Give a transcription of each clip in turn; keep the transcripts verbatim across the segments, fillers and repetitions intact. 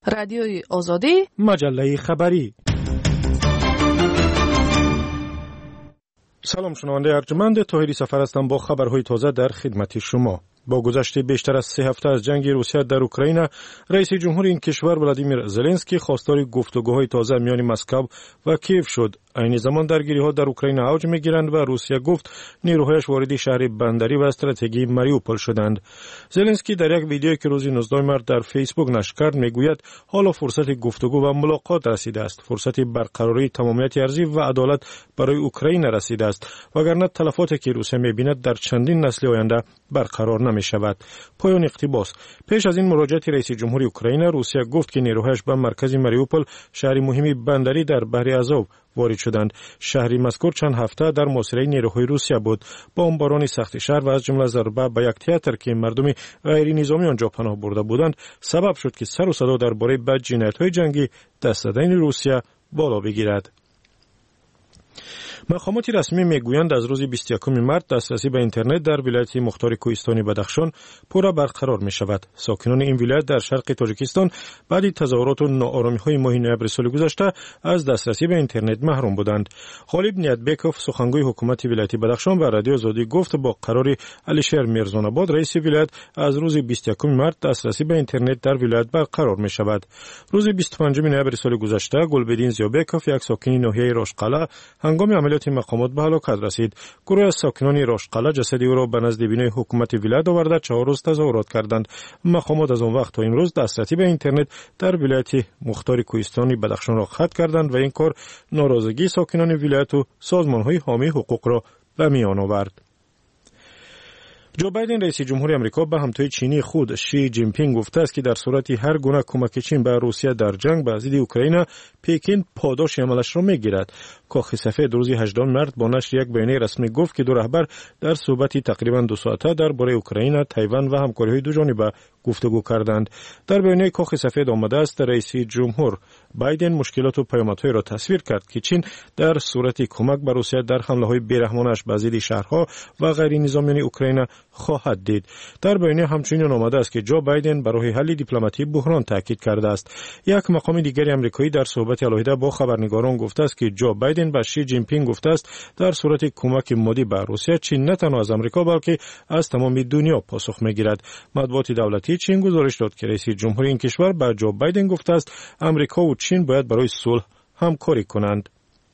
رادیوی آزادی، مجله خبری. سلام شنونده ارجمند، طاهری سفر هستم با خبرهای تازه در خدمت شما. با گذشت بیشتر از سه هفته از جنگ روسیه در اوکراین، رئیس جمهور این کشور ولادیمیر زلنسکی خواستار گفتگوهای تازه میان مسکو و کیف شد. این زمان درگیری‌ها در اوکراین اوج می‌گیرند و روسیه گفت نیروهایش وارد شهر بندری و استراتژیکی ماریوپول شدند. زلنسکی در یک ویدیویی که روز نوزدهم مارس در فیسبوک نشر کرد میگوید حالا فرصت گفتگو و ملاقات رسیده است. فرصت برقراری تمامیت ارضی و عدالت برای اوکراین رسیده است، وگرنه تلفاتی که روسیه می‌بیند در چندین نسل آینده برقرار نمی‌شود. پایان اقتباس. پیش از این مراجعه رئیس جمهور اوکراین، روسیه گفت که نیروهایش به مرکز ماریوپول، شهر مهمی بندری در بحر آزوف، وارد شدند. شهری مذکور چند هفته در محاصره نیروهای روسیه بود. بمباران سخت شهر و از جمله ضربه به یک تئاتر که مردم غیر نظامی آنجا پناه برده بودند سبب شد که سر و صدا درباره بد جنایت‌های جنگی دست دادن روسیه بالا بگیرد. مقامات رسمی میگویند از روز بیست و یکم مارس دسترسی به اینترنت در ولایت مختار کوهستانی بدخشان پورا برقرار می شود. ساکنان این ولایت در شرق تاجیکستان بعد تظاهرات و ناآرامی‌های ماه نوامبر سال گذشته از دسترسی به اینترنت محروم بودند. غالب نیتبکوف سخنگوی حکومت ولایت بدخشان به رادیو آزادی گفت با قرار علیشیر میرزوناباد رئیس ولایت از روز بیست و یکم مارس دسترسی به اینترنت در ولایت برقرار می شود. روز بیست و پنجم نوامبر سال گذشته گلبدین زیابکوف یک ساکن ناحیه راشقله هنگام عملیات مقامات به هلاکت رسید. گروه از ساکنان راشقله جسد او را به نزد بینای حکومت ولایت آورده چهار روز تظاهرات کردند. مقامات از آن وقت تا امروز دسترسی به اینترنت در ولایت مختار کوهستانی بدخشان را قطع کردند و این کار ناراضگی ساکنان ولایت و سازمان‌های حامی حقوق را به میان آورد. جو بایدن رئیس جمهور آمریکا به همتای چینی خود شی جین پینگ گفته است که در صورت هر گونه کمک چین به روسیه در جنگ به ضد اوکراین، پکین پاداش عملش را میگیرد. کاخ سفید روز هجدهم مارس با نشر یک بیانیه رسمی گفت که دو رهبر در صحبتی تقریبا دو ساعته درباره اوکراین، تایوان و همکاری‌های دو جانبه گفتگو کردند. در بیانیه کاخ سفید آمده است رئیس جمهور بایدن مشکلات و پیامدهای را تصویر کرد که چین در صورت کمک به روسیه در حمله‌های بیرحمانش به ضد شهرها و غیر نظامیان اوکراین خواهد دید. در بیانیه همچنین آمده است که جو بایدن برای حل دیپلماتی بحران تاکید کرده است. یک مقام دیگر آمریکایی در صحبت علیحده با خبرنگاران گفته است که جو بایدن به شی جین پینگ گفته است در صورت کمک مادی به روسیه، چین نه تنها از آمریکا بلکه از تمام دنیا پاسخ میگیرد. مطبوعات دولتی چین گزارش داد که رئیس جمهور این کشور به جو بایدن گفته است آمریکا و چین باید برای صلح همکاری کنند.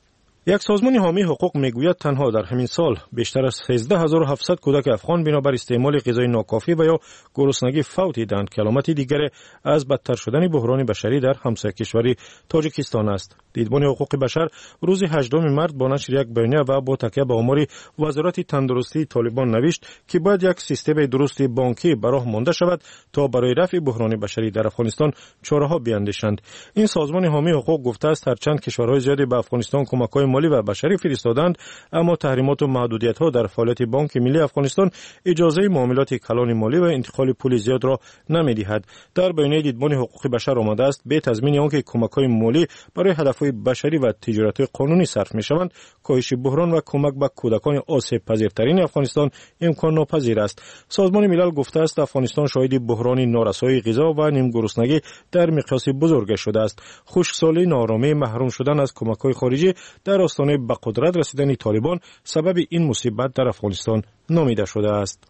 یک سازمان حامی حقوق میگوید تنها در همین سال بیشتر از سیزده هزار و هفتصد کودک افغان بنابر استعمال غذای ناکافی و یا گرسنگی فوت دیدند که علامتی دیگر از بدتر شدن بحران بشری در همسایه کشوری تاجیکستان است. دیدبان حقوق بشر روز هجدهم مارس با نشر یک بیانیه و با تکیه به آمار وزارت تندرستی طالبان نوشت که باید یک سیستم درست بانکی به راه مانده شود تا برای رفع بحران بشری در افغانستان چاره‌ها بیاندیشند. این سازمان حامی حقوق گفته است هرچند کشورهای زیادی به افغانستان کمک‌های مالی و بشری فرستادند، اما تحریمات و محدودیت‌ها در فعالیت بانک ملی افغانستان اجازه معاملات کلان مالی و انتقال پول زیاد را نمی‌دهد. در بیانیه دیدبان حقوق بشر آمده است به تضمین آنکه کمک‌های مالی برای هدف‌های بشری و تجارت قانونی صرف می‌شوند، کاهش بحران و کمک به کودکان آسیب پذیرترین افغانستان امکان ناپذیر است. سازمان ملل گفته است افغانستان شاهد بحران نارسایی غذا و نیمگرسنگی در مقیاس بزرگ شده است. خشکسالی، ناآرامی، محروم شدن از کمک‌های خارجی در آستانه به قدرت رسیدن طالبان سبب این مصیبت در افغانستان نامیده شده است.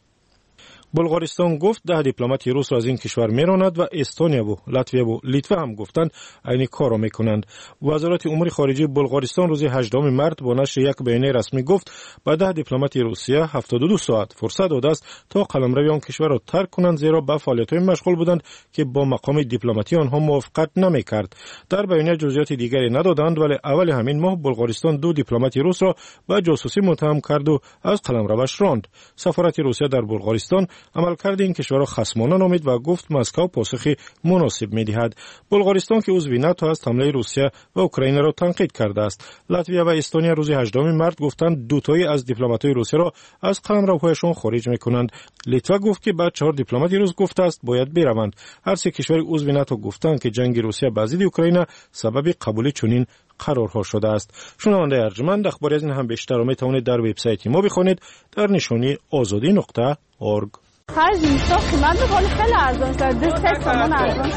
بلغارستان گفت ده دیپلمات روس را از این کشور میراند و استونیا و لاتویا و لیتوا هم گفتند عین کار را میکنند. وزارت امور خارجه بلغارستان روز هجدهم مارس با نشر یک بیانیه رسمی گفت با ده دیپلمات روسیه هفتاد و دو ساعت فرصت داده است تا قلمرو آن کشور را ترک کنند، زیرا به فعالیت‌های مشغول بودند که با مقام دیپلماتی آنها موافقت نمیکرد. در بیانیه جزئیات دیگری ندادند، ولی اول همین ماه بلغارستان دو دیپلمات روس را به جاسوسی متهم کرد و از قلمروش راند. سفارت روسیه در بلغارستان عملکرد این کشور را خصمانه نامید و گفت مسکو پاسخی مناسب می‌دهد. بلغارستان که عضو ناتو است حمله روسیه و اوکراین را تنقید کرده است. لاتویا و استونیا روز هجدهم مارس گفتند دو تایی از دیپلمات‌های روسیه را از قلمروهایشان خارج می‌کنند. لیتوا گفت که بعد چهار دیپلمات روس گفته است باید بروند. هر سه کشور عضو ناتو گفتند که جنگ روسیه به ضد اوکراین سبب قبول چنین قرارها شده است. شنونده ارجمند، اخبار از این هم بیشتر را می‌توانید در وبسایت ما بخوانید در نشانی آزادی نقطه اورگ. خرج میسا قیمت ولی خیلی ارزان است. دو سه تومان ارزان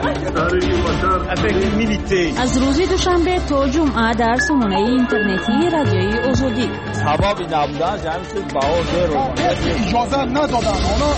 است. از روز دوشنبه تا جمعه در سامانه اینترنتی رادیوی آزادی. سبب نبودن جمعی شد باور رو اجازه ندادن.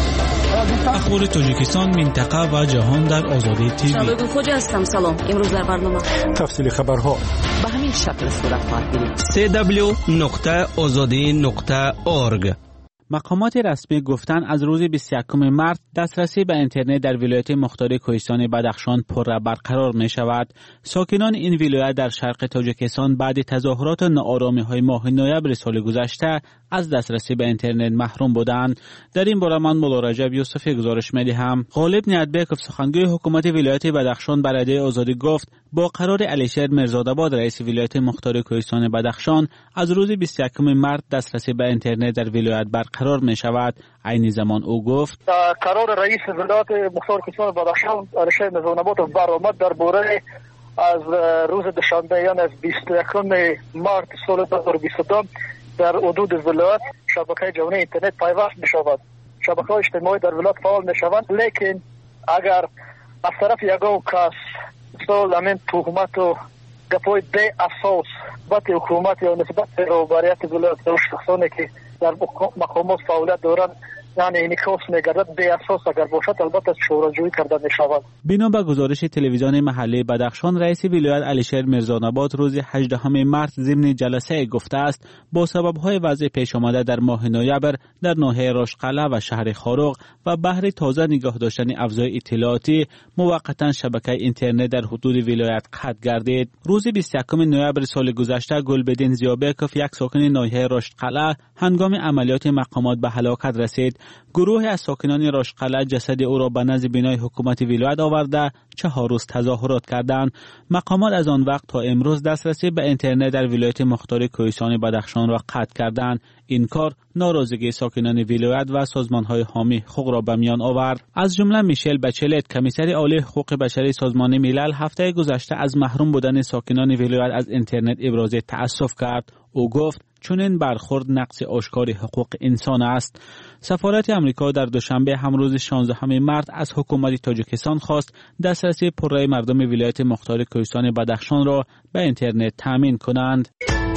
اخبار تاجیکستان، منطقه و جهان در آزادی تیوی. شباب خوج هستم. سلام. امروز در برنامه تفصیل خبرها به همین شکل صورت خواهد گرفت. سی دبلیو نقطه آزادی نقطه اورگ. مقامات رسمی گفتن از روز بیست و یکم مارس دسترسی به اینترنت در ولایت مختار کوهستان بدخشان پر برقرار می شود. ساکنان این ولایت در شرق تاجیکستان بعد تظاهرات و ناآرامی های ماه نوامبر سال گذشته از دسترسی به اینترنت محروم بودند. در این باره من مولا رجب یوسفی گزارش می دهم. غالب نیتبکوف سخنگوی حکومت ولایت بدخشان به رادیوی آزادی گفت با قرار علیشیر میرزادآباد رئیس ولایت مختار کوهستان بدخشان از روز بیست و یکم مارس دسترسی به اینترنت در ولایت برقرار می شود. عین زمان او گفت قرار رئیس ولایت مختار کوهستان بدخشان علیشیر میرزادآباد برآمد در باره از روز دوشنبه یعنی از بیست و یکم مارس سال دو هزار و بیست و دو در حدود ولایت شبکه جهانی اینترنت پیوست می شود. شبکه اجتماعی در ولایت فعال می شوند، لیکن اگر از طرف یگان کس سال همین تهمت و گپای بی اساس نسبت حکومت یا نسبت روبریت ولایت و شخصانی که در مقامات فعالیت دارند یعنی انعکاس می‌گردد بی اساس اگر باشد البته شوراجویی کرده می‌شود. بنا به گزارش تلویزیون محلی بدخشان رئیس ولایت علیشیر میرزادآباد روز هجدهم مارس ضمن جلسه گفته است با سبب‌های وضع پیش آمده در ماه نوامبر در ناحیه راشقلعه و شهر خاروق و بهر تازه نگاه داشتن افزای اطلاعاتی موقتا شبکه اینترنت در حدود ولایت قطع گردید. روز بیست و یکم نوامبر سال گذشته گلبدین زیابکوف یک ساکن ناحیه راشقلعه هنگام عملیات مقامات به هلاکت رسید. گروه از ساکنان راشقلعه جسد او را به نزد بینای حکومت ولایت آورده چهار روز تظاهرات کردند. مقامات از آن وقت تا امروز دسترسی به اینترنت در ولایت مختار کوهستان بدخشان را قطع کردند. این کار ناراضگی ساکنان ولایت و سازمان‌های حامی حقوق را به میان آورد. از جمله میشل بچلت کمیسر عالی حقوق بشری سازمان ملل هفته گذشته از محروم بودن ساکنان ولایت از اینترنت ابراز تأسف کرد. او گفت چون این برخورد نقض آشکار حقوق انسان است. سفارت امریکا در دوشنبه همروز شانزدهم مارس از حکومت تاجیکستان خواست دسترسی پررأی مردم ولایت مختار کوهستان بدخشان را به اینترنت تامین کنند.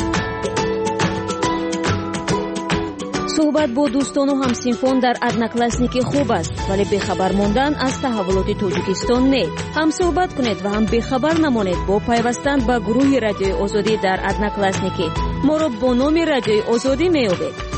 صحبت با دوستان و همسینفون در ادناکلاسنیک خوب است ولی بخبر ماندن از تحولات تاجیکستان نه. هم صحبت کنید و هم بخبر نمانید با پیوستن به گروه رادیوی آزادی در ادناکلاسنیک. ما را با نام رادیوی آزادی می‌یابید.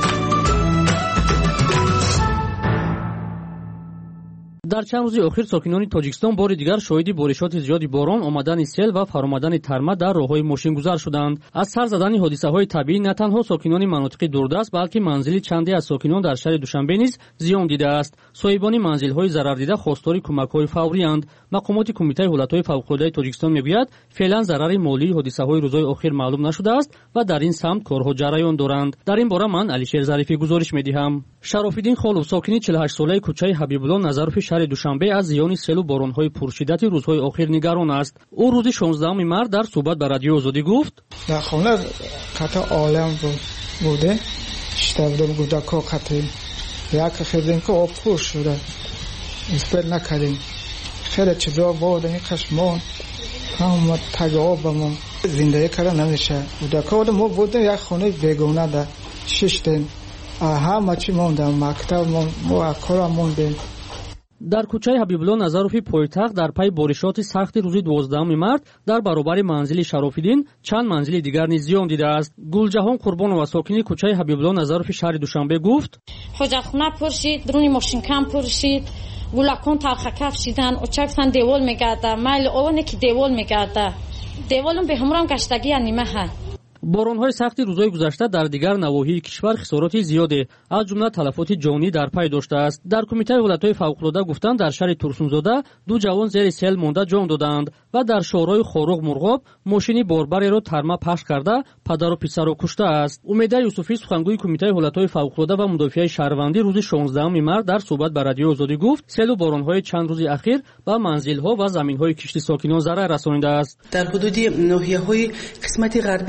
در چند روز اخیر ساکنان تاجیکستان بار دیگر شاهد بارشات زیادی باران، آمدن سیل و فرآمدن ترمه در راههای ماشینگذار شدند. از سر زدن حادثه‌های طبیعی نه تنها ساکنان مناطق دوردست بلکه منزل چندی از ساکنان در شهر دوشنبه نیز زیان دیده است. صاحبان منزل‌های ضرر دیده خواستار کمک‌های فوری اند. مقامات کمیته حالت‌های فوق‌العاده تاجیکستان می‌گوید فعلا ضرر مالی حادثه‌های روزهای اخیر معلوم نشده است و در این سمت کارها جریان دارند. در این باره من علیشیر ظریفی گزارش می‌دهم. شراف‌الدین خالوف ساکن چهل و هشت ساله کوچه حبیب‌الله نظروف شهر دوشنبه از زیان سیل و باران‌های پرشدت روزهای اخیر نگران است. او روز شانزدهم مارس در صحبت با رادیو آزادی گفت: در خانه قطع عالم بوده اشتباه بوده که قطع یک خیلی که آب پر شده اسپل نکردیم خیلی چیزا بوده این خشمان هم تگ آب ما زندگی کردن نمیشه بوده که ما بوده یک خانه بیگانه ده شش دن همه چی مونده مکتب ما کار مونده. در کوچه حبیب‌الله نظروفی پایتخت در پی بارشات سخت روز دوازدهم مارس در برابر منزل شراف‌الدین چند منزل دیگر نیز زیان دیده است. گلجهان قربان و ساکن کوچه حبیب‌الله نظروفی شهر دوشنبه گفت: حجرخونه پرشید، درون ماشین کم پرشید، گلکان تلخ کفشیدن، اوچکسن دیوال میگرده، مایل اونه که دیوال میگرده، دیوالم به همرام گشتگی نیمه ها. باران‌های سخت روزهای گذشته در دیگر نواحی کشور خسارات زیادی از جمله تلفات جانی در پی داشته است. در کمیته حالت‌های فوق‌العاده گفتند در شهر ترسونزاده دو جوان زیر سیل مانده جان دادند و در شورای خاروق مرغاب ماشینی باربری را ترمه پخش کرده پدر و پسر را کشته است. امیده یوسفی سخنگوی کمیته حالت‌های فوق‌العاده و مدافع شهروندی روز شانزدهم مارس در صحبت با رادیو آزادی گفت سیل و باران‌های چند روز اخیر به منزل‌ها و زمین‌های کشتی ساکنان ضرر رسانیده است. در حدود ناحیه‌های قسمت غربی ولایت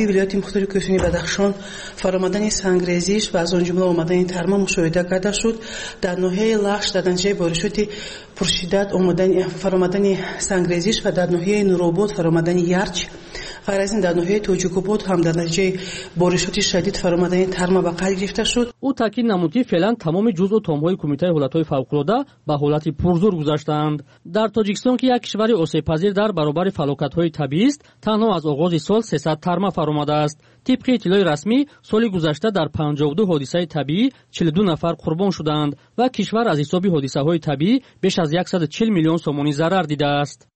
مختار کوهستانی بدخشان فرآمدن سنگریزیش و از آن جمله آمدن ترما مشاهده کرده شد. در ناحیه لخش در نتیجه بارشات پرشدت آمدن فرآمدن سنگریزیش و در ناحیه نورآباد فرآمدن یرچ. غیر از این در ناحیه توجیک‌آباد هم در نتیجه بارشات شدید فرآمدن ترما به قید گرفته شد. او تاکید نمود که فعلا تمام جزء تام‌های کمیته حالت‌های فوق‌العاده به حالت پرزور گذاشتند. در تاجیکستان که یک کشور آسیب‌پذیر در برابر فلاکت‌های طبیعی است، تنها از آغاز سال سیصد ترما فرآمده است. طبق اطلاع رسمی سال گذشته در پنجاه و دو حادثه طبیعی چهل و دو نفر قربان شدند و کشور از حساب حادثه‌های طبیعی بیش از صد و چهل میلیون سومانی ضرر دیده است.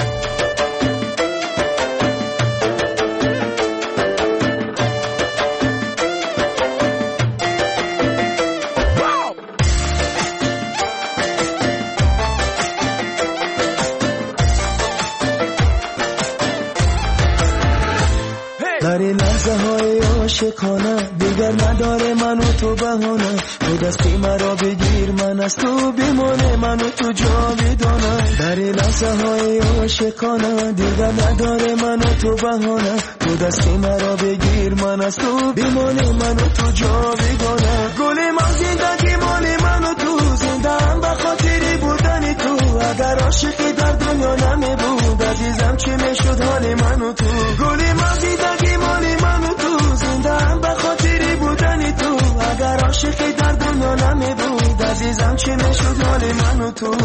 در این لحظه های عاشقانه دیگر نداره من و تو بهانه، تو دستی مرا بگیر من از تو بیمانه، من و تو جاویدانه. در این لحظه های عاشقانه دیگر نداره من و تو بهانه، تو دستی مرا بگیر من از تو بیمانه، من و تو جاویدانه. گل من زندگی مال من و تو، زنده هم به خاطری بودن تو. اگر عاشقی در دنیا نمی بود عزیزم چی میشد حال من و تو. گل من زندگی مالی من و تو، زنده هم به خاطری بودن تو. اگر عاشقی در دنیا نمی بود عزیزم چی میشد حال من و تو.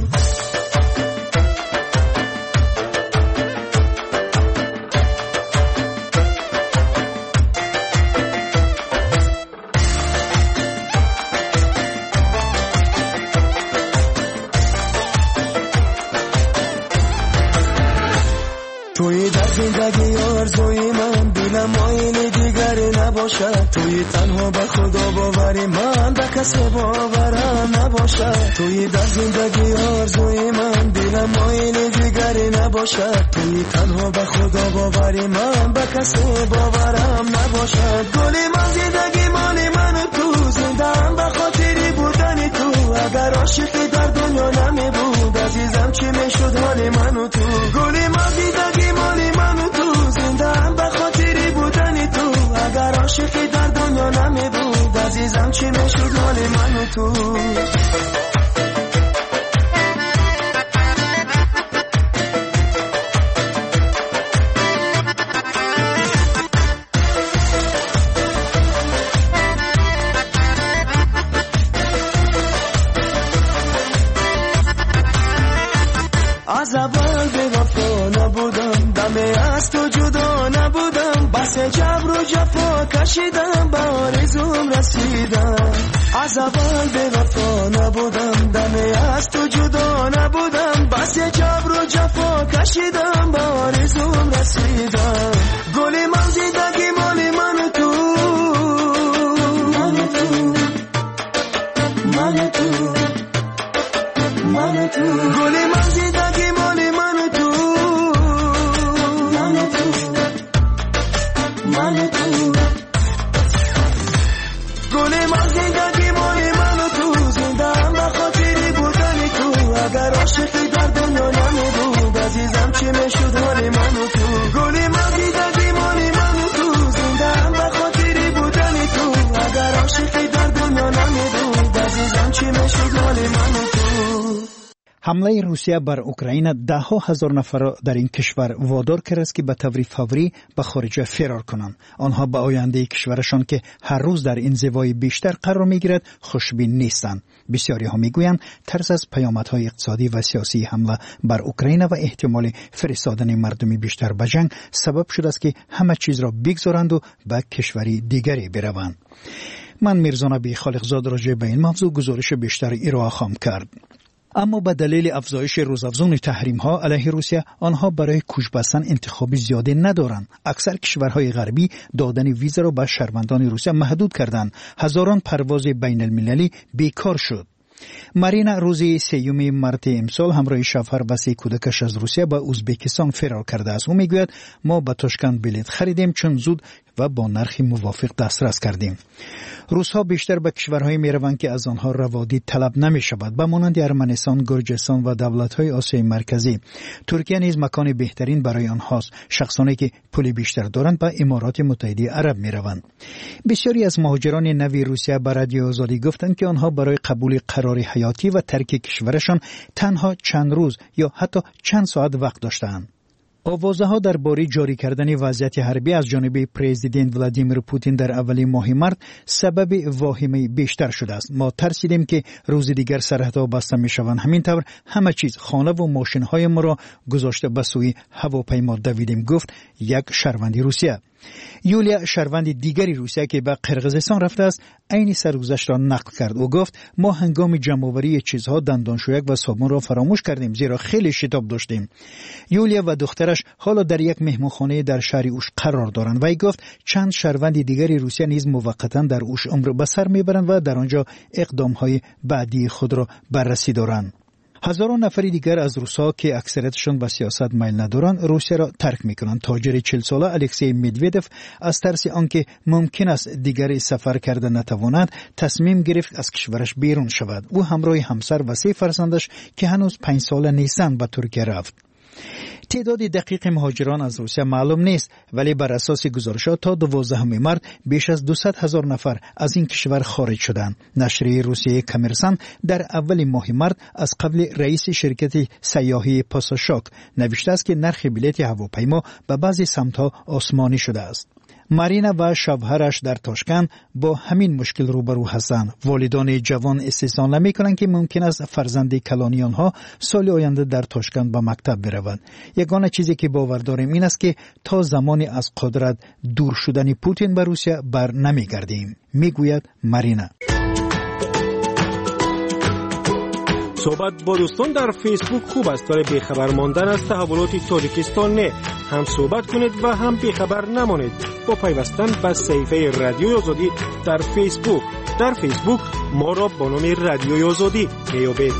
توی در زندگی آرزوی من دلم مایل دیگری نباشد، توی تنها به خدا باوری من به کسی باورم نباشد. توی در زندگی آرزوی من دلم مایل دیگری نباشد، توی تنها به خدا باوری من به کسی باورم نباشد. گل من زندگی مال من و تو، زنده هم به خاطری بودن تو. اگر عاشقی در دنیا نمی بود عزیزم چی میشد حال من و تو. گل من زندگی مالی من و تو، زنده هم به خاطری بودن تو. اگر عاشقی در دنیا نمی بود عزیزم چی میشد حال من و تو. از اول به وفا نبودم، دم از تو جدا نبودم. بس جبر و جفا کشیدم به آرزوم رسیدم. از اول به وفا نبودم، دم از تو جدا نبودم. بس جبر و جفا کشیدم به آرزوم رسیدم. گل من زندگی مال من و تو، من و تو، من و تو، من و تو. گل من زندگی مال من و تو، من و تو، من و تو. گل من زندگی مال من و تو، زنده هم به خاطری بودن تو. اگر عاشقی در دنیا نمی بود عزیزم چی میشد حال من و تو. گل من زندگی مال من و تو، زنده هم به خاطری بودن تو. اگر عاشقی در دنیا نمی بود عزیزم چی میشد حال من و تو. حمله روسیه بر اوکراین ده ها هزار نفر را در این کشور وادار کرده است که به طور فوری به خارج فرار کنند. آنها به آینده کشورشان که هر روز در این زوای بیشتر قرار میگیرد خوشبین نیستند. بسیاری ها میگویند ترس از پیامدهای اقتصادی و سیاسی حمله بر اوکراین و احتمال فرستادن مردم بیشتر به جنگ سبب شده است که همه چیز را بگذارند و به کشوری دیگری بروند. من میرزا نبی خالقزاد راجع به این موضوع گزارش بیشتر ارائه خواهم کرد. اما به دلیل افزایش روزافزون تحریم ها علیه روسیه آنها برای کوچ بستن انتخابی زیاده ندارند. اکثر کشورهای غربی دادن ویزا را به شهروندان روسیه محدود کردند. هزاران پرواز بین المللی بیکار شد. مارینا روزی سیوم مارت امسال همراه شوهر و سه کودکش از روسیه به ازبکستان فرار کرده است. او میگوید ما به تاشکند بلیط خریدیم چون زود و با نرخ موافق دسترس کردیم. روس‌ها بیشتر به کشورهای میروند که از آنها روادید طلب نمی شود، به مانند ارمنستان، گرجستان و دولت‌های آسیای مرکزی. ترکیه نیز مکان بهترین برای آنهاست. شخصانی که پول بیشتر دارند به امارات متحده عرب میروند. بسیاری از مهاجران نوی روسیه به رادیو آزادی گفتند که آنها برای قبول قرار حیاتی و ترک کشورشان تنها چند روز یا حتی چند ساعت وقت داشتند. آوازه‌ها درباره جاری کردن وضعیت حربی از جانب پرزیدنت ولادیمیر پوتین در اول ماه مارس سبب واهمه بیشتر شده است. ما ترسیدیم که روز دیگر سرحدها بسته می‌شوند، همین طور همه چیز، خانه و ماشین‌های ما را گذاشته به سوی هواپیما دویدیم، گفت یک شهروند روسیه. یولیا، شهروند دیگری روسیه که به قرقیزستان رفته است، عین سرگذشت را نقل کرد و گفت ما هنگام جمع‌آوری چیزها دندانشویک و صابون را فراموش کردیم زیرا خیلی شتاب داشتیم. یولیا و دخترش حالا در یک مهمانخانه در شهر اوش قرار دارند و ای گفت چند شهروند دیگری روسیه نیز موقتا در اوش عمر به سر میبرند و در آنجا اقدام‌های بعدی خود را بررسی دارند. هزاران نفر دیگر از روس‌ها که اکثریتشان به سیاست میل ندارند روسیه را ترک می‌کنند. تاجر چهل ساله الکسی مدودوف از ترس آنکه ممکن است دیگر سفر کرده نتواند تصمیم گرفت از کشورش بیرون شود. او همراه همسر و سه فرزندش که هنوز پنج ساله نیستند به ترکیه رفت. تعداد دقیق مهاجران از روسیه معلوم نیست، ولی بر اساس گزارشات تا دوازدهم مارس بیش از دویست هزار نفر از این کشور خارج شدند. نشریه روسیه کامرسان در اول ماه مارس از قبل رئیس شرکت سیاحی پاساشاک نوشته است که نرخ بلیط هواپیما به بعضی سمت‌ها آسمانی شده است. مارینا و شوهرش در تاشکند با همین مشکل روبرو هستند. والدان جوان استحسان نمی‌کنند که ممکن است فرزند کلانی آنها سال آینده در تاشکند به مکتب برود. یگانه چیزی که باور داریم این است که تا زمانی از قدرت دور شدن پوتین به روسیه بر نمیگردیم، میگوید مارینا. صحبت با دوستان در فیسبوک خوب است، برای بیخبر ماندن از تحولات تاجیکستان نه. هم صحبت کنید و هم بیخبر نمانید با پیوستن به صفحه رادیوی آزادی در فیسبوک. در فیسبوک ما را با نام رادیوی آزادی میابید.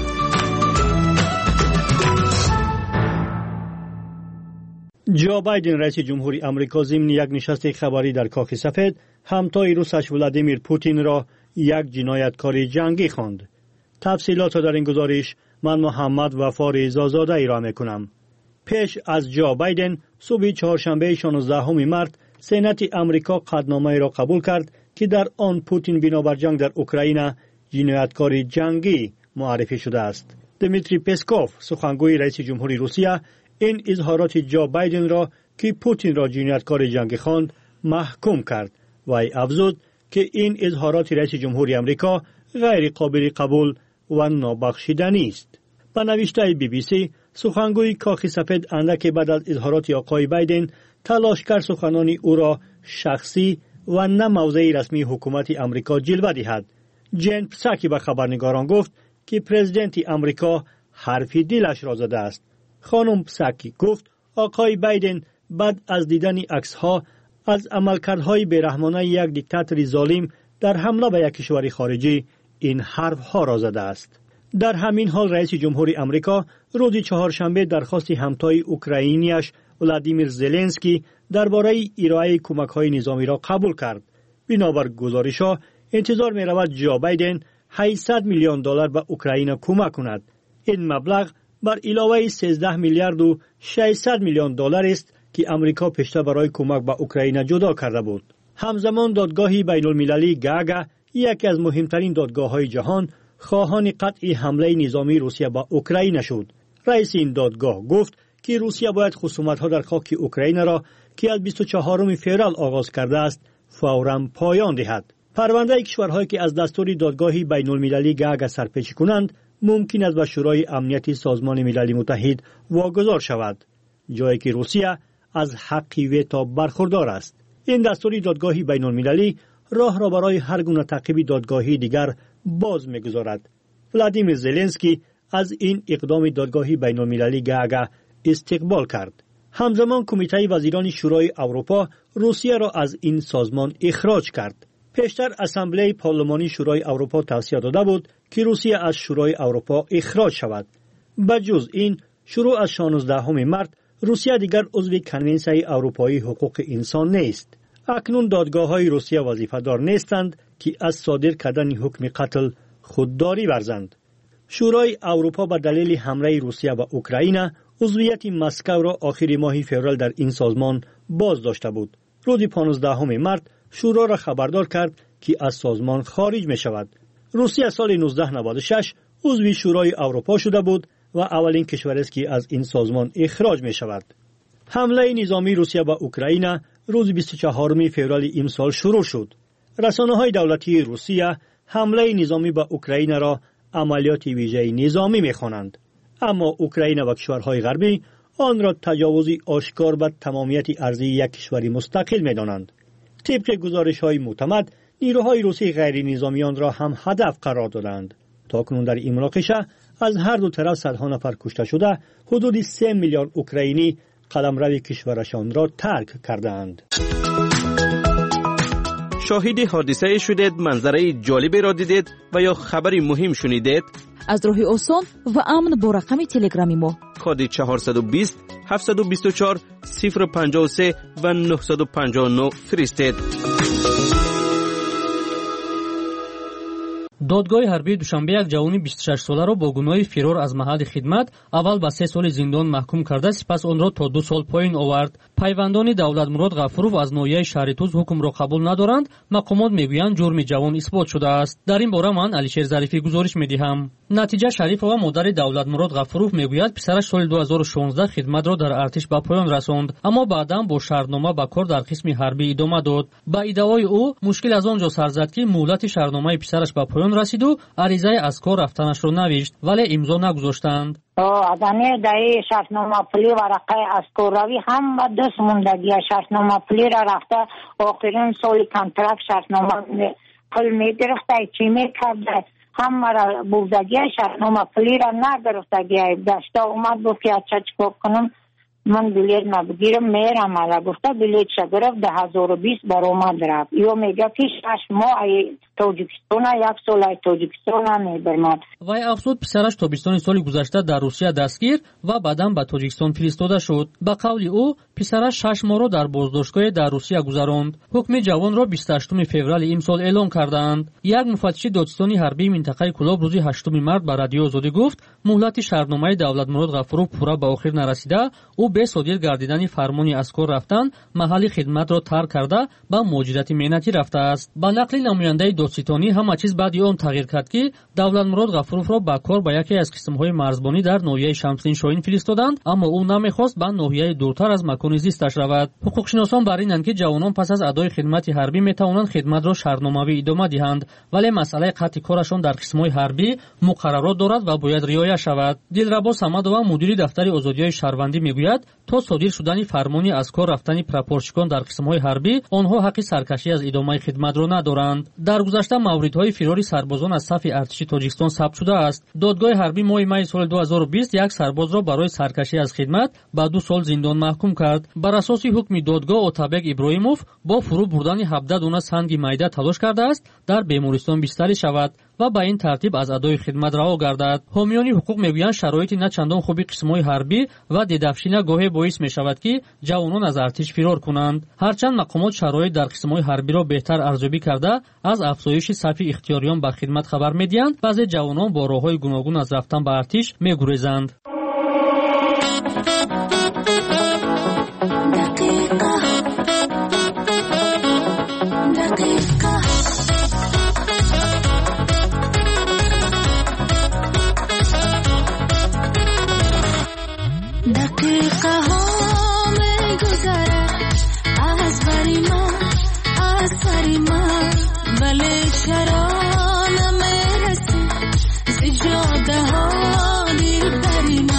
جو بایدن رئیس جمهوری آمریکا ضمن یک نشست خبری در کاخ سفید همتای روسش ولادیمیر پوتین را یک جنایتکار جنگی خواند. تفصیلات در این گزارش من محمد وفا رضازاده ای را میکنم. پیش از جو بایدن صبح چهارشنبه شانزدهم مارس سنت آمریکا قطعنامه را قبول کرد که در آن پوتین بنابر جنگ در اوکراین جنایتکار جنگی معرفی شده است. دمیتری پسکوف، سخنگوی رئیس جمهوری روسیه، این اظهارات جو بایدن را که پوتین را جنایتکار جنگی خواند محکوم کرد و افزود که این اظهارات رئیس جمهوری آمریکا غیر قابل قبول و نابخشودنی است. به نوشته بی بی سی، سخنگوی کاخ سفید اندک بعد از اظهارات آقای بایدن تلاش کرد سخنان او را شخصی و نه موضع رسمی حکومت آمریکا جلوه دهد. جن پساکی به خبرنگاران گفت که پرزیدنت آمریکا حرف دلش را زده است. خانم پساکی گفت آقای بایدن بعد از دیدن عکس‌ها از عملکردهای بیرحمانه یک دیکتاتور ظالم در حمله به یک کشور خارجی این حرف‌ها را زده است. در همین حال رئیس جمهوری آمریکا روز چهارشنبه درخواست همتای اوکراینیش ولادیمیر زلنسکی درباره ارائه کمک‌های نظامی را قبول کرد. بنابر گزارش‌ها انتظار می‌رود جو بایدن هشتصد میلیون دلار به اوکراین کمک کند. این مبلغ بر علاوه سیزده میلیارد و ششصد میلیون دلار است که آمریکا پیشتر برای کمک به اوکراین جدا کرده بود. همزمان دادگاه بین‌المللی گاگا، یکی از مهمترین دادگاه‌های جهان، خواهان قطع حمله نظامی روسیه به اوکراین شد. رئیس این دادگاه گفت که روسیه باید خصومت‌ها در خاک اوکراین را که از بیست و چهارم فوریه آغاز کرده است فوراً پایان دهد. پرونده کشورهایی که از دستور دادگاه بین‌المللی گاگا سرپیچی کنند ممکن است به شورای امنیت سازمان ملل متحد واگذار شود، جایی که روسیه از حق ویتو برخوردار است. این دستور دادگاه بین‌المللی راه را برای هر گونه تعقیب دادگاهی دیگر باز می‌گذارد. ولادیمیر زلنسکی از این اقدام دادگاه بین‌المللی گاگا استقبال کرد. همزمان کمیته وزیران شورای اروپا روسیه را از این سازمان اخراج کرد. پیشتر اسامبله پارلمانی شورای اروپا توصیه داده بود که روسیه از شورای اروپا اخراج شود. بجز این، شروع از شانزدهم مارس روسیه دیگر عضو کنونسیون اروپایی حقوق انسان نیست. اکنون دادگاه‌های روسیه وظیفه‌دار نیستند که از صادر کردن حکم قتل خودداری ورزند. شورای اروپا به دلیل حمله روسیه به اوکراین عضویت مسکو را آخر ماه فوریه در این سازمان باز داشته بود. روز پانزدهم مارس شورا را خبردار کرد که از سازمان خارج می شود. روسیه سال نوزده نود و شش عضو شورای اروپا شده بود و اولین کشور است که از این سازمان اخراج می شود. حمله نظامی روسیه به اوکراین روز بیست و چهارم فوریه امسال شروع شد. رسانه‌های دولتی روسیه حمله نظامی به اوکراین را عملیات ویژه نظامی می‌خوانند، اما اوکراین و کشورهای غربی آن را تجاوزی آشکار به تمامیت ارضی یک کشور مستقل می‌دانند. طبق گزارش‌های معتمد، نیروهای روسی غیر نظامی آن را هم هدف قرار دادند. تاکنون در این مناقشه از هر دو طرف صدها نفر کشته شده، حدود سه میلیون اوکراینی قلمرو کشورشان را ترک کردند. شاهد حادثه شدید، منظره جالبی را دیدید و یا خبری مهم شنیدید؟ از راه آسان و امن با رقم تلگرامی ما کد چهارصد و بیست هفتصد و بیست و چهار صفر پنجاه و سه و نهصد و پنجاه و نه فرستید. دادگاه حربی دوشنبه یک جوان بیست و شش ساله را با گناه فرار از محل خدمت اول به سه سال زندان محکوم کرده، سپس آن را تا دو سال پایین آورد. پیوندان دولتمراد غفورов از ناحیه شهر توز حکم را قبول ندارند. مقامات میگویند جرم جوان اثبات شده است. در این باره من علیشیر ظریفی گزارش میدهم. نتیجه شریفова مادر دولتمراد غفورov میگوید پسرش سال دو هزار و شانزده خدمت را در ارتش به پایان رساند، اما بعدا با شرطنامه به کار در قسم حربی ادامه داد. با ادعای او مشکل از آنجا سر زد که مهلت شرطنامه پسرش به پایان رسید و عریضه از کار رفتنش را نوشت، ولی امضا نگذاشتند. آدمی دایی شرطنامه پلی ورقه از کاروی هم و دست موندگی شرطنامه پلی را رفته آخرین سال کنترکت شرطنامه پل می گرفته چی می کرده هم مرا بودگی شرطنامه پلی را نگرفتگی داشته اومد گفت که چه چکار کنم من بلیت نبگیرم میرم علا گفته بلیت شا گرفت ده هزار و بیست برآمد رفت. یا میگه که شش ماه ای توجیکستان یک سال ای توجیکستان میبرمد. وای افزود پسرش تابستان سال گذشته در روسیه دستگیر و بعدا به تاجیکستان فرستاده شد. به قول او پسرش شش ماه را در بازداشتگاه در روسیه گذراند. حکم جوان را بیست و هشتم فوریه امسال اعلام کردند. یک مفتش دادستانی حربی منطقه کلاب روز هشتم مارس به رادیو آزادی گفت مهلت شرطنامه دولتمراد غفورov پورا به آخر نرسیده. او به صادر گردیدن فرمانی از کار رفتن محل خدمت را ترک کرده به موجودیت مهنتی رفته است. با نقل نماینده دادستانی همه چیز بعد آن تغییر کرد که دولتمراد غفورov را به کار به یکی از قسم‌های مرزبانی در ناحیه شمسین شاهین فرستادند، اما او نمیخواست به ناحیه دورتر از مکان زیستش رود. حقوقشناسان بر اینند که جوانان پس از ادای خدمت حربی میتوانند خدمت را شرطنامه‌ای ادامه دهند، ولی مسئله قطع کارشان در قسم‌های حربی مقررات دارد و باید رعایت شود. دلربا صمدова مدیر دفتر آزادی‌های شهروندی میگوید تا صادر شدن فرمانی از کار رفتن پراپورچیکان در قسم‌های حربی آنها حق سرکشی از ادامه خدمت را ندارند. در گذشته موردهای فراری سربازان از صف ارتش تاجیکستان ثبت شده است. دادگاه حربی ماه می سال دو هزار و بیست یک سرباز را برای سرکشی از خدمت به دو سال زندان محکوم کرد. بر اساس حکم دادگاه اوتابک ابراهیموف با فرو بردن هفده دانه سنگ میده تلاش کرده است در بیمارستان بستری شود و به این ترتیب از ادای خدمت رها گردد. حامیان حقوق میگویند شرایط نه چندان خوبی قسم‌های حربی و دیدافشینه گاهی باعث می‌شود که جوانان از ارتش فرار کنند. هرچند مقامات شرایط در قسم‌های حربی را بهتر ارزیابی کرده از افزایش صف اختیاریان به خدمت خبر می‌دهند، بعضی جوانان با راه‌های گوناگون از رفتن به ارتش می‌گریزند. دقیقه ها می گذره از بری من از سری من ولی چرا نمیرسی زجاده ها دیر بری من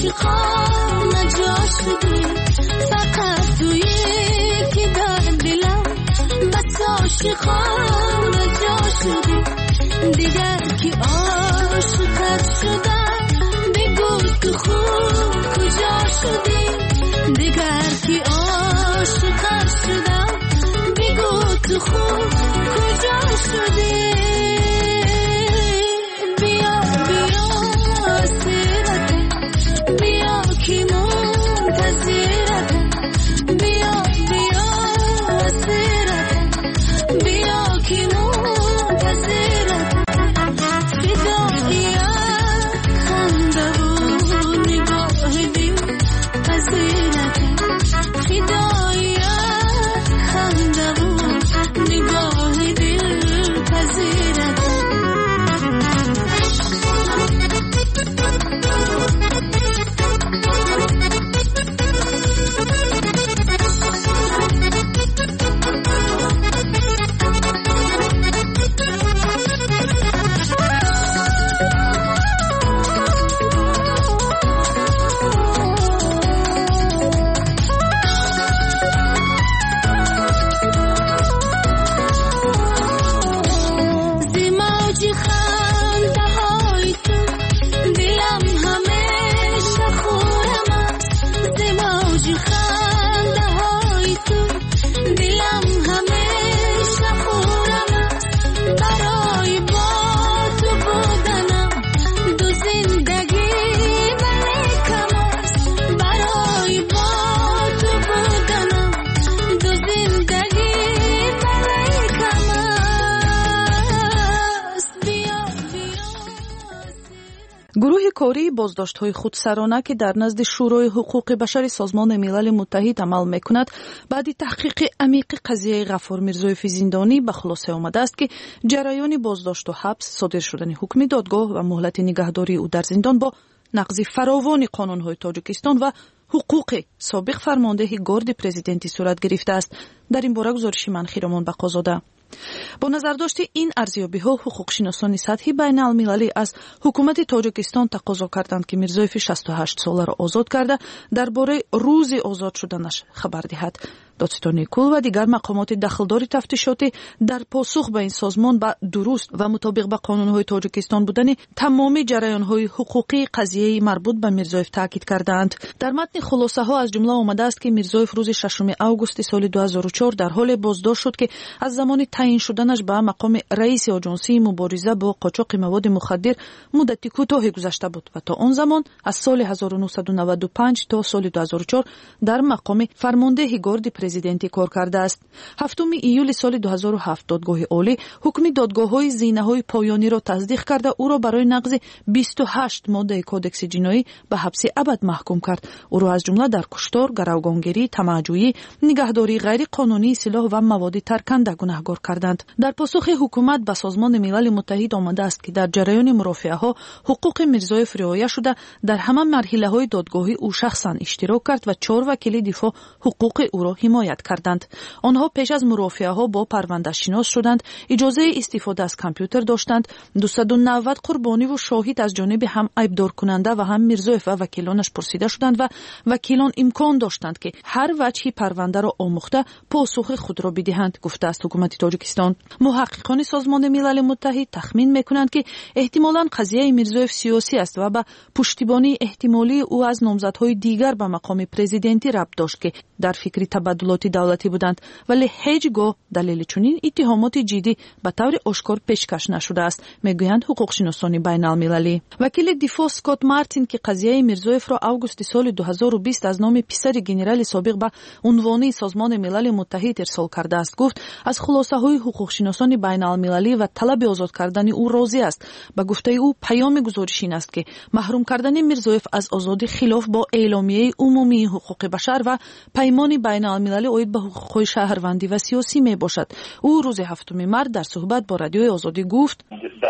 عاشقانه جا شدی فقط توی که در دلم بس عاشقانه جا شدی دیگر که عاشقت شدم بگو تو خوب کجا شدی دیگر که عاشقت شدم بگو تو خوب کجا شدی بیا بیا سیرت بیا که منتظرت بیا بیا سیرت بیا که منتظرت فداییت خنده و نگاه دل پذیرت فداییت خنده و نگاه دل پذیرت کاری بازداشت‌های خودسرانه که در نزد شورای حقوق بشر سازمان ملل متحد عمل می‌کند بعد تحقیق عمیق قضیه غفار میرزایف زندانی به خلاصه آمده است که جریان بازداشت و حبس، صادر شدن حکم دادگاه و مهلت نگهداری او در زندان با نقض فراوان قانون‌های تاجیکستان و حقوق سابق فرمانده گارد پرزیدنتی صورت گرفته است. در این باره گزارش منخیرمان بقازاده. با نظرداشت این ارزیابی‌ها حقوقشناسان سطحی بین المللی از حکومت تاجیکستان تقاضا کردند که میرزایف شصت و هشت ساله را آزاد کرده درباره روز آزاد شدنش خبر دهد. دادستان نیکول و دیگر مقامات دخلدار تفتیشاتی در پاسخ به این سازمان با درست و مطابق با قانون‌های تاجیکستان بودن تمام جریان‌های حقوقی قضیه مربوط به میرزایف تاکید کردند. در متن خلاصه‌ها از جمله آمده است که میرزایف روز ششم آگوست سال دو هزار و چهار در حال بازداشت شد که از زمان تعیین شدنش به مقام رئیس آژانسی مبارزه با قاچاق مواد مخدر مدتی کوتاهی گذشته بود و تا آن زمان از سال هزار و نهصد و نود و پنج تا سال دو هزار و چهار در مقام فرمانده گارد پرزیدنتی کار کرده است. هفتم ایول سال دو هزار و هفت دادگاه عالی حکم دادگاه‌های زینه‌های پایانی را تصدیق کرده او را برای نقض بیست و هشت ماده کودکس جنایی به حبس ابد محکوم کرد. او را از جمله در کشتار، گروگانگیری، طمع‌جویی، نگهداری غیر قانونی سلاح و مواد ترکنده گناهکار کردند. در پاسخ حکومت به سازمان ملل متحد آمده است که در جریان مرافعه‌ها حقوق میرزایف رعایت شده در همه مرحله‌های دادگاهی او شخصا اشتراک کرد و چهار وکیل دفاع حقوق او را حمایت کردند. آنها پیش از مرافعه‌ها با پرونده شناس شدند، اجازه استفاده از کامپیوتر داشتند. دویست و نود قربانی و شاهد از جانب هم عیبدار کننده و هم میرزایف و وکیلانش پرسیده شدند و وکیلان امکان داشتند که هر وجهی پرونده را آموخته پاسخ خود را بدهند، گفته است حکومت تاجیکستان. محققان سازمان ملل متحد تخمین میکنند که احتمالاً قضیه میرزایف سیاسی است و به پشتیبانی احتمالی او از نامزدهای دیگر به مقام پرزیدنتی ربط داشت که در فکر تبادلات دولتی بودند، ولی هیچ گاه دلیل چنین اتهامات جدی به طور آشکار پیشکش نشده است، میگویند حقوقشناسان بین المللی. وکیل دفاع اسکات مارتین که قضیه میرزایف را آگوست سال دو هزار و بیست از نام پسر گنرال سابق به عنوان سازمان ملل متحد ارسال کرده است، گفت از خلاصه های حقوقشناسان بین المللی و طلب آزاد کردن او راضی است. به گفته او پیام گزارش این است که محروم کردن میرزایف از آزادی خلاف با اعلامیه عمومی حقوق بشر و پیمان بین المللی اید به حقوق شهروندی و سیاسی می باشد. او روز هفتم مارس در صحبت با رادیوی آزادی گفت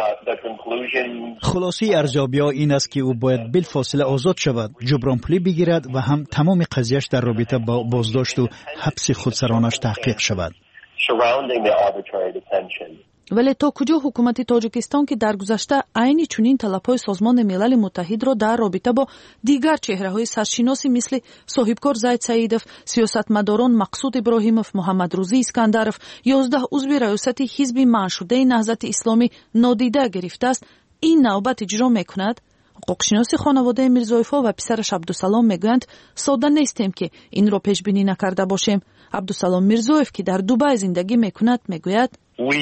خلاصه ارزیابی‌ها این است که او باید بلافاصله آزاد شود، جبران پولی بگیرد و هم تمام قضیهش در رابطه با بازداشت و حبس خودسرانش تحقیق شود. ولی تا کجا حکومت تاجیکستان که در گذشته عین چنین طلب‌های سازمان ملل متحد را در رابطه با دیگر چهره‌های سرشناسی مثل صاحبکار زید سعیدов، سیاستمداران مقصود ابراهیمов، محمد روزی اسکندرов، یازده عضو ریاست حزب منشورده نهضت اسلامی نادیده گرفته است، این نوبت اجرا میکند؟ حقوقشناس خانواده میرزایف‌ها و پسرش عبدالسلام میگویند ساده نیستیم که این را پیش بینی نکرده باشیم. عبدالسلام میرزایف که در دبی زندگی میکند میگوید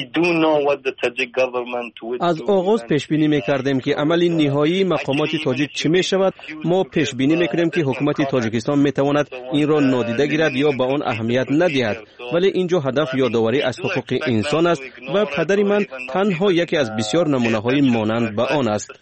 از آغاز پیش بینی میکردیم که عمل نهایی مقامات تاجیک چه می شود. ما پیش بینی میکنیم که حکومت تاجیکستان میتواند این را نادیده گیرد یا به آن اهمیت ندهد، ولی اینجا هدف یادآوری از حقوق انسان است و پدر من تنها یکی از بسیار نمونه های مانند به آن است.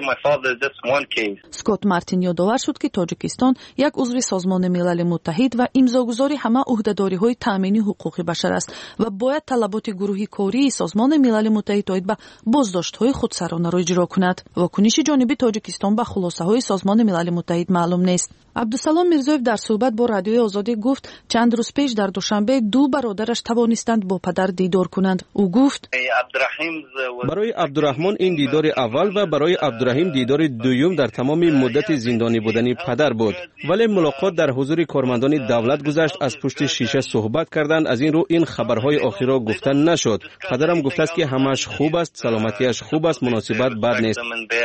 اسکات مارتین یادآور شد که تاجیکستان یک عضو سازمان ملل متحد و امضاگزاری همه عهدهداری‌های تامین حقوق بشر است و باید طلبات گروه کاری سازمان ملل متحد اوید به بازداشت‌های خودسرانه را اجرا کند. واکنش جانبی تاجیکستان به خلاصه‌های سازمان ملل متحد معلوم نیست. عبدالسلام میرزایف در صحبت با رادیوی آزادی گفت چند روز پیش در دوشنبه دو برادرش توانستند با پدر دیدار کنند. او گفت برای عبدالرحمن این دیدار اول و برای عبدالرحیم دیدار دوم در تمام مدت زندانی بودن پدر بود، ولی ملاقات در حضور کارمندان دولت گذشت. از پشت شیشه صحبت کردند، از این رو این خبرهای آخر را گفتن نشد. پدرم گفته است که همش خوب است، سلامتیش خوب است، مناسبت بد نیست.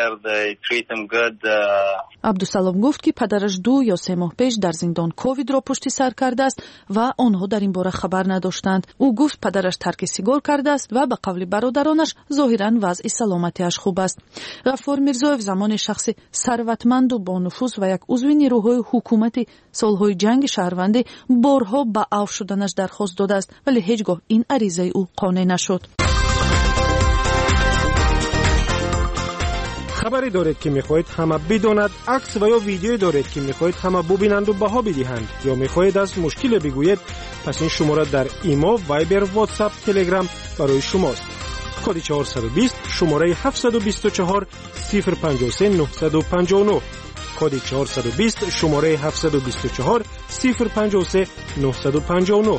عبدالسلام گفت که پدرش دو یا سه ماه پیش در زندان کووید را پشت سر کرده است و آنها در این باره خبر نداشتند. او گفت پدرش ترک سیگار کرده است و به قول برادرانش ظاهرا وضع سلامتیش خوب است. غفار میرزایف زمان شخص ثروتمند و با نفوذ و یک عضو نیروهای حکومت سالهای جنگ شهروندی بارها به عفو شدنش درخواست داده است، ولی هیچگاه این عریضه او قانع نشد. خبری دارید که میخواهید همه بداند، عکس و یا ویدیویی دارید که میخواهید همه ببینند و بها بدهند، یا میخواهید از مشکل بگویید، پس این شماره در ایما، وایبر، واتساپ، تلگرام برای شماست. کد چهارصد و بیست شماره هفتصد و بیست و چهار صفر پنجاه و سه نهصد و پنجاه و نه. کد چهارصد و بیست شماره هفتصد و بیست و چهار صفر پنجاه و سه نهصد و پنجاه و نه.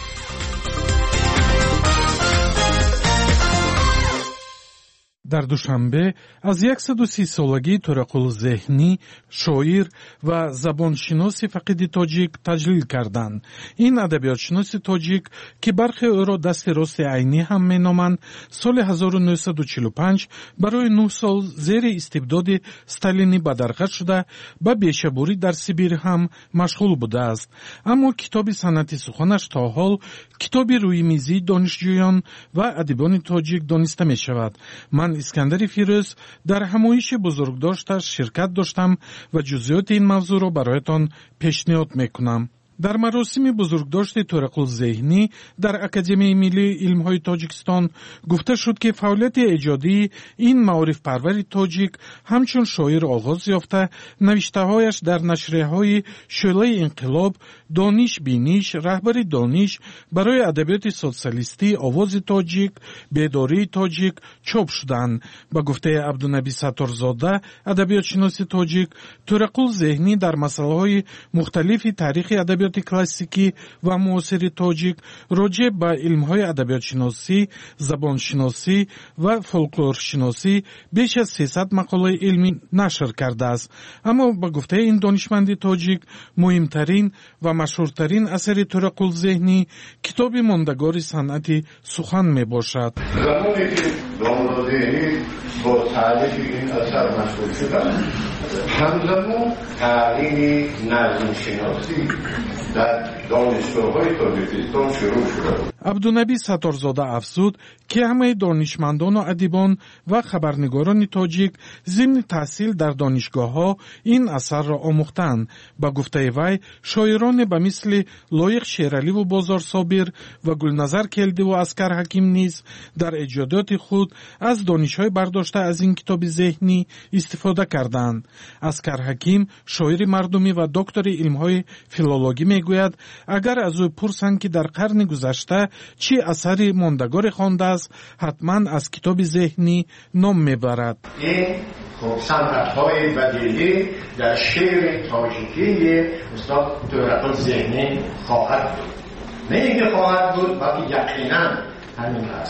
در دوشنبه از صد و سی سالگی طارق الذهنی شاعر و زبانشناس فقید تاجیک تجلیل کردند. این ادبیاتشناس تاجیک که برخی او را دست راست عینی هم مینامند، سال هزار و نهصد و چهل و پنج برای نه سال زیر استبداد استالینی بدرقه شده به بیشعوری در سیبیر هم مشغول بوده است. اما کتاب سنت سخنش تا حال کتاب روی میزی دانشجویان و ادیبان تاجیک دانسته می شود. من اسکندر فیروز در همایش بزرگداشتش شرکت داشتم و جزئیات این موضوع را برایتان پیشنهاد میکنم. در مراسم بزرگداشت طارق الذهنی در اکادمی ملی علم‌های تاجیکستان گفته شد که فعالیت ایجادی این معارف پرور تاجیک همچون شاعر آغاز یافته، نوشته‌هایش در نشریه‌های شعله انقلاب، دانش بینیش، رهبر دانش، برای ادبیات سوسیالیستی، آواز تاجیک، بیداری تاجیک چاپ شدند. با گفته عبدالنبی ستارزاده ادبیاتشناس تاجیک، طارق الذهنی در مسائل مختلف تاریخ ادبیات کلاسیکی و معاصر تاجیک راجع به علم‌های ادبیات شناسی، زبان شناسی و فولکلور شناسی بیش از سیصد مقاله علمی نشر کرده است. اما با گفته این دانشمند تاجیک مهمترین و مشهورترین اثر طارق الذهنی کتاب ماندگار صنعت سخن می باشد. زمانی که داماد الذهنی با تألیف این اثر مشغول شدند، همزمان تعلیم نظم شناسی در دانشگاه‌های تاجیکستان شروع شده. عبدالنبی ستارزاده افزود که همه دانشمندان و ادیبان و خبرنگاران تاجیک ضمن تحصیل در دانشگاه‌ها این اثر را آموختند. با گفته وی شاعران به مثل لایق شیرعلی و بازار صابر و گلنظر کلدی و اسکر حکیم نیز در ایجادات خود از دانش‌های برداشته از این کتاب ذهنی استفاده کردند. اسکر حکیم شاعر مردمی و دکتر علم‌های فیلولوژی میگوید اگر از او پرسند که در قرن گذشته چه اثری ماندگار خوانده است، حتما از کتاب ذهنی نام میبرد. این خب صنعت‌های بدیعی در شعر تاجیکی استاد طارق الذهنی خواهد بود. نه اینکه خواهد بود، بلکه یقینا همین است.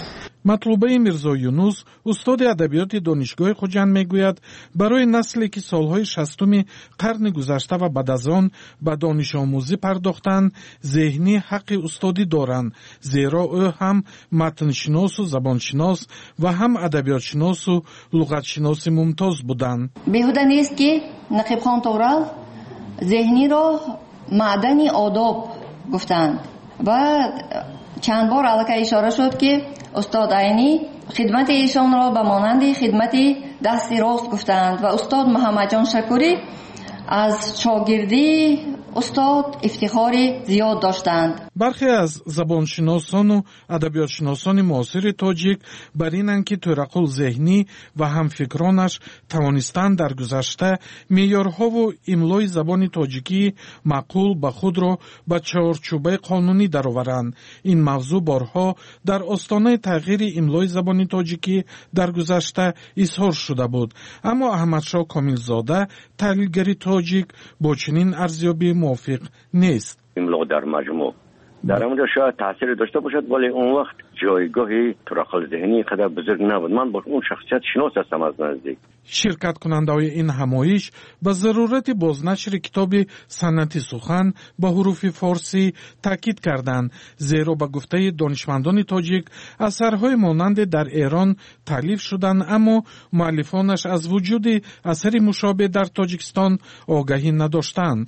матлубаи мирзо юнус устоди адабиёти донишгоҳи хуҷанд мегӯяд барои насле ки солҳои шастуми қарни гузашта ва баъд аз он ба донишомӯзӣ пардохтанд зеҳнӣ ҳаққи устодӣ доранд, зеро ӯ ҳам матншиносу забоншинос ва ҳам адабиётшиносу луғатшиноси мумтоз буданд. беҳуда нест ки нақибхон Тоғрал зеҳниро маъдани одоб гуфтанд ва чанд бор аллакай ишора шуд ки устод Айнӣ хидмати эшонро ба монанди хидмати дасти рост гуфтанд ва устод Муҳаммадҷон Шакурӣ аз шогирдӣ устод ифтихори зиёд доштанд. бархе аз забоншиносону адабиётшиносони муосири тоҷик бар инанд ки Тӯрақул Зеҳнӣ ва ҳамфикронаш тавонистанд дар гузашта меъёрҳову имлои забони тоҷикӣ маъқул ба худро ба чорчӯбаи қонунӣ дароваранд. ин мавзӯъ борҳо дар остонаи тағйири имлои забони тоҷикӣ дар гузашта изҳор шуда буд, аммо Аҳмадшоҳ Комилзода таҳлилгари тоҷик бо чунин арзёбӣ موافق نیست. املا در مجموع در اونجا شاید تأثیر داشته باشد ولی اون وقت جایگاهی ترقل ذهنی قدر بزرگ نبود. من با اون شخصیت شناس هستم از نزدیک. شرکت کننده‌های این همایش به ضرورت بازنشر کتاب سنتی سخن به حروف فارسی تاکید کردند، زیرا به گفته دانشمندان تاجیک اثرهای مانند در ایران تالیف شدند اما مؤلفانش از وجود اثری مشابه در تاجیکستان آگاهی نداشتند.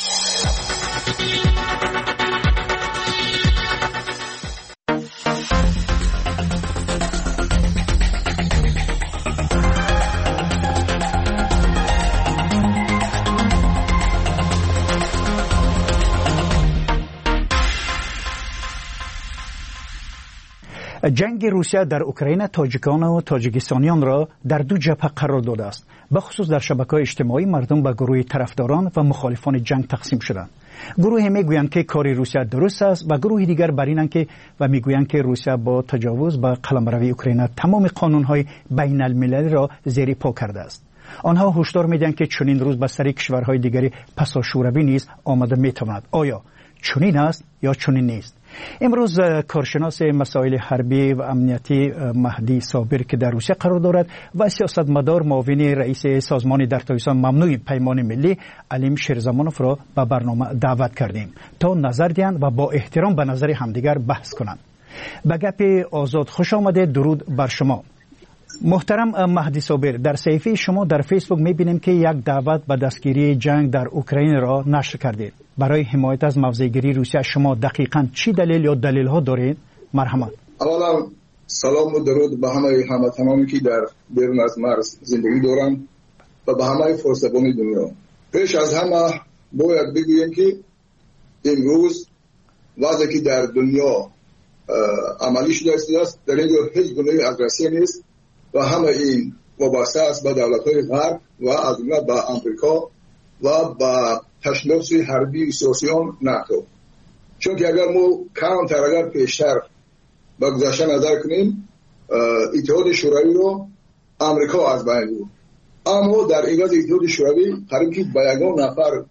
جنگ روسیه در اوکراین تاجیکان و تاجیکستانیان را در دو جبهه قرار داده است. به خصوص در شبکه‌های اجتماعی مردم به گروه طرفداران و مخالفان جنگ تقسیم شدند. گروهی میگویند که کار روسیه درست است و گروه دیگر بر اینند که و میگویند که روسیه با تجاوز به قلمروی اوکراین تمام قانون‌های بین المللی را زیر پا کرده است. آنها هشدار میدهند که چنین روز به سر کشورهای دیگری پسا شوروی نیز آمده میتواند. آیا چنین است یا چنین نیست؟ امروز کارشناس مسائل حربی و امنیتی مهدی صابر که در روسیه قرار دارد و سیاستمدار معاون رئیس سازمان در تاجیکستان ممنوع پیمان ملی علیم شیرزمانوف را به برنامه دعوت کردیم تا نظر دهند و با احترام به نظر همدیگر بحث کنند. به گپ آزاد خوش آمده، درود بر شما. محترم مهدی صابر، در صفحه شما در فیسبوک میبینیم که یک دعوت به دستگیری جنگ در اوکراین را نشر کردید. برای حمایت از موضع‌گیری روسیه شما دقیقاً چی دلیل یا دلیل‌ها دارید؟ مرحمت. اولا سلام و درود به همه هموطنانی که در بیرون از مرز زندگی دارند و به همه فرسبان دنیا. پیش از همه باید بگویم که امروز وضعی که در دنیا عملی شده است، در اینجا هیچ گونه اگرسیون نیست و همه این وابسته است به دولت‌های غرب و از جمله به آمریکا و به تشناسی حربی سیاسیون ناتو. چون که اگر ما کانتر اگر پیشتر به گذشته نظر کنیم، اتحاد شوروی رو آمریکا از بین بود، اما در عوض اتحاد شوروی قریب که به یگان نفر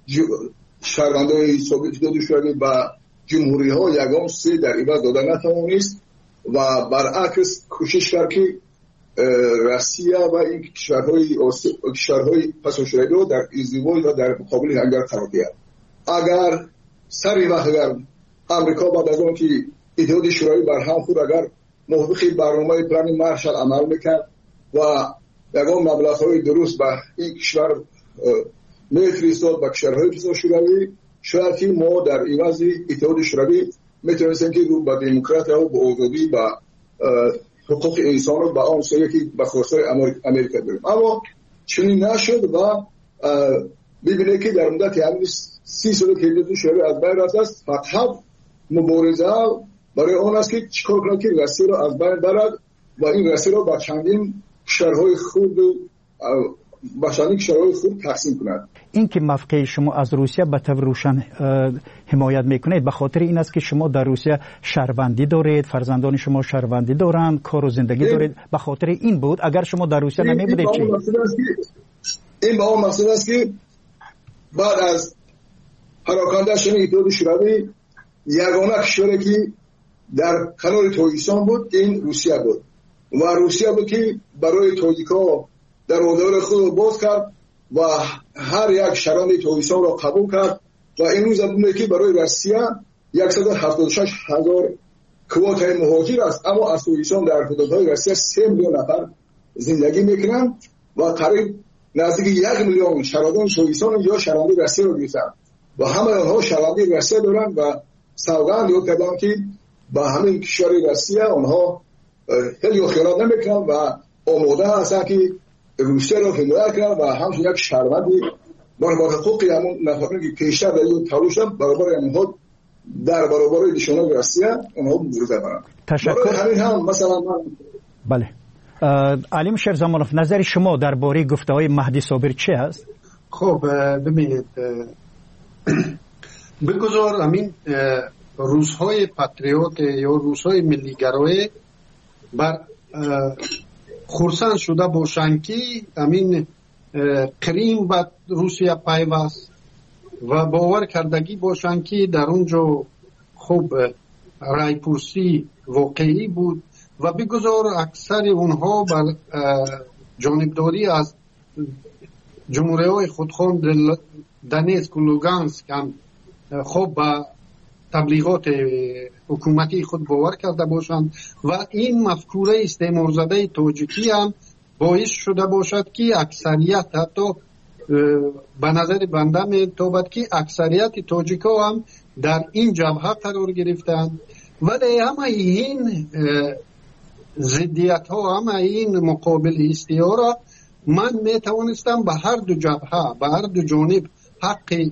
شهروندان ثابت اتحاد شوروی به جمهوری ها یگان سه در عوض داده نتوانست و برعکس کوشش کرد که روسیه و این کشورهای کشورهای پساشوروی رو در ازدواج و در مقابل همدیگر قرار دهد. اگر سری وقت اگر آمریکا بعد از آن که اتحاد شوروی بر هم خود اگر موافق برنامه پلان مارشال عمل میکرد و یگان مبلغ‌های درست به این کشور میفرستاد به کشورهای پساشوروی، شاید که ما در عوض اتحاد شوروی میتونستیم که رو به دموکراسی و به آزادی و حقوق انسان رو به آن سویه که به خواستای امریکا داریم، اما چنین نشد و ببینه که در مدت همین سی سال که اتحاد شوروی از بین رفته است، فقط مبارزه برای آن است که چیکار کنند که روسیه را از بین برد و این روسیه را به چندین کشورهای خود با چندین کشورهای خود تقسیم کند. این که موقع شما از روسیه به طور روشن حمایت میکنید به خاطر این است که شما در روسیه شهروندی دارید، فرزندان شما شهروندی دارند، کار و زندگی دارید، به خاطر این بود؟ اگر شما در روسیه نمی بودید چی؟ این به اون مقصد است که بعد از پراکنده شدن اتحاد شوروی یگانه کشوری که در کانال تویسان بود که این روسیه بود و روسیه بود که برای تاجیک‌ها در دروازه خود باز کرد و هر یک شهرنده تویسان را قبول کرد و این روز بود که برای روسیه صد و هفتاد و شش هزار کوتای مهاجر است، اما از تویسان در حدودهای روسیه سه میلیون نفر زندگی میکنند و قریب نزدیک یک میلیون شهروندان تویسان یا شهرنده روسیه را گرفتند و همه آنها شهرنده روسیه دارند و سوگند یاد کردند که با همین کشور روسیه آنها خیلی خیانت نمیکنند و آماده هستند که روسیه را حمایت کنند و همچنین یک شهروندی با حقوق همون نفرانی که پیشتر در این تلاش برابر آنها در برابر دشمنان روسیه آنها مبارزه کنند. تشکر. همین هم مثلا من بله. علیم شیر زمانوف، نظر شما درباره گفته‌های مهدی صابر چی است؟ خب ببینید، بگذار همین روزهای پاتریوت یا روزهای ملیگرایی بر خرسند شده باشند که همین کریم به روسیه پیوست و باور کردگی باشند که در اونجا خوب رایپرسی واقعی بود و بگذار اکثر اونها بر جانبداری از جمهوری های خودخوان دنیسک و لوگانسک هم خوب با تبلیغات حکومتی خود باور کرده باشند و این مفکوره استعمار زده تاجیکی هم باعث شده باشد که اکثریت، حتی به نظر بنده میتابد که اکثریت تاجیکا هم در این جبهه قرار گرفتند. ولی همه این ضدیت ها، همه این مقابل ایستی ها را من میتوانستم به هر دو جبهه، به هر دو جانب حق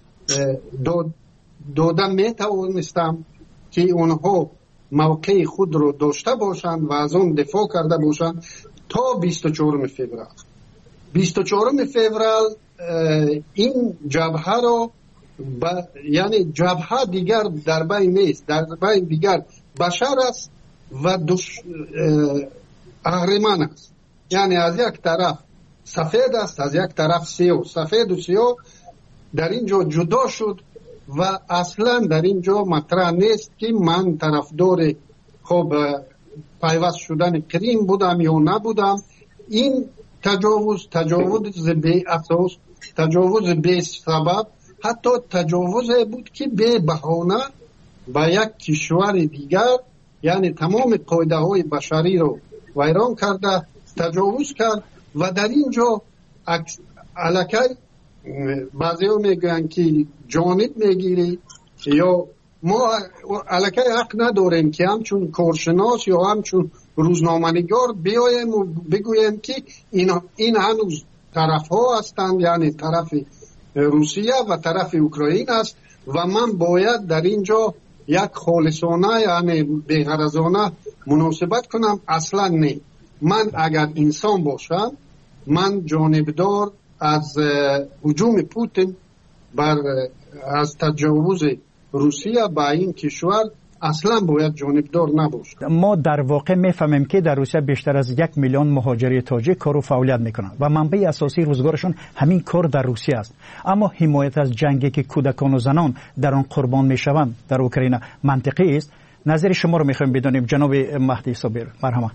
دادم میتوانستم که اونها موقع خود رو داشته باشند و از اون دفاع کرده باشند تا بیست و چهارم فوریه. بیست و چهارم فوریه این جبهه رو با یعنی جبهه دیگر در بین نیست، در بین دیگر بشر است و قهرمان است. یعنی از یک طرف سفید است، از یک طرف سیاه. سفید و سیاه در اینجا جدا شد و اصلا در اینجا مطرح نیست که من طرفدار خب پیوست شدن کریم بودم یا نبودم. این تجاوز تجاوز بی اساس، تجاوز بی سبب، حتی تجاوز بود که بی بهانه با یک کشور دیگر، یعنی تمام قاعده های بشری رو ویران کرده، تجاوز کرد و در اینجا الکی بعضی ها میگن که جانب میگیری یا ما الکی حق نداریم که همچون کارشناس یا همچون روزنامه‌نگار بیایم و بگویم که این, این هنوز طرف ها هستند، یعنی طرف روسیه و طرف اوکراین است و من باید در اینجا یک خالصانه یعنی بی‌غرضانه مناسبت کنم. اصلا نه. من اگر انسان باشم، من جانبدار از هجوم پوتین بر از تجاوز روسیه به این کشور اصلا باید جانبدار نباشد. ما در واقع میفهمیم که در روسیه بیشتر از یک میلیون مهاجر تاجیک کار و فعالیت میکنند و منبع اساسی روزگارشون همین کار در روسیه است. اما حمایت از جنگی که کودکان و زنان در آن قربان میشوند در اوکراین منطقی است. نظر شما رو میخوایم بدانیم جناب مهدی صابر. مرحبا.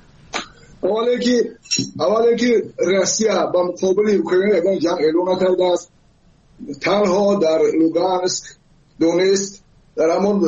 اولی که اولی که روسیه با مقابل اوکراین جنگ اعلام کرده است، تنها در لوگانسک، دونیتسک، در همون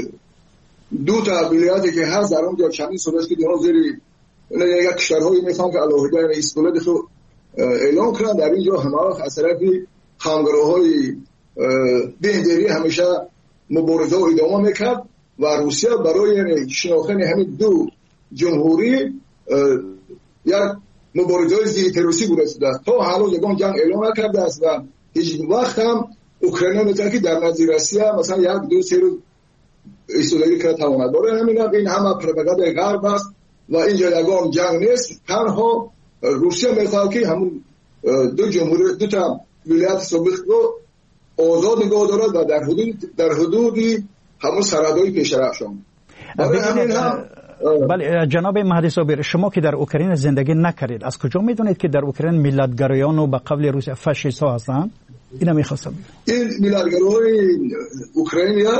دو تا ولایتی که هست در اونجا چندین سال است که دیگه زیر یک کشورهایی میخوان که علاوه استقلال خود اعلام کنند. در اینجا همه از طرف خانگروهای بهدری همیشه مبارزه و ادامه میکرد و روسیه برای شناختن همین دو جمهوری یک مبارزه ضد تروریستی بوده است. تا حالا یگان جنگ اعلام نکرده است و هیچ وقت هم اوکراین میگه که در نزدیک روسیه مثلا یک دو سه روز ایستادگی کرده تواند. برای همین این همه پروپاگاندای غرب است و اینجا یگان جنگ نیست. تنها روسیه میخواد که همون دو جمهوری دو تا ولایت سابق رو آزاد نگاه دارد و در حدود در حدودی همون سرحدهای پیشرفشان. برای همین هم بله جناب مهدی صابر، شما که در اوکراین زندگی نکردید، از کجا میدونید که در اوکراین ملتگرایان و به قبل روسیه فاشیست ها هستند؟ اینا میخواستم. این ملتگرای اوکراینیا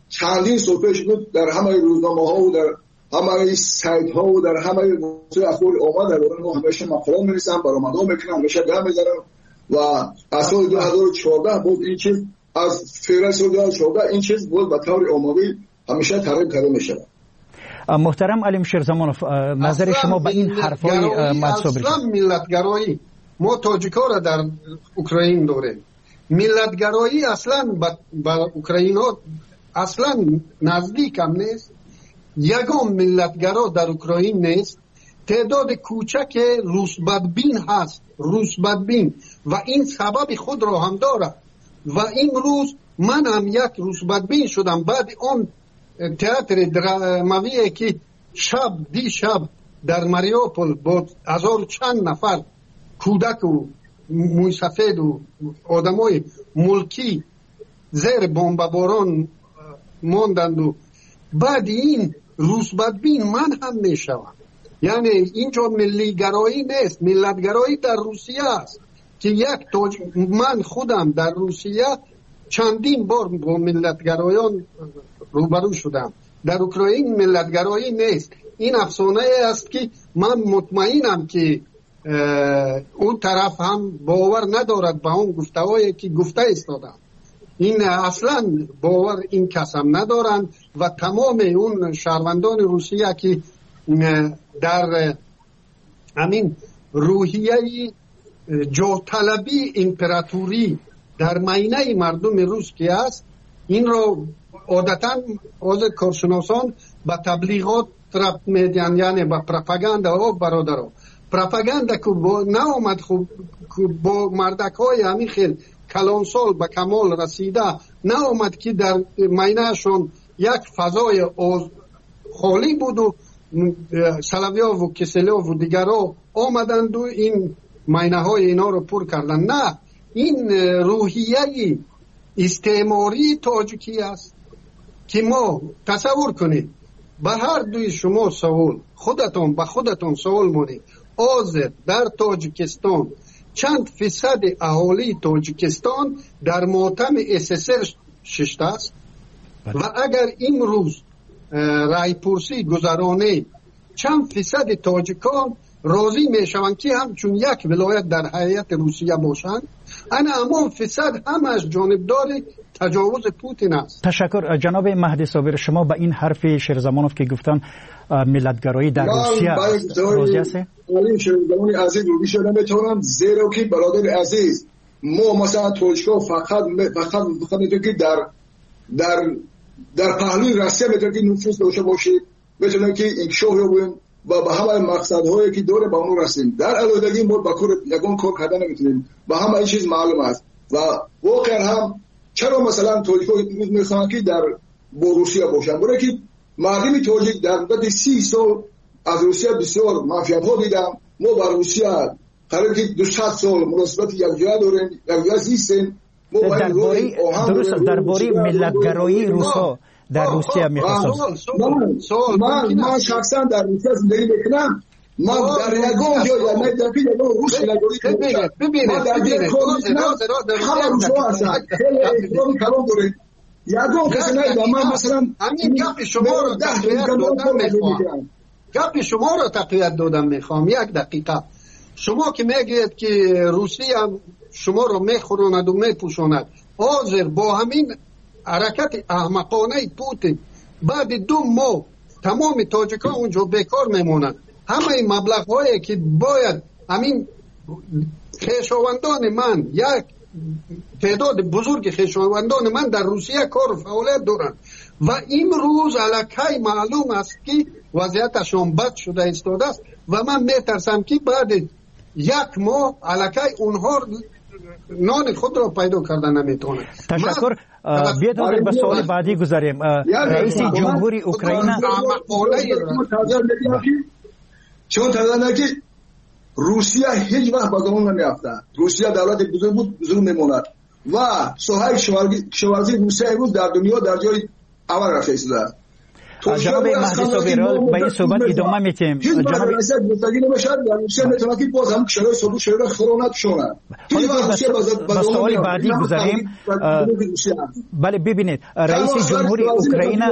چندین سال پیش بود در همه روزنامه ها و در همه سایت ها و در همه وسایل اخباری آمد. در ما همیشه مقاله می‌نویسم، برآمدها میکنم، همیشه گام میزنم و از سال دو هزار و چهارده بود این چیز، از فوریه سال دو هزار و چهارده این چیز بود به طور عمومی همیشه تحریم کرده میشود. محترم علی شیرزمانوف، نظر شما به این حرفای مصوبری؟ اصلا ملتگرایی ما تاجیک‌ها را در اوکراین داریم. ملتگرایی اصلا با اوکراین ها اصلا نزدیک هم نیست. یگان ملتگرا در اوکراین نیست. تعداد کوچک روس بدبین هست، روس بدبین، و این سبب خود را هم دارد. و این روز من هم یک روس بدبین شدم بعد اون تئاتر درامایی که شب دی شب در ماریوپول با هزار چند نفر کودک و موی سفید و آدمای ملکی زیر بمباران ماندند و بعد این روس بدبین من هم میشوم. یعنی اینجا ملی گرایی نیست، ملت گرایی در روسیه است که یک توج... من خودم در روسیه چندین بار با ملت گرایان روبرو شدم. در اوکراین ملت گرایی نیست. این افسانه است که من مطمئنم که اون طرف هم باور ندارد به اون گفته‌هایی که گفته ایستادم. این اصلا باور این کسم ندارن و تمام اون شهروندان روسیه که در همین روحیه جاطلبی امپراتوری در مینه مردم روس که است، این را عادتا از کارشناسان به تبلیغات ربط میدن، یعنی به پروپاگاندا و برادرها. پروپاگاندا که نه آمد خوب با مردک های همین خیل کلانسال به کمال رسیده نه آمد که در مینه شون یک فضای خالی بود و سلاویا و کسلوف و دیگرها آمدند و این مینه های اینا رو پر کردن. نه، این روحیه استعماری تاجیکی است که ما تصور کنید. به هر دوی شما سوال خودتون به خودتون سوال مونید، آذر در تاجیکستان چند فیصد اهالی تاجیکستان در ماتم اس اس ار ششته است؟ و اگر این روز رای پرسی گذرانه چند فیصد تاجیکان راضی میشوند که همچون یک ولایت در هیئت روسیه باشند؟ انا اما فیصد همش جانبدار تجاوز پوتین است. تشکر جناب مهدی صابر. شما به این حرف شیرزمانوف که گفتن ملتگرایی در روسیه راضی هستید؟ ولی شیرزمانی عزیز رو بیشتر نمیتونم، زیرا که برادر عزیز ما مثلا ترک‌ها فقط فقط فقط که در در در پهلوی روسیه میتونه که نفوذ داشته باشید، میتونه که انکشاف یابیم و به همه مقصدهایی که داره به اون رسیم. در علایدگی ما با کار یگان کار کردن نمیتونیم، به همه این چیز معلوم است. و واقعا هم چرا مثلا تاجیک‌ها میخوان که در با روسیه باشن؟ برای که مردم تاجیک در مدت سی سال از روسیه بسیار منفعت‌ها دیدم. ما با روسیه قرار که دویست سال مناسبت یکجا داریم، یکجا زیستیم. درباره درست درباره ملتگرایی روس‌ها در روسیه می‌خواستم. من من شخصا در روسیه زندگی می‌کنم. من در یگان جا یا نه در یگان روس زندگی ببینید ببینید همه روس‌ها هستن. خیلی احترام کلام دارید. یگان کسی نه من مثلا همین گپ شما رو تقویت دادم می‌خوام. گپ شما رو تقویت دادم می‌خوام. یک دقیقه. شما که میگید که روسیه شما رو میخوراند و میپوشاند، حاضر با همین حرکت احمقانه پوتین بعد دو ماه تمام تاجیک‌ها اونجا بیکار میمونند. همه مبلغ هایی که باید همین خویشاوندان من، یک تعداد بزرگ خویشاوندان من در روسیه کار و فعالیت دارند و این روز الکی معلوم است که وضعیتشان بد شده ایستاده است و من میترسم که بعد یک ماه الکی اونها نان خود را پیدا کردن نمیتونه. تشکر. بیاد به سوال بعدی گذاریم. رئیس جمهوری اوکراین چون تدانه که روسیه هیچ وقت با گمان نمیافته. روسیه دولت بزرگ بود، بزرگ میموند و ساحه کشاورزی روسیه امروز در دنیا در جای اول رفته است. جناب مهدی صابرال به این صحبت ادامه میتیم. جناب رئیس مستقیم نمیشد روسیه میتونه که باز هم کشورهای صلح شده خرونا بشونن. با سوال بعدی گذاریم. بله ببینید رئیس جمهوری اوکراین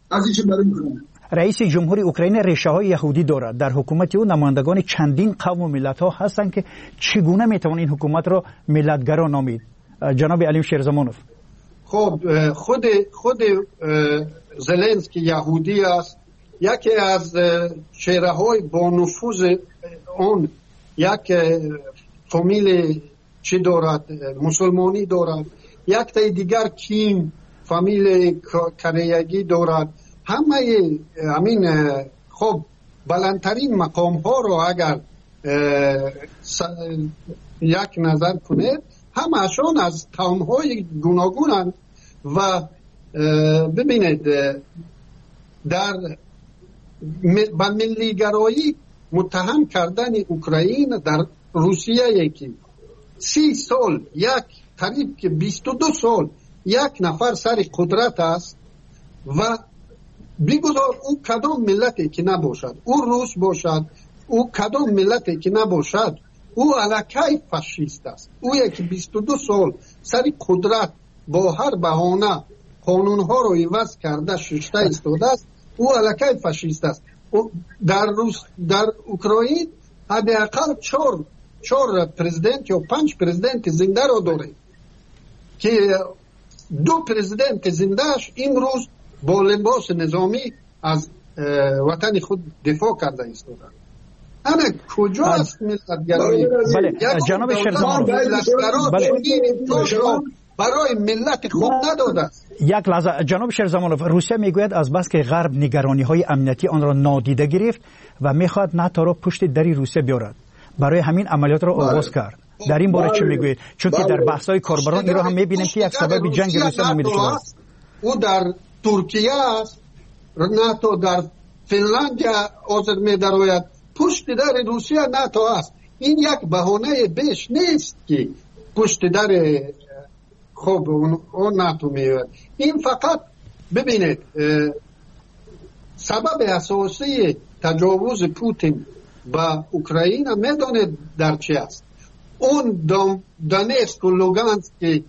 رئیس جمهوری اوکراین ریشه های یهودی دارد. در حکومت او نمایندگان چندین قوم و ملت ها هستند که چگونه میتوان این حکومت را ملتگرا نامید؟ جناب علیم شیرزمانوف. خب خود خود زلنسکی یهودی است. یکی از چهره های با نفوذ اون یک فامیل چی دارد، مسلمانی دارد، یک تا دیگر کیم فامیل کریگی دارد. همه همین خب بلندترین مقام ها رو اگر یک نظر کنید همشون از قوم های گوناگونند و ببینید در با ملیگرایی متهم کردن اوکراین در روسیه یکی سی سال یک قریب که بیست و دو سال یک نفر سر قدرت است و بگذار او کدام ملتی که نباشد، او روس باشد، او کدام ملتی که نباشد، او علاکه فاشیست است. او یکی بیست و دو سال سر قدرت با هر بهانه قانونها رو عوض کرده ششته ایستاده است. او علاکه فاشیست است. در روس در اوکراین حداقل چهار چهار پرزیدنت یا پنج پرزیدنت زنده رو داره که دو پرزیدنت زندهش امروز با لباس نظامی از وطن خود دفاع کرده ایستادند. اما کجا است ملتگرایی؟ بله جناب شیرزمانوف برای ملت خود نداده است. یک لحظه جناب شیرزمانوف، روسیه میگوید از بس که غرب نگرانی های امنیتی آن را نادیده گرفت و میخواد ناتو را پشت دری روسیه بیارد، برای همین عملیات را آغاز کرد. در این باره چه میگوید؟ چون که در بحث های کاربران این را هم میبینیم که یک سبب جنگ روسیه نامیده شده است. او در ترکیه است، ناتو در فنلاندیا عذر می‌دراید، پشت در روسیه ناتو است. این یک بهانه بیش نیست که پشت در خب اون, اون ناتو میاد. این فقط ببینید سبب اساسی تجاوز پوتین با اوکراین میدونید در چی است؟ اون دونتسک و لوگانسک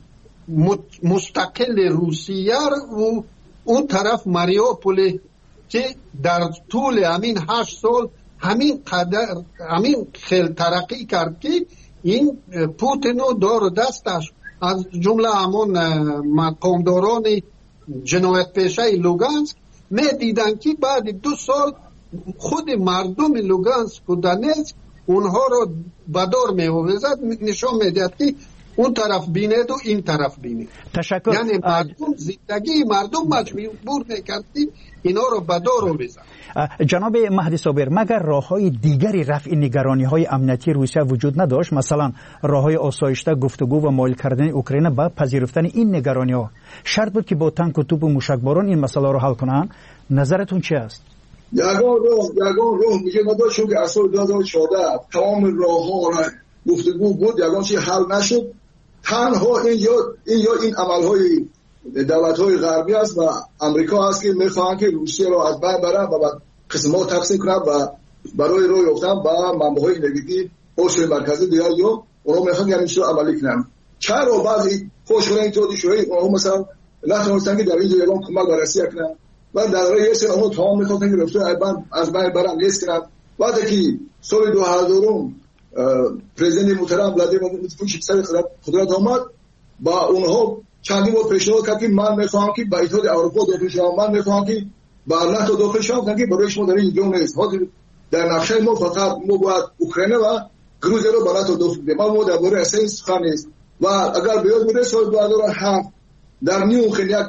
مستقل روسیه و اون طرف ماریوپول که در طول همین هشت سال همین قدر همین خیل ترقی کرد که این پوتینو دار دستش از جمله همون مقامداران جنایت پیشه لوگانسک می دیدن که بعد دو سال خود مردم لوگانسک و دونتسک اونها رو بدار می آورد، نشان میدهد که اون طرف بینید و این طرف بینید. تشکر. یعنی مردم زندگی مردم مجبور میکرد اینا رو بدار رو بزن. جناب مهدی صابر، مگر راه‌های دیگری رفع نگرانی‌های امنیتی روسیه وجود نداشت؟ مثلا راه‌های آسایشته گفتگو و مایل کردن اوکراین به پذیرفتن این نگرانی‌ها شرط بود که با تانک و توپ و موشکباران این مسئله رو حل کنن؟ نظرتون چی است؟ یگان راه یگان راه میگه نداشت که اصلا دو هزار و چهارده تمام راه‌ها را گفتگو بود، یگان چی حل نشد. تنها این یا این یا این عمل‌های دولت‌های غربی است و امریکا است که می‌خواهند که روسیه را از بین برن و به قسم‌ها تقسیم کنند و برای راه یافتن به منبع‌های انرژی عضو مرکزی دیگر یا اونها می‌خواهند همین چیزا عملی کنند. چرا بعضی خوشخواه اینطوری شده اونها مثلا نتونستن که در این جریان کمک به روسیه کنند و در راه یه سری اونها تمام می‌خواهند که روسیه از بین برن لیست کنند. وقتی که سال دو هزار پرزیدنت محترم ولادیمیر پوتین سر قدرت آمد با اونها چندین بار پیشنهاد کرد که من میخوام که با اتحاد اروپا داخل شوم، من میخوام که با ناتو داخل شوم که برای شما در این جون نیست. در نقشه ما فقط ما باید اوکراین و گروزیا رو با ناتو داخل بدیم. ما درباره اساس خان نیست و اگر بیاد میره سال دو هزار و هفت در میونخ یک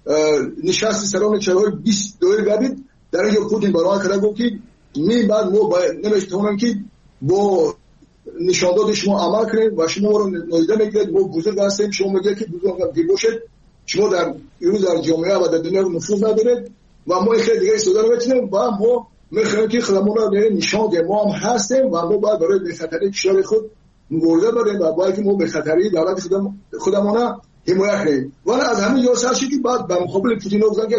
نشست سران چهارهای بیست دوره گردید در اینجا پوتین برای کرده گفت که می بعد ما نمیتونم که با نشانداد شما عمل کنید و شما رو نادیده میگیرید. ما بزرگ هستیم، شما میگید که بزرگ باشید، شما در امروز در جامعه و در دنیا نفوذ ندارید و ما خیلی دیگه استفاده نمی‌کنیم و ما می‌خوایم که خودمون رو نشان دهیم ما هم هستیم و ما باید برای بخطری کشور خود مبارزه بریم و باید که ما بخطری دولت خودمون حمایت کنیم. ولی از همین یاسر شدی بعد به مقابل پوتین گفتن که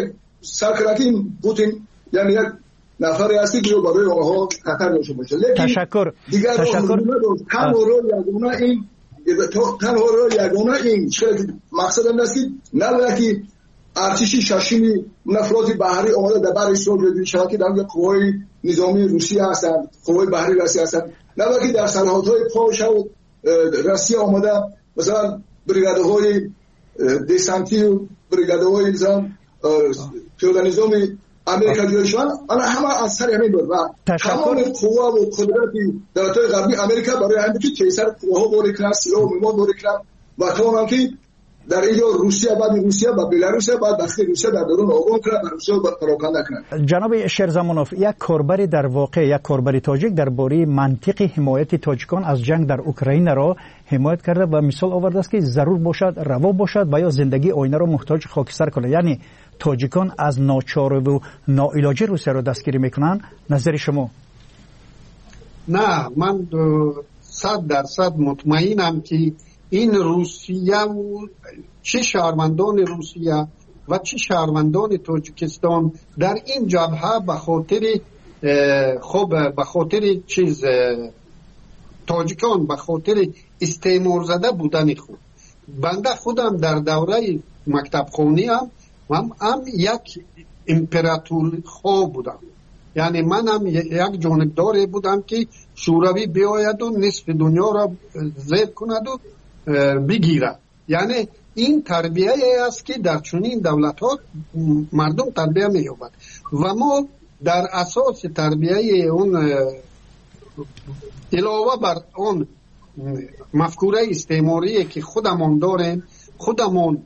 سرکرتی پوتین یعنی یک نفری هستی که برای آنها خطر داشته باشه. لیکن تشکر دیگر تشکر تنها رو یگانه این تنها رو یگانه این مقصد این است که نه که ارتشی ششمی نفرات بحری آمده در بر اسرائیل جدید شود که در قوای نظامی روسیه هستند، قوای بحری روسیه هستند، نه که در سرحدهای پاش و روسیه آمده مثلا بریگادهای دسانتی و بریگادهای نظام پیاده نظامی امریکا جوی شدن، آن همه از سر همین بود و تمام قوا و قدرتی دولت‌های غربی امریکا برای همین که کیسر قواها باری کنند، سلاح و میواد باری کنند و تمام که در اینجا روسیه بعد روسیه و بلاروس بعد داخل روسیه در درون آگام کنند و روسیه پراکنده کنند. جناب شیرزمانوف، یک کاربری در واقع یک کاربری تاجیک درباره منطق حمایت تاجیکان از جنگ در اوکراین را حمایت کرده و مثال آورده است که ضرور باشد روا باشد و یا زندگی آینه را محتاج خاکستر کنه، یعنی تاجیکان از ناچار و ناعلاجی روسیه را دستگیری میکنن. نظر شما؟ نه، من صد درصد مطمئنم که این روسیه و چه شهروندان روسیه و چه شهروندان تاجیکستان در این جبهه به خاطر خب به خاطر چیز تاجیکان به خاطر استعمار زده بودن خود. بنده خودم در دوره مکتب خونی هم من هم یک امپراتور خواه بودم، یعنی من هم یک جانبدار بودم که شوروی بیاید و نصف دنیا را زیر کند و بگیرد. یعنی این تربیه است که در چنین دولت ها مردم تربیه می یابد و ما در اساس تربیه اون علاوه بر اون مفکوره استعماری که خودمون داریم، خودمون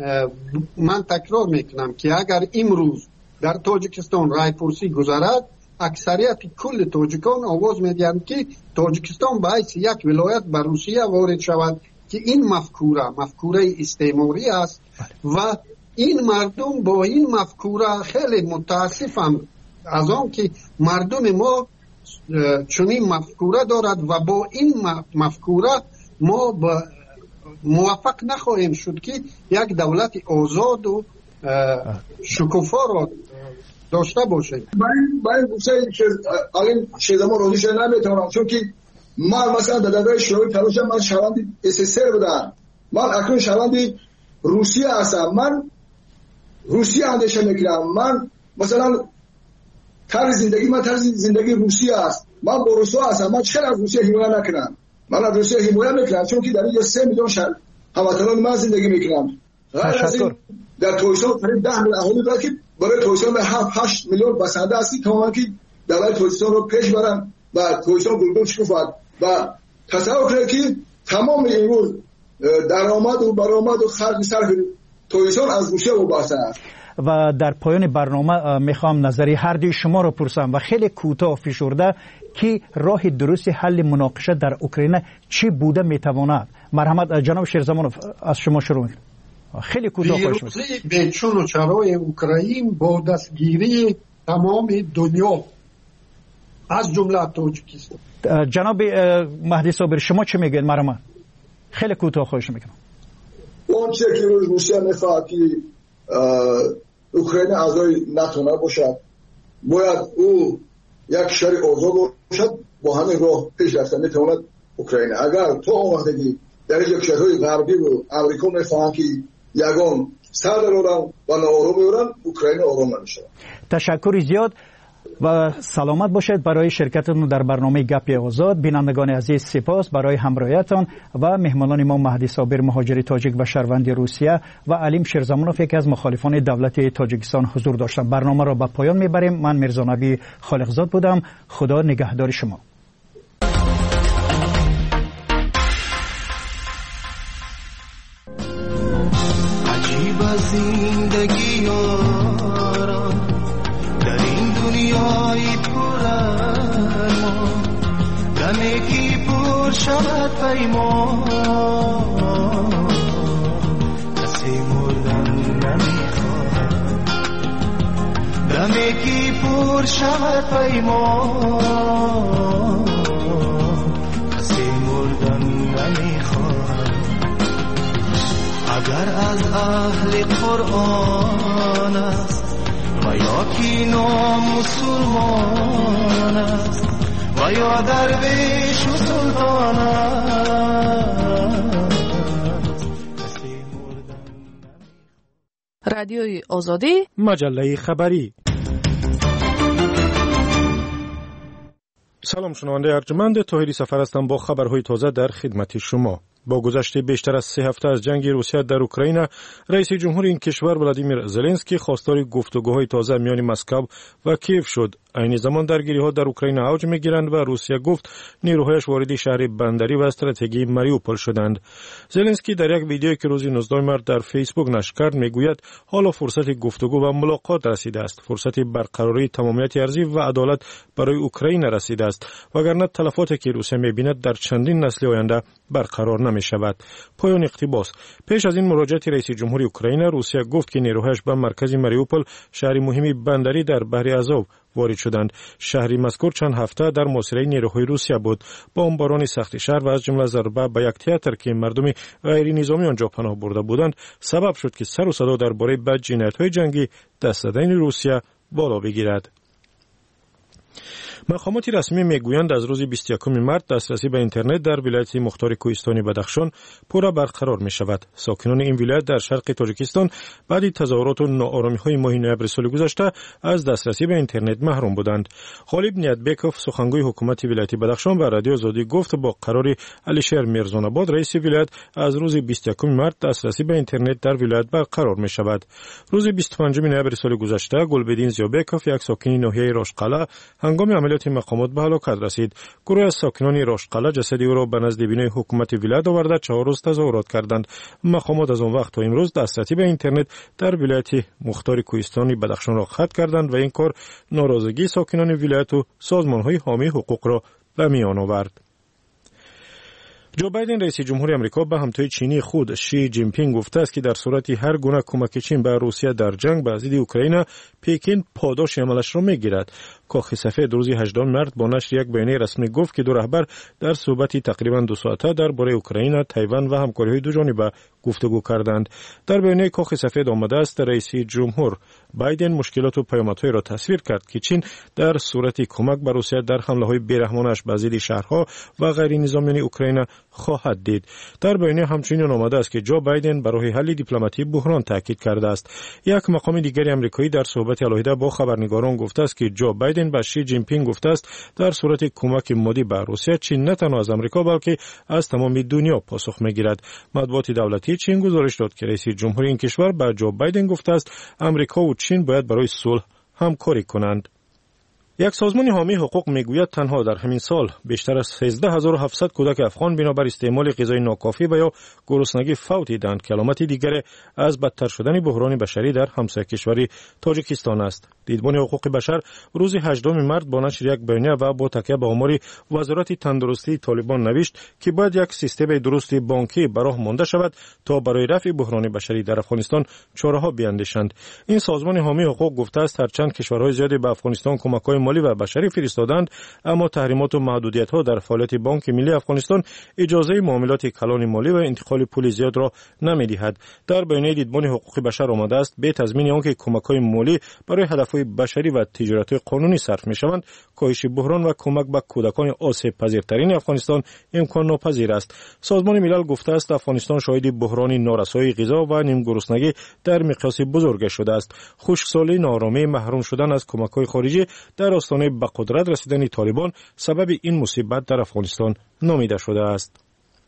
من تکرار میکنم که اگر امروز در تاجیکستان رای پرسی گذرد، اکثریت کل تاجیکان آواز میدهند که تاجیکستان به حیث یک ولایت به روسیه وارد شود، که این مفکوره مفکوره استعماری است و این مردم با این مفکوره خیلی متاسفم از آن که مردم ما چنین مفکوره دارد و با این مفکوره ما با موفق نخواهیم شد که یک دولت آزاد و شکوفا را داشته باشیم. من گفتم که الان شیدما روزیش نمیتونم، چون که من مثلا در دوره شوروی تلاشم من شهروند اس اس ار بودم، من اکنون شهروند روسیه هستم، من روسیه اندیشه میکنم، من مثلا طرز زندگی من طرز زندگی روسیه است، من با روسیه هستم، من چرا از روسیه حمایت نکنم؟ من از روسیه حمایت میکنم چون که در اینجا سه میلیون شهر هموطنان من زندگی میکنم. تشکر. در تویسان قریب ده میلیون اهالی دارد که برای تویسان به هفت هشت میلیون بسنده هستی تماما که دولت تویسان رو پیش برن و تویسان گلگل شکوفد و تصور کنید که تمام امروز درآمد و برآمد و خرج صرف تویسان از روسیه وابسته است. و در پایان برنامه میخوام نظری هر دوی شما رو پرسم و خیلی کوتاه فشرده که راه درست حل مناقشه در اوکراین چی بوده میتواند؟ مرحمت جناب شیرزمانوف از شما شروع میکنم. خیلی کوتاه خواهش میکنم. پیروزی به چون و چرای اوکراین با دستگیری تمام دنیا از جمله تاجیکستان. جناب مهدی صابر شما چه میگید؟ مرحمت خیلی کوتاه خواهش میکنم. اون چه که روسیه میخواد که اوکراین اعضای ناتو نباشد، باید او یک شهر آزاد باشد، با همین راه پیش رفتن میتواند اوکراین. اگر تو آمدگی در یک شهرهای غربی و امریکا میخواهند که یگان سر درارن و ناآرام بیارن، اوکراین آرام نمیشه. تشکر زیاد و سلامت باشید برای شرکتتون در برنامه گپ آزاد. بینندگان عزیز سپاس برای همراهیتان و مهمانان ما مهدی صابر مهاجر تاجیک و شهروند روسیه و علیم شیرزمانوف یکی از مخالفان دولت تاجیکستان حضور داشتند. برنامه را به پایان میبریم. من میرزا نبی خالقزاد بودم. خدا نگهدار شما. عجیب زندگی یارا در این دنیای پر ارمان، دمی که پر شود پیمان، کسی مردن نمیخواد. دمی که پر شود پیمان، کسی مردن نمیخواد. اگر از اهل قرآن است مسکین و مسلمان است و یا درویش و سلطان است. رادیوی آزادی، مجله خبری. سلام شنونده ارجمند، طاهری سفر هستم با خبرهای تازه در خدمت شما. با گذشت بیشتر از سه هفته از جنگ روسیه در اوکراین، رئیس جمهور این کشور ولادیمیر زلنسکی خواستار گفتگوهای تازه میان مسکو و کیف شد. این زمان درگیری‌ها در اوکراین اوج می‌گیرند و روسیه گفت نیروهایش وارد شهر بندری و استراتژیکی ماریوپول شدند. زلنسکی در یک ویدیویی که روز نوزدهم مارس در فیسبوک نشر کرد میگوید حالا فرصت گفتگو و ملاقات رسیده است. فرصت برقراری تمامیت ارضی و عدالت برای اوکراین رسیده است، وگرنه تلفاتی که روسیه می‌بیند در چندین نسل آینده برقرار نمی‌شود. پایان اقتباس. پیش از این مراجعه رئیس جمهور اوکراین، روسیه گفت که نیروهایش به مرکز ماریوپول، شهر مهمی بندری در بحر آزوف، وارد شدند. شهری مذکور چند هفته در محاصره نیروهای روسیه بود. بمباران سخت شهر و از جمله ضربه به یک تئاتر که مردم غیر نظامی آنجا پناه برده بودند سبب شد که سر و صدا درباره بد جنایت‌های جنگی دست دادن روسیه بالا بگیرد. مقامات رسمی میگویند از روز بیست و یکم مارس دسترسی به اینترنت در ولایت مختار کوهستانی بدخشان پورا برقرار می شود. ساکنان این ولایت در شرق تاجیکستان بعد تظاهرات و ناآرامی‌های ماه نوامبر سال گذشته از دسترسی به اینترنت محروم بودند. غالب نیتبکوف سخنگوی حکومت ولایت بدخشان به رادیو آزادی گفت با قرار علیشیر میرزوناباد رئیس ولایت از روز بیست و یکم مارس دسترسی به اینترنت در ولایت برقرار می شود. روز بیست و پنجم نوامبر سال گذشته گلبدین زیابکوف یک ساکن ناحیه راشقله هنگام عملیات مقامات به هلاکت رسید. گروه از ساکنان راشقله جسد او را به نزد بینای حکومت ولایت آورده چهار روز تظاهرات کردند. مقامات از آن وقت تا امروز دسترسی به اینترنت در ولایت مختار کوهستانی بدخشان را قطع کردند و این کار ناراضگی ساکنان ولایت و سازمان‌های حامی حقوق را به میان آورد. جو بایدن رئیس جمهور آمریکا به همتای چینی خود شی جین پینگ گفته است که در صورت هر گونه کمک چین به روسیه در جنگ به ضد اوکراین، پکین پاداش عملش را میگیرد. کاخ سفید روز هجدهم مارس با نشر یک بیانیه رسمی گفت که دو رهبر در صحبتی تقریبا دو ساعته درباره اوکراین، تایوان و همکاری‌های دو جانبه گفتگو کردند. در بیانیه کاخ سفید آمده است رئیس جمهور بایدن مشکلات و پیامدهای را تصویر کرد که چین در صورت کمک به روسیه در حمله‌های بیرحمانش به ضد شهرها و غیر نظامیان اوکراین خواهد دید. در بیانیه همچنین آمده است که جو بایدن برای حل دیپلماتی بحران تاکید کرده است. یک مقام دیگر آمریکایی در صحبت علیحده با خبرنگاران گفته است که جو بایدن به شی جین پینگ گفته است در صورت کمک مادی به روسیه، چین نه تنها از آمریکا بلکه از تمام دنیا پاسخ میگیرد. مطبوعات دولتی چین گزارش داد که رئیس جمهور این کشور به جو بایدن گفته است آمریکا و چین باید برای صلح همکاری کنند. یک سازمان حامی حقوق میگوید تنها در همین سال بیشتر از سیزده هزار و هفتصد کودک افغان بنابر استعمال غذای ناکافی و یا گرسنگی فوت دیدند که علامتی دیگر از بدتر شدن بحران بشری در همسایه کشوری تاجیکستان است. دیدبان حقوق بشر روز هجدهم مارس با نشر یک بیانیه و با تکیه به آمار وزارت تندرستی طالبان نوشت که باید یک سیستم درست بانکی به راه مانده شود تا برای رفع بحران بشری در افغانستان چاره‌ها بیاندیشند. این سازمان حامی حقوق گفته است هرچند کشورهای زیادی به افغانستان کمک‌های مالی و بشری فرستادند، اما تحریمات و محدودیت‌ها در فعالیت بانک ملی افغانستان اجازه معاملات کلان مالی و انتقال پول زیاد را نمی‌دهد. در بیانیه دیدبان حقوق بشر آمده است به تضمین آنکه کمک‌های مالی برای هدف‌های بشری و تجارت قانونی صرف می‌شوند، کاهش بحران و کمک به کودکان آسیب پذیرترین افغانستان امکان ناپذیر است. سازمان ملل گفته است افغانستان شاهد بحران نارسایی غذا و نیمگرسنگی در مقیاس بزرگ شده است. خشکسالی، ناآرامی، محروم شدن از کمک‌های خارجی در آستانه به قدرت رسیدن طالبان سبب این مصیبت در افغانستان نامیده شده است.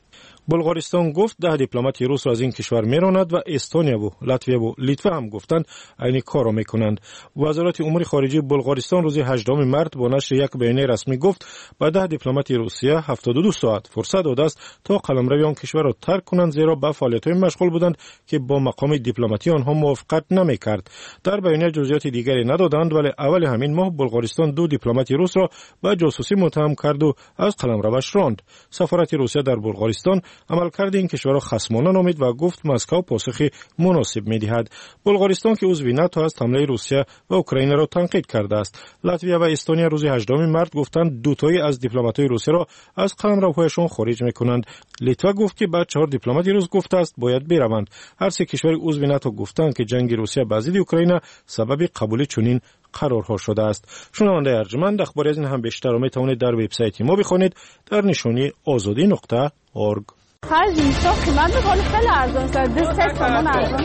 بلغارستان گفت ده دیپلمات روس را از این کشور میراند و استونیا و لاتویا و لیتوا هم گفتند عین کار را میکنند. وزارت امور خارجه بلغارستان روز هجدهم مارس با نشر یک بیانیه رسمی گفت با ده دیپلمات روسیه هفتاد و دو ساعت فرصت داده است تا قلمرو آن کشور را ترک کنند، زیرا به فعالیت‌های مشغول بودند که با مقام دیپلماتی آنها موافقت نمیکرد. در بیانیه جزئیات دیگری ندادند، ولی اول همین ماه بلغارستان دو دیپلمات روس را به جاسوسی متهم کرد و از قلمروش راند. سفارت روسیه در بلغارستان عملکرد این کشور را خصمانه نامید و گفت مسکو پاسخ مناسب می‌دهد. بلغارستان که عضو ناتو است حمله روسیه و اوکراین را تنقید کرده است. لاتویا و استونیا روز هجدهم مارس گفتند دو تایی از دیپلمات‌های روسیه را از قلمروهایشان خارج می‌کنند. لیتوا گفت که بعد چهار دیپلمات روس گفته است باید بروند. هر سه کشور عضو ناتو گفتند که جنگ روسیه با ضد اوکراین سبب قبول چنین قرارها شده است. شنونده ارجمند، اخباری از این هم بیشتر را میتوانید در وبسایت ما بخوانید در نشانی آزادی نقطه اورگ. خرج اینستا قیمت میکنه خیلی ارزان است. دست تومان ارزان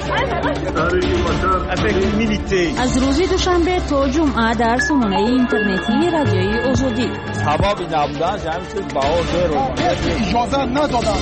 است. از روز دوشنبه تا جمعه در سامانه اینترنتی رادیوی آزادی. سبب نبودن جمعیت باور رو اجازه ندادن.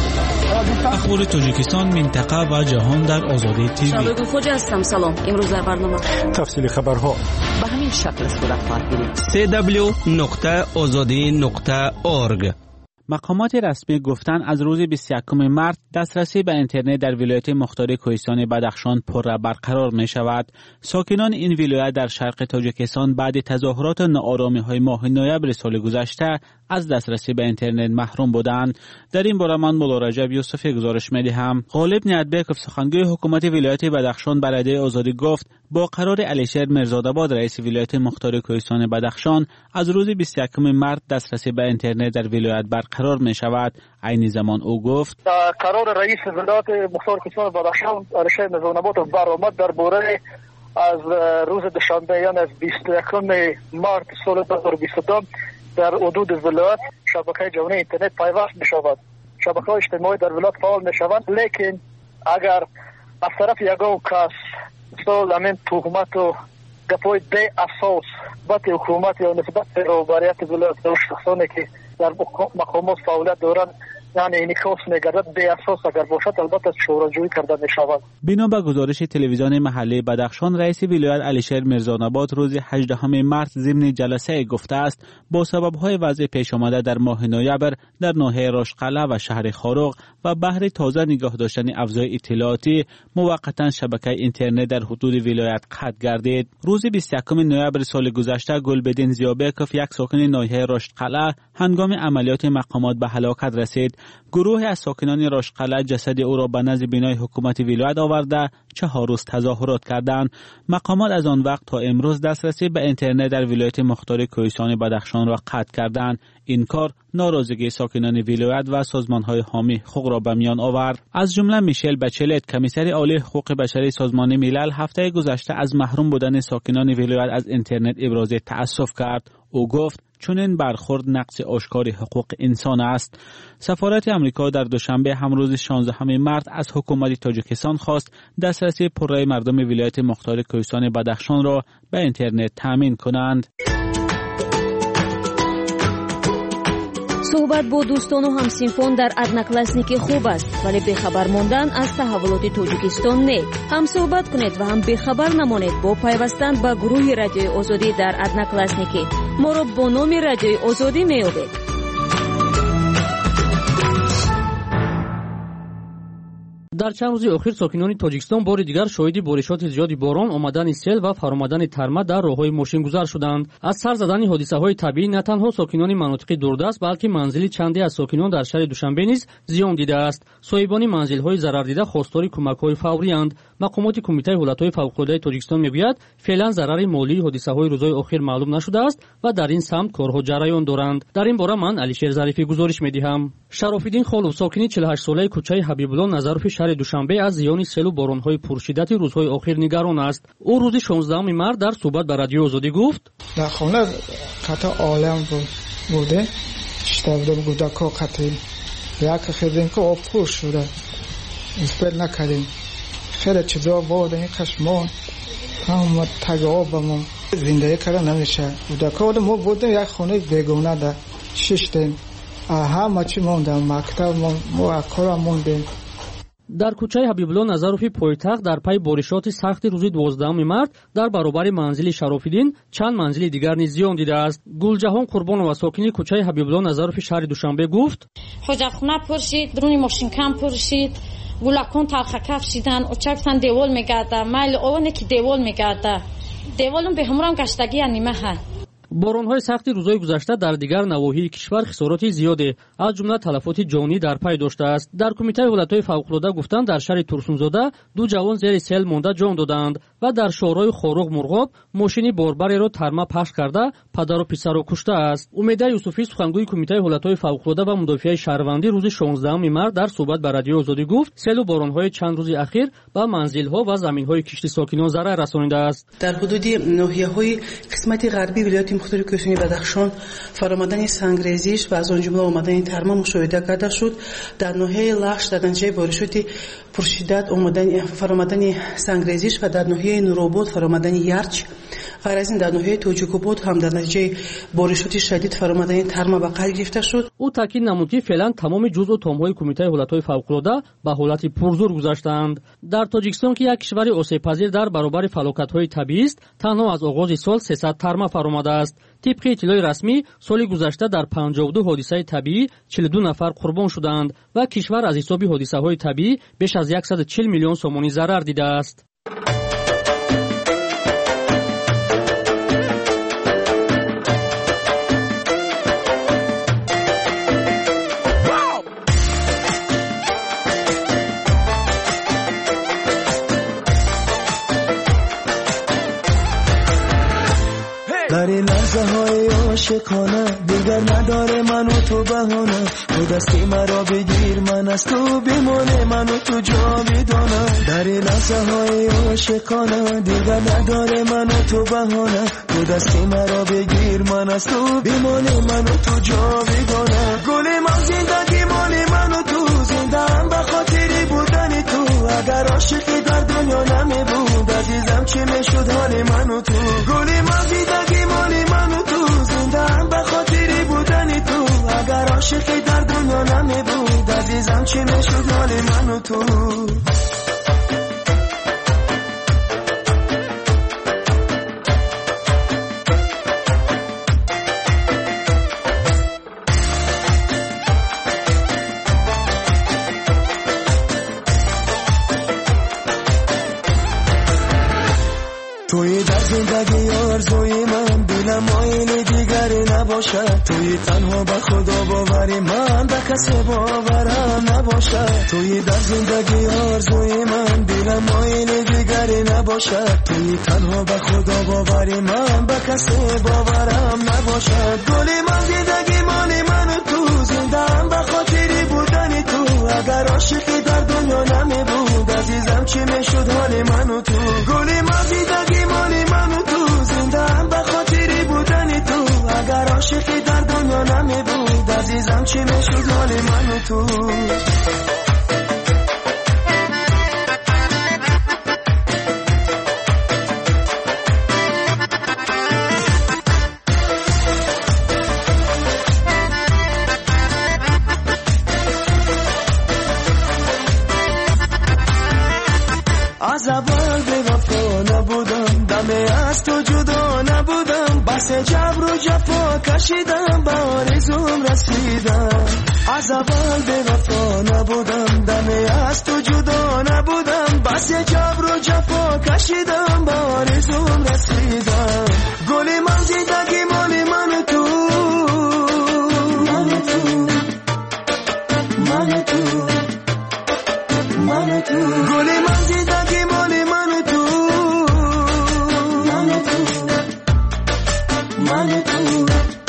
اخبار تاجیکستان، منطقه و جهان در آزادی تیوی. شبکه خوج هستم. سلام. امروز در برنامه تفصیل خبرها به همین شکل صورت خواهد گرفت. دبلیو دبلیو دبلیو نقطه آزادی نقطه اورگ. مقامات رسمی گفتند از روز بیست و یکم مارس دسترسی به اینترنت در ولایت مختار کوهستان بدخشان پر برقرار می شود. ساکنان این ولایت در شرق تاجیکستان بعد تظاهرات و ناآرامی های ماه نوامبر سال گذشته از دسترسی به اینترنت محروم بودند. در این باره من مولا رجب یوسفی گزارش می دهم. غالب نیتبکوف سخنگوی حکومت ولایت بدخشان برای آزادی گفت با قرار علیشیر میرزادآباد رئیس ولایت مختار کوهستان بدخشان از روز بیست و یکم مارس دسترسی به اینترنت در ولایت برقرار می شود. عین زمان او گفت قرار رئیس ولایت مختار کوهستان بدخشان علیشیر میرزادآباد برآمد در باره از روز دوشنبه یعنی از بیست و یکم مارس سال دو هزار و بیست و دو در حدود ولایت شبکه جهانی اینترنت پیوست می شود. شبکه های اجتماعی در ولایت فعال می شوند، لیکن اگر از طرف یگان کس سال همین تهمت و گپای بی اساس بات حکومت یا نسبت به روبریت ولایت و شخصانی که در مقامات فعالیت دارند یعنی انعکاس می‌گردد به اساس اگر باشد البته شوراجویی کرده می‌شود. بنا به گزارش تلویزیون محلی بدخشان، رئیس ولایت علیشیر میرزادآباد روز هجدهم مارس ضمن جلسه گفته است با سبب‌های وضع پیش آمده در ماه نوامبر در ناحیه راشقلعه و شهر خاروق و بهر تازه نگاه داشتن افزای اطلاعاتی موقتا شبکه اینترنت در حدود ولایت قطع گردید. روز بیست و یکم نوامبر سال گذشته گلبدین زیابکوف یک ساکن ناحیه راشقلعه هنگام عملیات مقامات به هلاکت رسید. گروه از ساکنان راشقلعه جسد او را به نزد بینای حکومت ولایت آورده چهار روز تظاهرات کردند. مقامات از آن وقت تا امروز دسترسی به اینترنت در ولایت مختار کوهستان بدخشان را قطع کردند. این کار ناراضگی ساکنان ولایت و سازمان‌های حامی حقوق را به میان آورد. از جمله میشل بچلت، کمیسر عالی حقوق بشری سازمان ملل، هفته گذشته از محروم بودن ساکنان ولایت از اینترنت ابراز تأسف کرد. او گفت چون این برخورد نقض آشکار حقوق انسان است. سفارت آمریکا در دوشنبه همروز شانزدهم مارس از حکومت تاجیکستان خواست دسترسی پررأی مردم ولایت مختار کوهستان بدخشان را به اینترنت تامین کنند. صحبت با دوستان و همسینفون در ادناکلاسنیک خوب است، ولی بخبر ماندن از تحولات تاجیکستان نه. هم صحبت کنید و هم بخبر نمانید با پیوستن به گروه رادیوی آزادی در ادناکلاسنیک. ما را با نام رادیوی آزادی میابید. در چند روز اخیر ساکنان تاجیکستان بار دیگر شاهد بارشات زیادی باران، آمدن سیل و فرآمدن ترمه در راههای ماشینگذار شدند. از سر زدن حادثه‌های طبیعی نه تنها ساکنان مناطق دوردست بلکه منزل چندی از ساکنان در شهر دوشنبه نیز زیان دیده است. صاحبان منزل‌های ضرر دیده خواستار کمک‌های فوری اند. مقامات کمیته حالت‌های فوق‌العاده تاجیکستان میگوید فعلا ضرر مالی حادثه‌های روزهای اخیر معلوم نشده است و در این سمت کارها جریان دارند. در این باره من علیشیر ظریفی گزارش می‌دهم. شراف‌الدین خالوف، ساکن چهل و هشت ساله کوچه حبیب‌الله نظروف شهر دوشنبه از زیان سیل و باران‌های پرشدت روزهای اخیر نگران است. او روز شانزدهم مارس در صحبت با رادیو آزادی گفت: در خانه قطع عالم بوده شتابده گودکا قطعی یک خیردین که آب پر شده اسپل نکردیم خیلی چیزا بوده این قشمان هم تگ آبمون زندگی کردن نمیشه. گودکا بوده ما بودیم یک خانه بیگونه در ششتیم همه چی موندم مکتب ما کارم موندیم. در کوچه حبیب‌الله نظروفی پایتخت در پی بارشات سخت روز دوازدهم مارس در برابر منزل شراف‌الدین چند منزل دیگر نیز زیان دیده است. گلجهان قربانова ساکن کوچه حبیب‌الله نظروفی شهر دوشنبه گفت: حجرخونه پر شد، درون ماشین کم پر شد، گلکان تلخ کفشیدن، اوچکتن دیوال میگرده، مایل اونه که دیوال میگرده، دیوالم به همرام گشتگی نیمه ها. باران‌های سخت روزهای گذشته در دیگر نواحی کشور خسارات زیادی از جمله تلفات جانی در پی داشته است. در کمیته حالت‌های فوق‌العاده گفتند در شهر ترسونزاده دو جوان زیر سیل مانده جان دادند ва дар шоҳрои Хоруғ Мурғоб мошини борбареро тарма пахш карда падару писарро куштааст. Умеда Юсуфӣ сухангӯи Кумитаи ҳолатҳои фавқулода ва мудофиаи шаҳрвандӣ рӯзи шонздаҳуми март дар суҳбат ба Радиои Озодӣ гуфт, селу боронҳои чанд рӯзи ахир ба манзилҳо ва заминҳои кишти сокинон зарар расонидааст. дар ҳудуди ноҳияҳои қисмати ғарбии вилояти мухтари кӯҳистони Бадахшон фаромадани сангрезиш ва аз он ҷумла омадани тарма мушоҳида карда шуд. дар ноҳияи Лахш дар натиҷаи боришоти пуршиддат фаромадани сангрезиш ва дар ноҳияи Нуробод фаромадани ярч. غیر از این در ناحیه توجیکوباد هم در نتیجه بارشات شدید فرآمدن ترما به قید گرفته شد. او تاکید نمود که فعلا تمام جزء و تام‌های کمیته حالت‌های فوق‌العاده به حالت پرزور گذاشتند. در تاجیکستان که یک کشور آسیب‌پذیر در برابر فلاکت‌های طبیعی است، تنها از آغاز سال سیصد ترما فرآمده است. طبق اطلاع رسمی سال گذشته در پنجاه و دو حادثه طبیعی چهل و دو نفر قربان شدند و کشور از حساب حادثه‌های طبیعی بیش از صد و چهل میلیون سومانی ضرر دیده است. در این لحظه های عاشقانه دیگر نداره من و تو بهانه، تو دستی مرا بگیر من از تو بیمونه، من و تو جاویدانه. در این لحظه های عاشقانه دیگر نداره من و تو بهانه، تو دستی مرا بگیر من از تو بیمونه، من و تو جاویدانه. گل من زندگی مالی من و تو زندم به خاطری بودن تو، اگر عاشقی در دنیا نمی بود عزیزم چی میشد حال من و تو. گل من زندگی مالی من و تو زندم به خاطری بودن تو، اگر عاشقی در دنیا نمی بود عزیزم چی میشد حال من و تو. توی در زندگی آرزوی من دلم مایل دیگری نباشه، توی تنها به خدا باوری من به کسی باورم نباشه. توی در زندگی آرزوی من دلم مایل دیگری نباشه، توی تنها به خدا باوری من به کسی باورم نباشه. گل من زندگی مالی من و تو زندم به خاطری بودن تو، اگر عاشقی در دنیا نمی بود عزیزم چی میشد حال من و تو. گل من زندگی مالی من و تو زندم به خاطری بودن تو، اگر عاشقی در دنیا نمی بود عزیزم چی میشد حال من و تو. از اول به وفا نبودم، دم از تو جدا نبودم، بس جبر و جفا کشیدم به آرزوم رسیدم. از اول به وفا نبودم، دم از تو جدا نبودم، بس جبر و جفا کشیدم به آرزوم رسیدم. گل من زندگی مالی من و تو، من و تو، من و تو، من و تو. گل من زندگی مالی من و تو، من و تو، من و تو.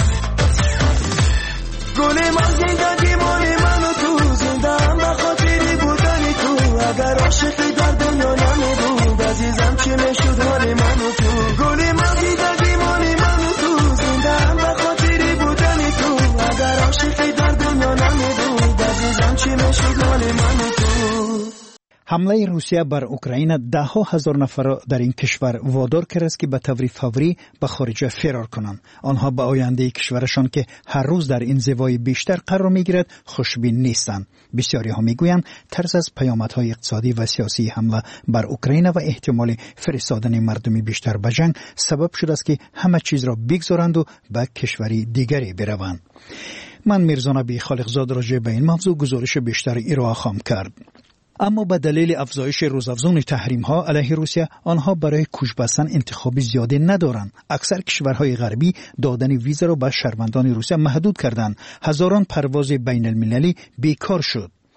گل من زندگی مالی من و تو زندم به خاطری بودن تو، اگر عاشقی در دنیا نمی بود عزیزم چی میشد حال من و تو. گل من زندگی مالی من و تو زندم به خاطری بودن تو، اگر عاشقی در دنیا نمی بود عزیزم چی میشد حال من و تو. حمله روسیه بر اوکراین ده ها هزار نفر را در این کشور وادار کرده است که به طور فوری به خارج فرار کنند. آنها به آینده کشورشان که هر روز در این زوای بیشتر قرار میگیرد خوشبین نیستند. بسیاری ها میگویند ترس از پیامدهای اقتصادی و سیاسی حمله بر اوکراین و احتمال فرستادن مردم بیشتر به جنگ سبب شده است که همه چیز را بگذارند و به کشوری دیگری بروند. من میرزا نبی خالقزاد راجع به این موضوع گزارش بیشتر ارائه خواهم کرد. اما به دلیل افزایش روزافزون تحریم ها علیه روسیه آنها برای کوچ بستن انتخابی زیاده ندارند. اکثر کشورهای غربی دادن ویزا را به شهروندان روسیه محدود کردند. هزاران پرواز بین المللی بیکار شد.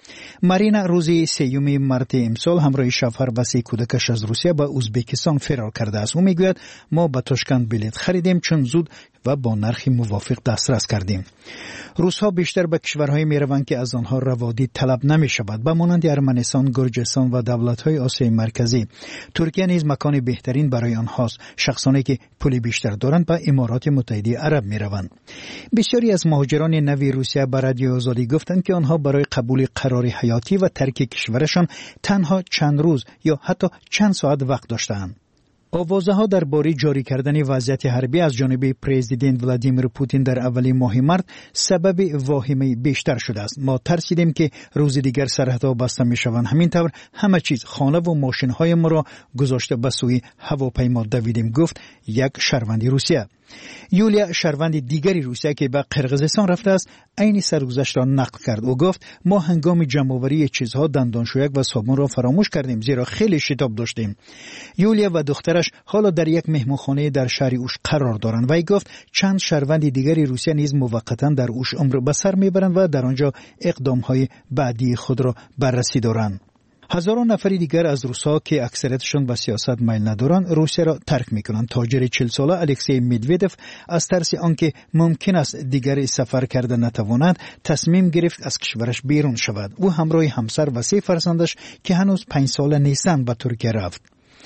مارینا روزی سیوم مارت امسال همراه شوهر و سه کودکش از روسیه به ازبکستان فرار کرده است. او میگوید ما به تاشکند بلیط خریدیم چون زود و با نرخ موافق دسترس کردیم. روس‌ها بیشتر به کشورهای میروند که از آنها روادید طلب نمی شود، به مانند ارمنستان، گرجستان و دولت‌های آسیای مرکزی. ترکیه نیز مکان بهترین برای آنهاست. شخصانی که پول بیشتر دارند به امارات متحده عرب میروند. بسیاری از مهاجران نوی روسیه به رادیو آزادی گفتند که آنها برای قبول قرار حیاتی و ترک کشورشان تنها چند روز یا حتی چند ساعت وقت داشتند. آوازه‌ها درباره جاری کردن وضعیت حربی از جانب پرزیدنت ولادیمیر پوتین در اول ماه مارت سبب واهمه بیشتر شده است. ما ترسیدیم که روز دیگر سرحدها بسته می‌شوند، همین طور همه چیز، خانه و ماشین‌های ما را گذاشته به سوی هواپیما دویدیم، گفت یک شهروند روسیه. یولیا، شهروند دیگری روسیه که به قرقیزستان رفته است، عین سرگذشت را نقل کرد. او گفت ما هنگام جمع‌آوری چیزها دندانشویک و صابون را فراموش کردیم زیرا خیلی شتاب داشتیم. یولیا و دخترش حالا در یک مهمانخانه در شهر اوش قرار دارند. وی گفت چند شهروند دیگری روسیه نیز موقتا در اوش عمر به سر میبرند و در آنجا اقدام‌های بعدی خود را بررسی دارند. هزاران نفر دیگر از روس‌ها که اکثریتشان به سیاست میل ندارند روسیه را ترک می‌کنند. تاجر چهل ساله الکسی مدودوف از ترس آنکه ممکن است دیگر سفر کرده نتواند تصمیم گرفت از کشورش بیرون شود. او همراه همسر و سه فرزندش که هنوز پنج ساله نیستند به ترکیه رفت.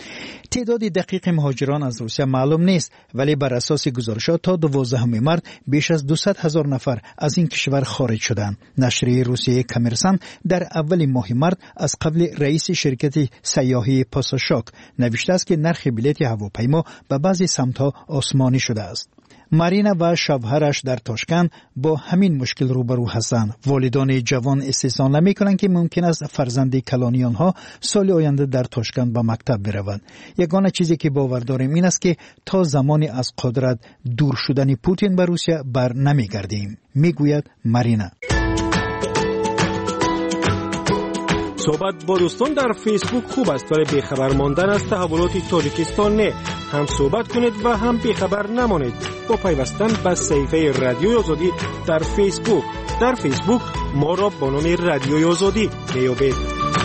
تعداد دقیق مهاجران از روسیه معلوم نیست، ولی بر اساس گزارشات تا دوازدهم مارت بیش از دویست هزار نفر از این کشور خارج شدند. نشریه روسیه کامرسان در اول ماه مارت از قبل رئیس شرکت سیاحی پاساشاک نوشته است که نرخ بلیط هواپیما به بعضی سمت‌ها آسمانی شده است. مارینا و شوهرش در تاشکند با همین مشکل روبرو هستند. والدان جوان استحسان نمی‌کنند که ممکن است فرزند کلانی آنها سال آینده در تاشکند به مکتب برود. یگانه چیزی که باور داریم این است که تا زمانی از قدرت دور شدن پوتین به روسیه بر نمیگردیم، میگوید مارینا. صحبت با دوستان در فیسبوک خوب است، ولی بیخبر ماندن از تحولات تاجیکستان نه. هم صحبت کنید و هم بیخبر نمانید با پیوستن به صفحه رادیوی آزادی در فیسبوک. در فیسبوک ما را با نام رادیوی آزادی میابید.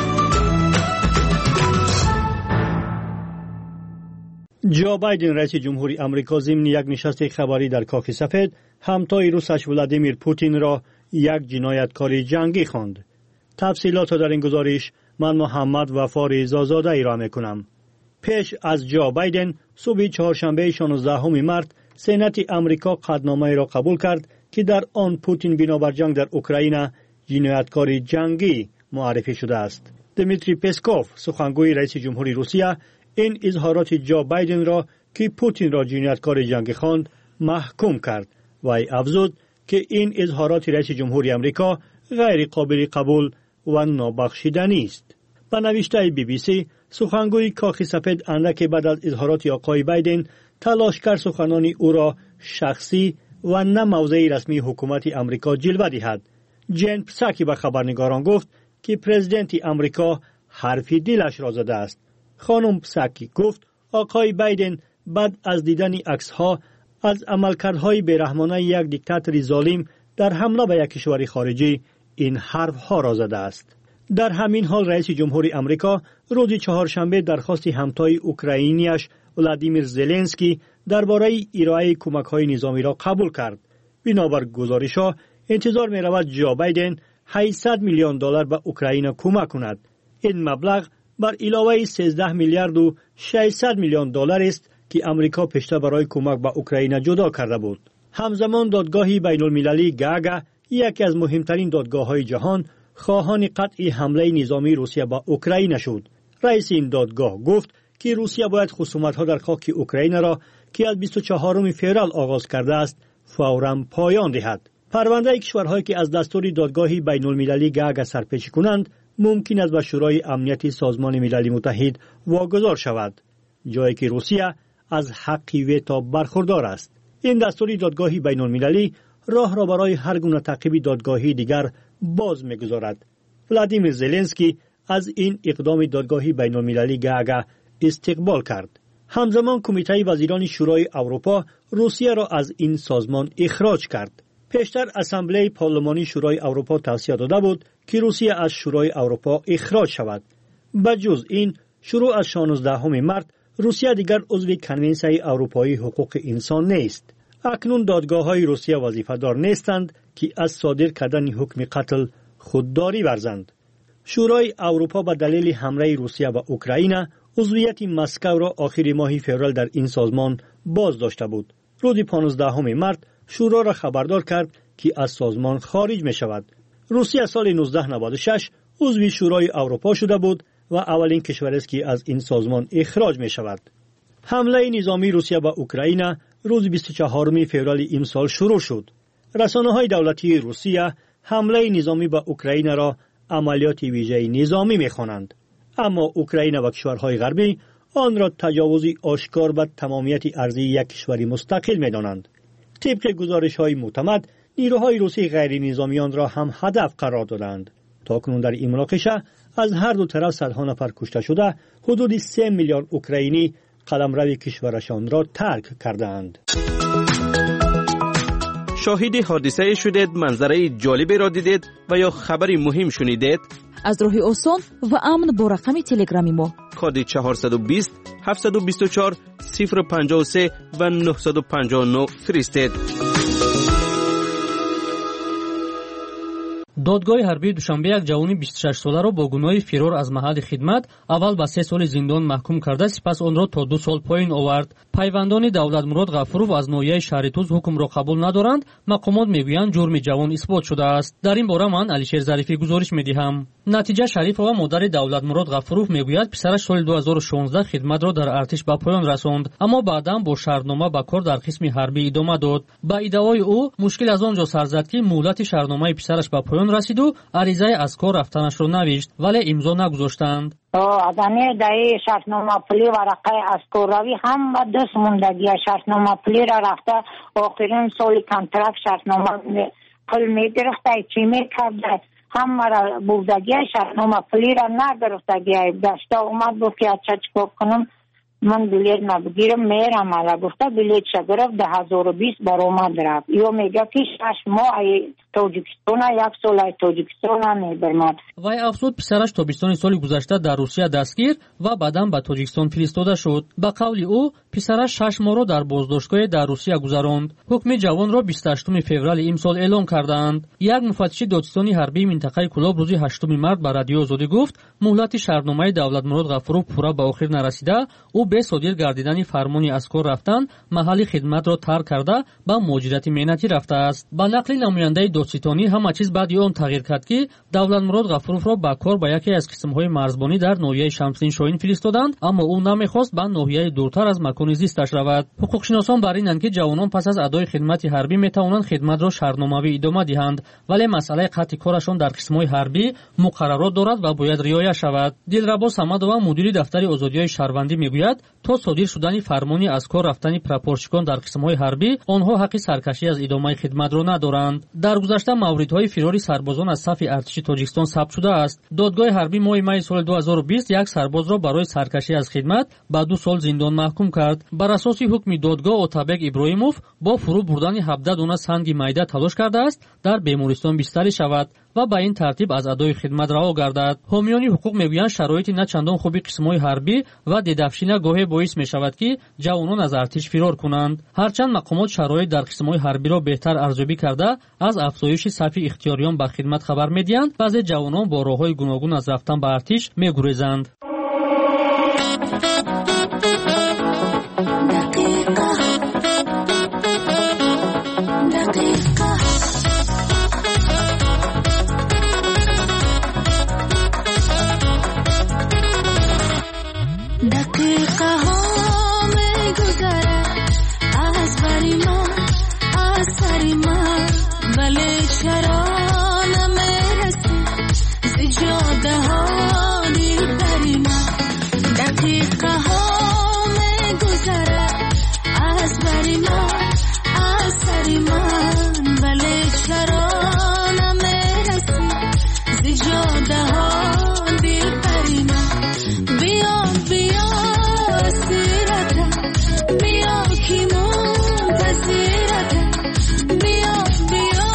جو بایدن رئیس جمهوری آمریکا ضمن یک نشست خبری در کاخ سفید همتای روسش ولادیمیر پوتین را یک جنایتکار جنگی خواند. تفصیلات در این گزارش من محمد وفا رضازاده ای را میکنم. پیش از جو بایدن صبح چهارشنبه شانزدهم مارت سنت آمریکا قطعنامه را قبول کرد که در آن پوتین بنابر جنگ در اوکراین جنایتکار جنگی معرفی شده است. دمیتری پسکوف، سخنگوی رئیس جمهوری روسیه، این اظهارات جو بایدن را که پوتین را جنایتکار جنگی خواند محکوم کرد و افزود که این اظهارات رئیس جمهوری آمریکا غیر قابل قبول و نابخشودنی است. به نوشته بی بی سی، سخنگوی کاخ سفید اندک بعد از اظهارات آقای بایدن تلاش کرد سخنان او را شخصی و نه موضع رسمی حکومت آمریکا جلوه دهد. جن پساکی به خبرنگاران گفت که پرزیدنت آمریکا حرف دلش را زده است. خانم پساکی گفت آقای بایدن بعد از دیدن عکس‌ها از عملکردهای بیرحمانه یک دیکتاتور ظالم در حمله به یک کشور خارجی این حرف‌ها را زده است. در همین حال رئیس جمهوری آمریکا روز چهارشنبه درخواست همتای اوکراینیش ولادیمیر زلنسکی درباره ارائه کمک‌های نظامی را قبول کرد. بنابر گزارش‌ها انتظار می‌رود جو بایدن هشتصد میلیون دلار به اوکراین کمک کند. این مبلغ بر علاوه سیزده میلیارد و ششصد میلیون دلار است که آمریکا پیشتر برای کمک به اوکراین جدا کرده بود. همزمان دادگاه بین‌المللی گاگا، یکی از مهمترین دادگاه‌های جهان، خواهان قطع حمله نظامی روسیه به اوکراین شد. رئیس این دادگاه گفت که روسیه باید خصومت‌ها در خاک اوکراین را که از بیست و چهارم فوریه آغاز کرده است فوراً پایان دهد. پرونده کشورهایی که از دستور دادگاه بین‌المللی گاگا سرپیچی کنند ممکن است به شورای امنیت سازمان ملل متحد واگذار شود، جایی که روسیه از حق ویتو برخوردار است. این دستور دادگاه بین‌المللی راه را برای هر گونه تعقیب دادگاهی دیگر باز می‌گذارد. ولادیمیر زلنسکی از این اقدام دادگاه بین‌المللی گاگا استقبال کرد. همزمان کمیته وزیران شورای اروپا روسیه را از این سازمان اخراج کرد. پیشتر اسامبله پارلمانی شورای اروپا توصیه داده بود که روسیه از شورای اروپا اخراج شود. بجز این، شروع از شانزدهم مارس روسیه دیگر عضو کنونسیون اروپایی حقوق انسان نیست. اکنون دادگاه‌های روسیه وظیفه‌دار نیستند که از صادر کردن حکم قتل خودداری ورزند. شورای اروپا به دلیل حمله روسیه به اوکراین عضویت مسکو را آخر ماه فوریه در این سازمان باز داشته بود. روز پانزدهم مارس شورا را خبردار کرد که از سازمان خارج می شود. روسیه سال نوزده نود و شش عضو شورای اروپا شده بود و اولین کشور است که از این سازمان اخراج می شود. حمله نظامی روسیه به اوکراین روز بیست و چهارم فوریه امسال شروع شد. رسانه‌های دولتی روسیه حمله نظامی به اوکراین را عملیات ویژه نظامی می‌خوانند، اما اوکراین و کشورهای غربی آن را تجاوزی آشکار به تمامیت ارضی یک کشور مستقل می‌دانند. طبق گزارش‌های معتمد، نیروهای روسی غیر نظامی آن را هم هدف قرار دادند. تاکنون در این مناقشه از هر دو طرف صدها نفر کشته شده، حدود سه میلیارد اوکراینی قلمرو کشورشان را ترک کردند. شاهد حادثه شدید، منظره جالبی را دیدید و یا خبری مهم شنیدید؟ از راه آسان و امن با رقم تلگرامی ما کد چهارصد و بیست هفتصد و بیست و چهار صفر پنجاه و سه و نهصد و پنجاه و نه فرستید. دادگاه حربی دوشنبه یک جوان بیست و شش ساله را با گناه فرار از محل خدمت اول به سه سال زندان محکوم کرده، سپس آن را تا دو سال پایین آورد. پیوندان دولتمراد غفورов از ناحیه شهر توز حکم را قبول ندارند. مقامات میگویند جرم جوان اثبات شده است. در این باره من علیشیر ظریفی گزارش میدهم. نتیجه شریفова مادر دولتمراد غفورov میگوید پسرش سال دو هزار و شانزده خدمت را در ارتش به پایان رساند، اما بعدا با شرطنامه به کار در قسم حربی ادامه داد. با ادعای او مشکل از آنجا سر زد که مهلت شرطنامه پسرش به پایان رسید و عریضه از کار رفتنش را نوشت، ولی امضا نگذاشتند. آدمی دایی شرطنامه پلی ورقه از کوروی هم و دست موندگی شرطنامه پلی را رفته آخرین سال کنترکت شرطنامه پل میگرفته چی میکرده هم را بودگی شرطنامه پلی را نگرفتگی داشته اومد بود که اچه چکو کنم من بلیت نبگیرم میرم علا گفته بلیت شگرفت ده هزار و بیست بر اومد رفت. یا میگه که شش ماه ای توجیکستان یک سال ای توجیکستان میبرمد. وای افزود پسرش تابستان سال گذشته در روسیه دستگیر و بعدا به توجیکستان فرستاده شد. به قول او پسرش شش ماه را در بازداشتگاه در روسیه گذراند. حکم جوان را بیست و هشتم فوریه امسال اعلام کردند. یک مفتش دادستانی حربی منطقه کلاب روز هشتم مارس به رادیو آزادی گفت مهلت شرطنامه دولتمراد غفورov پورا به آخر نرسیده. او به صادر گردیدن فرمانی از کار رفتن محل خدمت را ترک کرده به مهاجرت مهنتی رفته است. با نقل نماینده دادستانی همه چیز بعد آن تغییر کرد که دولتمراد غفورov را به کار به یکی از قسم‌های مرزبانی در ناحیه شمسین شاهین فرستادند، اما او نمیخواست به ناحیه دورتر از مکان زیستش رود. حقوقشناسان بر اینند که جوانان پس از ادای خدمت حربی میتوانند خدمت را شرطنامه‌ای ادامه دهند، ولی مسئله قطع کارشان در قسم‌های حربی مقررات دارد و باید رعایت شود. دلربا صمدова مدیر دفتر آزادی‌های شهروندی میگوید تا صادر شدن فرمانی از کار رفتن پراپورچیکان در قسم‌های حربی آنها حق سرکشی از ادامه خدمت را ندارند. در گذشته موردهای فراری سربازان از صف ارتش تاجیکستان ثبت شده است. دادگاه حربی ماه می سال دو هزار و بیست یک سرباز را برای سرکشی از خدمت به دو سال زندان محکوم کرد. بر اساس حکم دادگاه اوتابک ابراهیموف با فرو بردن هفده دانه سنگ میده تلاش کرده است در بیمارستان بستری شود و به این ترتیب از ادای خدمت رها گردد. حامیان حقوق میگویند شرایط نه چندان خوبی قسم‌های حربی و دیدفشینه گاهی باعث میشود که جوانان از ارتش فرار کنند. هرچند مقامات شرایط در قسم‌های حربی را بهتر ارزیابی کرده از افزایش صف اختیاریان به خدمت خبر میدهند، بعضی جوانان با راه‌های گوناگون از رفتن به ارتش میگریزند. بیا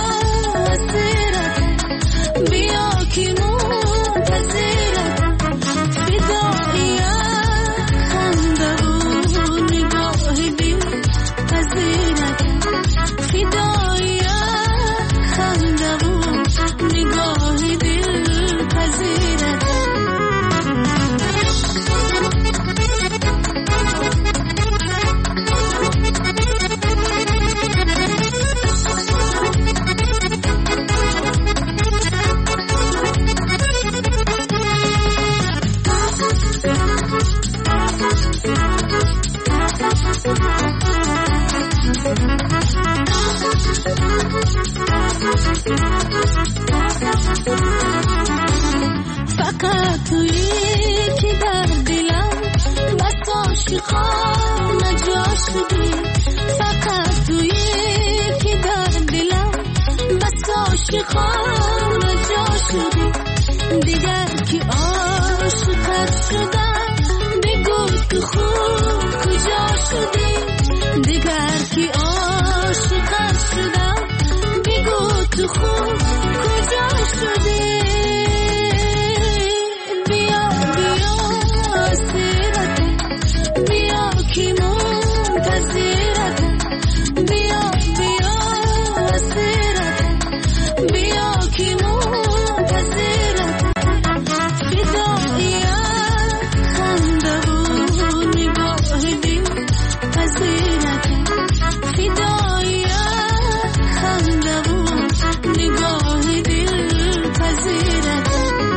عاشقانه جا شدی فقط توی که در دلم بس عاشقانه جا شدی دیگر که عاشقت شدم بگو تو خوب کجا شدی دیگر که عاشقت شدم بگو تو خوب کجا شدی بیا بیا سیرته بیا که منتظرته بیا بیا سیرته بیا که منتظرته فداییه خنده و نگاه دل پذیرته فداییه خنده و نگاه دل پذیرته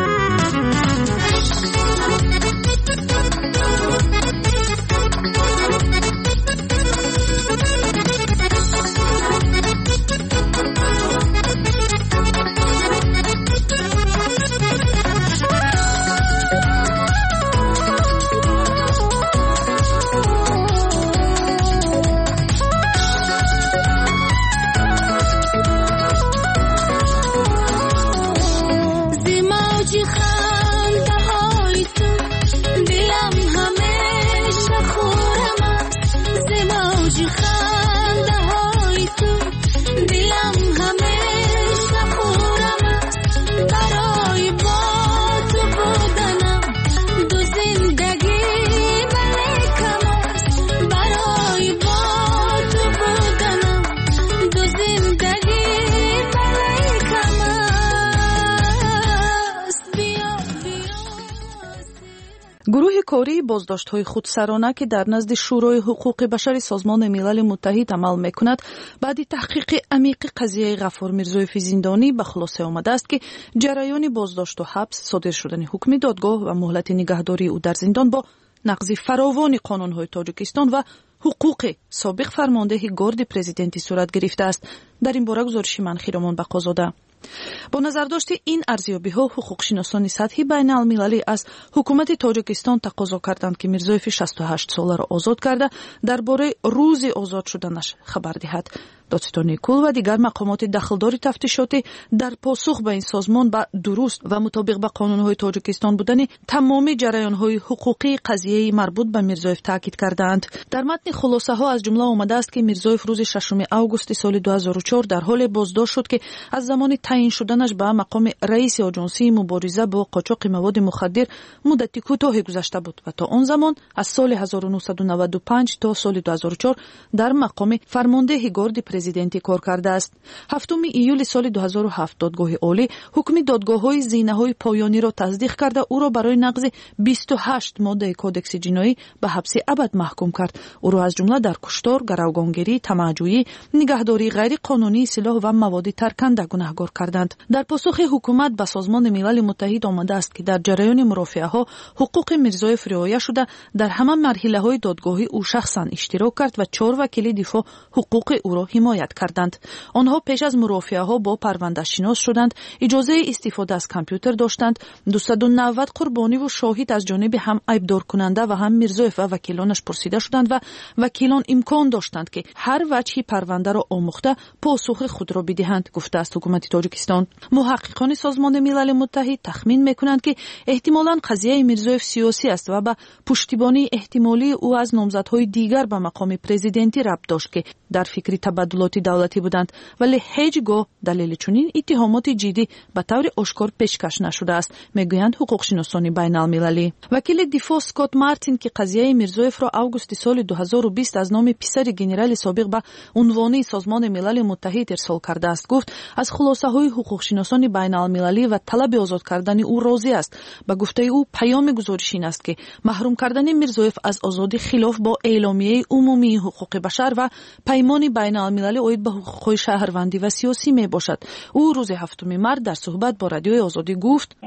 گروه کاری بازداشت‌های خودسرانه که در نزد شورای حقوق بشر سازمان ملل متحد عمل می‌کند بعد تحقیق عمیق قضیه غفور میرزویف زندانی به خلاصه آمده است که جریان بازداشت و حبس، صادر شدن حکم دادگاه و مهلت نگهداری او در زندان با نقض فراوان قانون‌های تاجیکستان و حقوق سابق فرمانده گارد پرزیدنتی صورت گرفته است. در این باره گزارش من خیرمان بقازاده. با نظرداشت این ارزیابی‌ها حقوقشناسان سطحی بین المللی از حکومت تاجیکستان تقاضا کردند که میرزویف شصت و هشت ساله را آزاد کرده درباره روز آزاد شدنش خبر دهد. دادستان نیکول و دیگر مقامات دخلدار تفتیشاتی در پاسخ به این سازمان به درست و مطابق به قانون‌های تاجیکستان بودن تمام جریان‌های حقوقی قضیه مربوط به میرزویف تاکید کردند. در متن خلاصه‌ها از جمله آمده است که میرزویف روز ششم آگوست سال دو هزار و چهار در حال بازداشت شد که از زمان تعیین شدنش به مقام رئیس آژانسی مبارزه با قاچاق مواد مخدر مدتی کوتاهی گذشته بود و تا آن زمان از سال هزار و نهصد و نود و پنج تا سال دو هزار و چهار در مقام فرمانده گارد پرزیدنتی کار کرده است. هفتم ایول سال دو هزار و هفت دادگاه عالی حکم دادگاه‌های زینه‌های پایانی را تصدیق کرده او را برای نقض بیست و هشت ماده کودکس جنایی به حبس ابد محکوم کرد. او را از جمله در کشتار، گروگانگیری، طمع‌جویی، نگهداری غیر قانونی سلاح و مواد ترکنده گناهکار کردند. در پاسخ حکومت به سازمان ملل متحد آمده است که در جریان مرافعه‌ها حقوق میرزویف رعایت شده در همه مرحله‌های دادگاهی او شخصا اشتراک کرد و چهار وکیل دفاع حقوق او را حمایت کردند. آنها پیش از مرافعه‌ها با پرونده شناس شدند، اجازه استفاده از کامپیوتر داشتند. دویست و نود قربانی و شاهد از جانب هم عیبدار کننده و هم میرزویف و وکیلانش پرسیده شدند و وکیلان امکان داشتند که هر وجهی پرونده را آموخته پاسخ خود را بدهند، گفته است حکومت تاجیکستان. محققان سازمان ملل متحد تخمین میکنند که احتمالاً قضیه میرزویف سیاسی است و به پشتیبانی احتمالی او از نامزدهای دیگر به مقام پرزیدنتی ربط داشت که در فکر تبادلات دولتی بودند، ولی هیچگاه دلیل چنین اتهامات جدی به طور آشکار پیشکش نشده است، میگویند حقوقشناسان بین المللی. وکیل دفاع اسکات مارتین که قضیه میرزویف را آگوست سال دو هزار و بیست از نام پسر گنرال سابق به عنوان سازمان ملل متحد ارسال کرده است، گفت از خلاصه های حقوقشناسان بین المللی و طلب آزاد کردن او راضی است. به گفته او پیام گزارش این است که محروم کردن میرزویف از آزادی خلاف با اعلامیه عمومی حقوق بشر و پیمان بین المللی اید به حقوق شهروندی و سیاسی می باشد. او روز هفتم مارس در صحبت با رادیوی آزادی گفت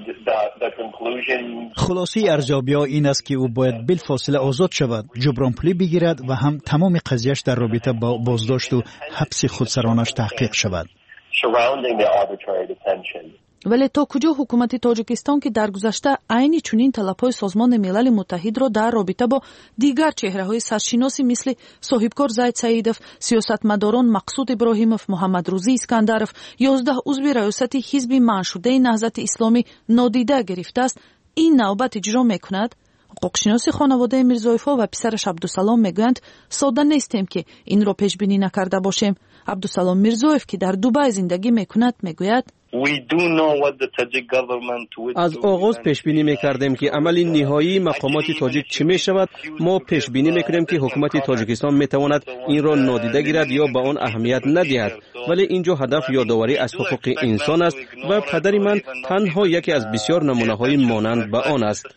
خلاصه ارزیابی‌ها این است که او باید بلافاصله آزاد شود، جبران پولی بگیرد و هم تمام قضیهش در رابطه با بازداشت و حبس خودسرانش تحقیق شود. ولی تا کجا حکومت تاجیکستان که در گذشته عین چنین طلب‌های سازمان ملل متحد را در رابطه با دیگر چهره‌های سرشناسی مثل صاحبکار زید سعیدов، سیاستمداران مقصود ابراهیمов، محمد روزی اسکندرов، یازده عضو ریاست حزب منشوده نهضت اسلامی نادیده گرفته است، این نوبت اجرا میکند؟ حقوقشناس خانواده میرزایف‌ها و پسرش عبدالسلام میگویند ساده نیستیم که این را پیش بینی نکرده باشیم. عبدالسلام میرزایف که در دبی زندگی میکند میگوید از آغاز پیش بینی میکردیم که عمل نهایی مقامات تاجیک چه می شود. ما پیش بینی میکنیم که حکومت تاجیکستان میتواند این را نادیده گیرد یا به آن اهمیت ندهد، ولی اینجا هدف یادآوری از حقوق انسان است و پدر من تنها یکی از بسیار نمونه های مانند به آن است.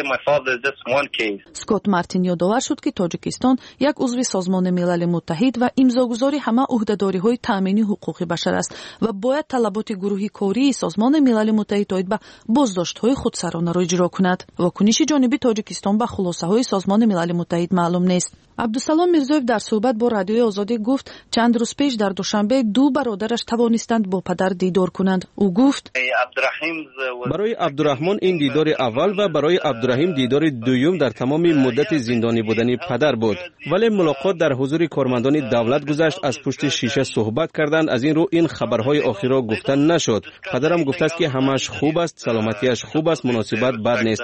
اسکات مارتین یادآور شد که تاجیکستان یک عضو سازمان ملل متحد و امضاگزار همه عهدهداری های تامین حقوق بشر است و باید طلبات گروه کاری سازمان ملل متحد اید به بازداشت‌های خودسرانه را اجرا کند. واکنش جانبی تاجیکستان به خلاصه‌های سازمان ملل متحد معلوم نیست. عبدالسلام میرزایف در صحبت با رادیوی آزادی گفت چند روز پیش در دوشنبه دو برادرش توانستند با پدر دیدار کنند. او گفت برای عبدالرحمن این دیدار اول و برای عبدالرحیم دیدار دوم در تمام مدت زندانی بودن پدر بود، ولی ملاقات در حضور کارمندان دولت گذشت. از پشت شیشه صحبت کردند، از این رو این خبرهای آخر را گفتن نشد. پدرم گفته است که همش خوب است، سلامتیش خوب است، مناسبت بد نیست.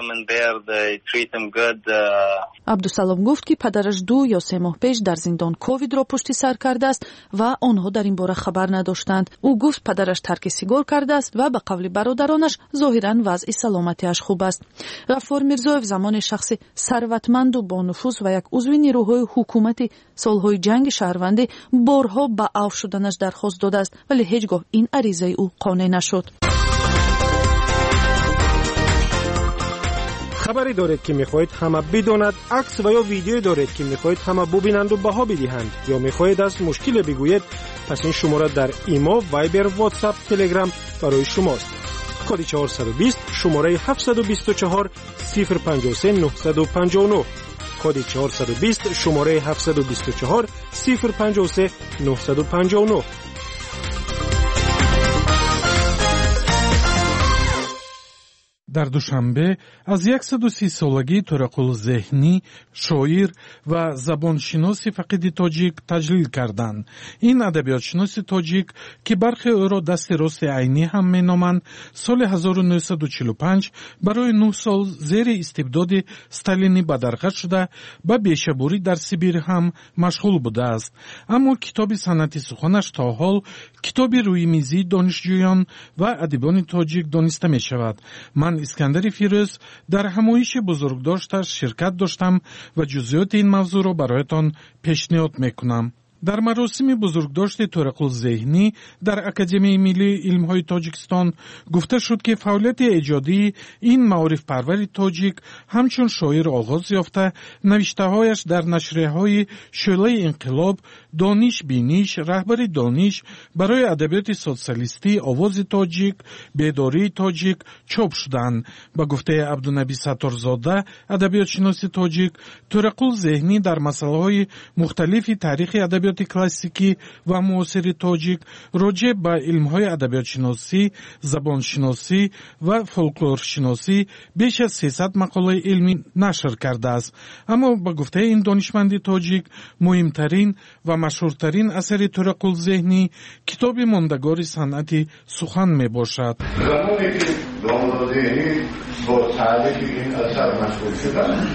عبدالسلام گفت که پدرش دو یا سه ماه پیش در زندان کووید را پشت سر کرده است و آنها در این باره خبر نداشتند. او گفت پدرش ترک سیگار کرده است و به قول برادرانش ظاهرا وضع سلامتیش خوب است. غفار میرزایف زمان شخص ثروتمند و با نفوذ و یک عضو نیروهای حکومتی سالهای جنگ شهروندی بارها به عفو شدنش درخواست داده است، ولی هیچگاه این عریضه او قانع نشد. خبری دارید که میخواهید همه بداند، عکس و یا ویدیو دارید که میخواهید همه ببینند و بها بدهند، یا میخواهید از مشکل بگویید، پس این شماره در ایما، وایبر، واتساپ، تلگرام برای شماست. کد چهارصد و بیست شماره هفتصد و بیست و چهار صفر پنجاه و سه نهصد و پنجاه و نه. کد چهارصد و بیست شماره هفتصد و بیست و چهار صفر پنجاه و سه نهصد و پنجاه و نه. در دوشنبه از صد و سی سالگی طارق الذهنی شاعر و زبانشناس فقید تاجیک تجلیل کردند. این ادبیاتشناس تاجیک که برخی او را دست راست عینی هم مینامند، سال هزار و نهصد و چهل و پنج برای نه سال زیر استبداد استالینی بدرقه شده و بیشبوری در سیبیر هم مشغول بوده است. اما کتاب سنت سخنش تا حال کتاب روی میزی دانشجویان و ادیبان تاجیک دانسته می شود. من اسکندر فیروز در همایش بزرگداشتش شرکت داشتم و جزئیات این موضوع را برایتان پیشنهاد میکنم. در مراسم بزرگداشت طارق الذهنی در اکادمی ملی علم‌های تاجیکستان گفته شد که فعالیت ایجادی این معارف پرور تاجیک همچون شاعر آغاز یافته، نوشته‌هایش در نشریه‌های شعله انقلاب، دانش بینیش، رهبر دانش، برای ادبیات سوسیالیستی، آواز تاجیک، بیداری تاجیک چاپ شدند. با گفته عبدالنبی ستارزاده ادبیات شناس تاجیک، طارق الذهنی در مسائل مختلف تاریخ ادبیات کلاسیکی و معاصر تاجیک راجع به علم‌های ادبیات شناسی، زبان شناسی و فولکلور شناسی بیش از سیصد مقاله علمی نشر کرده است. اما با گفته این دانشمند تاجیک مهمترین و مشهورترین اثر طارق الذهنی کتاب ماندگار صنعت سخن می باشد. زمانی که داماد ذهنی با تعریف این اثر مشغول شدن،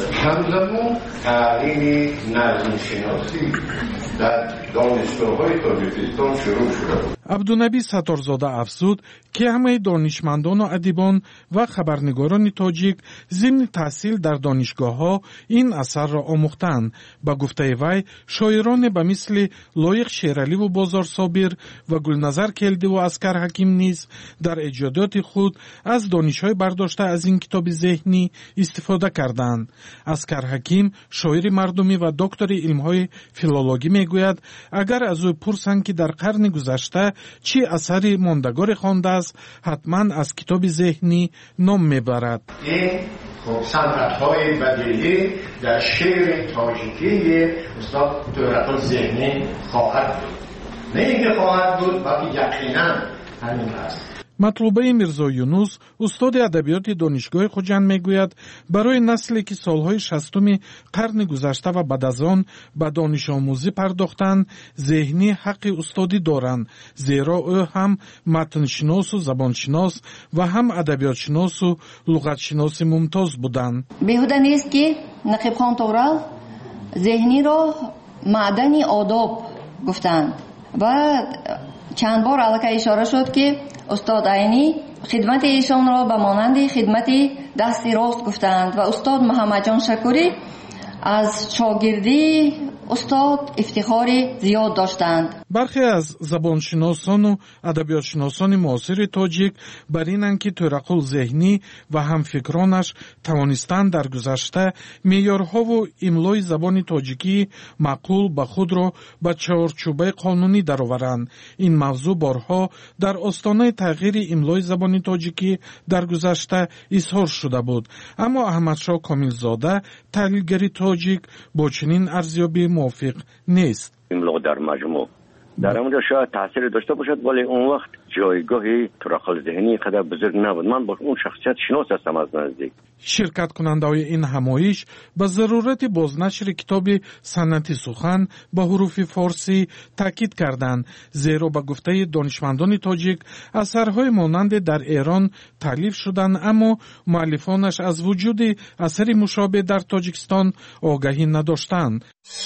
همزمان تعلیم نظم شناسی در دانشگاه‌های تاجیکستان شروع شده. عبدالنبی ستارزاده افزود که همه دانشمندان و ادیبان و خبرنگاران تاجیک ضمن تحصیل در دانشگاه‌ها این اثر را آموختند. با گفته وی شاعران به مثل لایق شیرعلی و بازار صابر و گلنظر کلدی و اسکر حکیم نیز در ایجادات خود از دانش‌های برداشته از این کتاب ذهنی استفاده کردند. اسکر حکیم شاعر مردمی و دکتر علم‌های فیلولوژی میگوید اگر از او پرسند که در قرن گذشته چی اثری ماندگار خوانده است، حتما از کتاب ذهنی نام میبرد. این خب صنعت‌های بدیعی در شعر تاجیکی استاد طارق الذهنی خواهد بود. نه اینکه خواهد بود، بلکه یقینا همین است. матлубаи мирзо юнус устоди адабиёти донишгоҳи хуҷанд мегӯяд барои насле ки солҳои шастуми қарни гузашта ва баъд аз он ба донишомӯзӣ пардохтанд зеҳнӣ ҳаққи устодӣ доранд, зеро ӯ ҳам матншиносу забоншинос ва ҳам адабиётшиносу луғатшиноси мумтоз буданд. беҳуда нест ки нақибхон Тоғрал зеҳниро маъдани одоб гуфтанд ва чанд бор аллакай ишора шуд ки устод Айнӣ хидмати эшонро ба монанди хидмати дасти рост гуфтанд ва устод Муҳаммадҷон Шакурӣ аз шогирдӣ устод ифтихори зиёд доштанд. бархе аз забоншиносону адабиётшиносони муосири тоҷик бар инанд ки Тӯрақул Зеҳнӣ ва ҳамфикронаш тавонистанд дар гузашта меъёрҳову имлои забони тоҷикии маъқул ба худро ба чорчӯбаи қонунӣ дароваранд. ин мавзӯъ борҳо дар остонаи тағйири имлои забони тоҷикӣ дар гузашта изҳор шуда буд, аммо Аҳмадшоҳ Комилзода таҳлилгари тоҷик бо чунин арзёбӣ موافق نیست. املا در مجموع در اونجا شاید تاثیر داشته باشد ولی اون وقت جایگاهی ترقل ذهنی قدر بزرگ نبود. من با اون شخصیت شناس هستم از نزدیک. شرکت کننده‌های این همایش به ضرورت بازنشر کتاب سنتی سخن به حروف فارسی تاکید کردند، زیرا به گفته دانشمندان تاجیک اثرهای مانند در ایران تالیف شدند اما مؤلفانش از وجود اثری مشابه در تاجیکستان آگاهی نداشتند.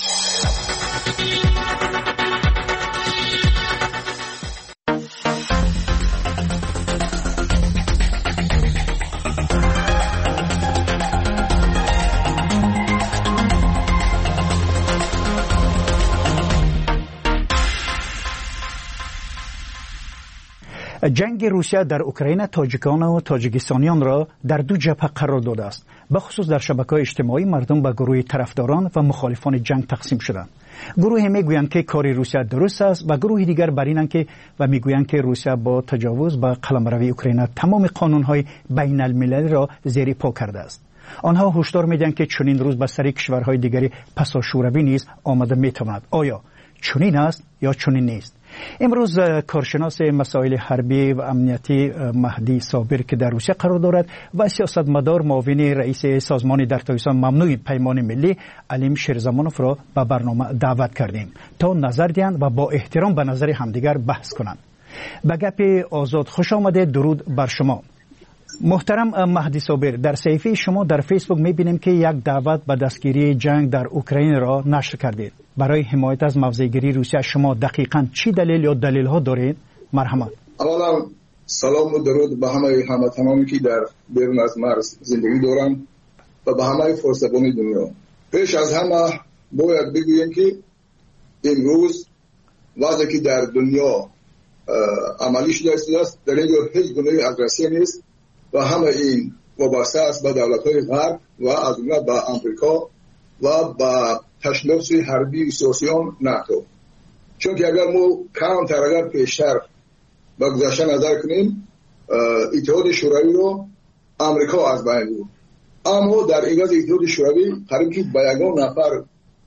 جنگ روسیه در اوکراین تاجیکان و تاجیکستانیان را در دو جبهه قرار داده است. به خصوص در شبکه‌های اجتماعی مردم به گروه طرفداران و مخالفان جنگ تقسیم شدند. گروهی میگویند که کار روسیه درست است و گروه دیگر بر اینند که و میگویند که روسیه با تجاوز به قلمروی اوکراین تمام قانون‌های بین المللی را زیر پا کرده است. آنها هشدار میدهند که چنین روز به سر کشورهای دیگری پسا شوروی نیز آمده میتواند. آیا چنین است یا چنین نیست؟ امروز کارشناس مسائل حربی و امنیتی مهدی صابر که در روسیه قرار دارد و سیاستمدار معاون رئیس سازمان در تاجیکستان ممنوع پیمان ملی علیم شیرزمانوف را به برنامه دعوت کردیم تا نظر دهند و با احترام به نظر همدیگر بحث کنند. به گپ آزاد خوش آمده، درود بر شما. محترم مهدی صابر، در صفحه شما در فیسبوک میبینیم که یک دعوت به دستگیری جنگ در اوکراین را نشر کردید. برای حمایت از موضع‌گیری روسیه شما دقیقاً چی دلیل یا دلیل‌ها دارید؟ مرحمت. اولا سلام و درود به همه هموطنانی که در بیرون از مرز زندگی دارند و به همه فرسگان دنیا. پیش از همه باید بگویم که امروز وضعی که در دنیا عملی شده است در اینجا هیچ گونه اگرسیون نیست و همه این وابسته است به دولت‌های غرب و از جمله به آمریکا و به تشنج حربی سیاسیون ناتو. چون که اگر ما کم تر اگر پیشتر به گذشته نظر کنیم اتحاد شوروی رو آمریکا از بین بود، اما در عوض اتحاد شوروی قریب که به یگان نفر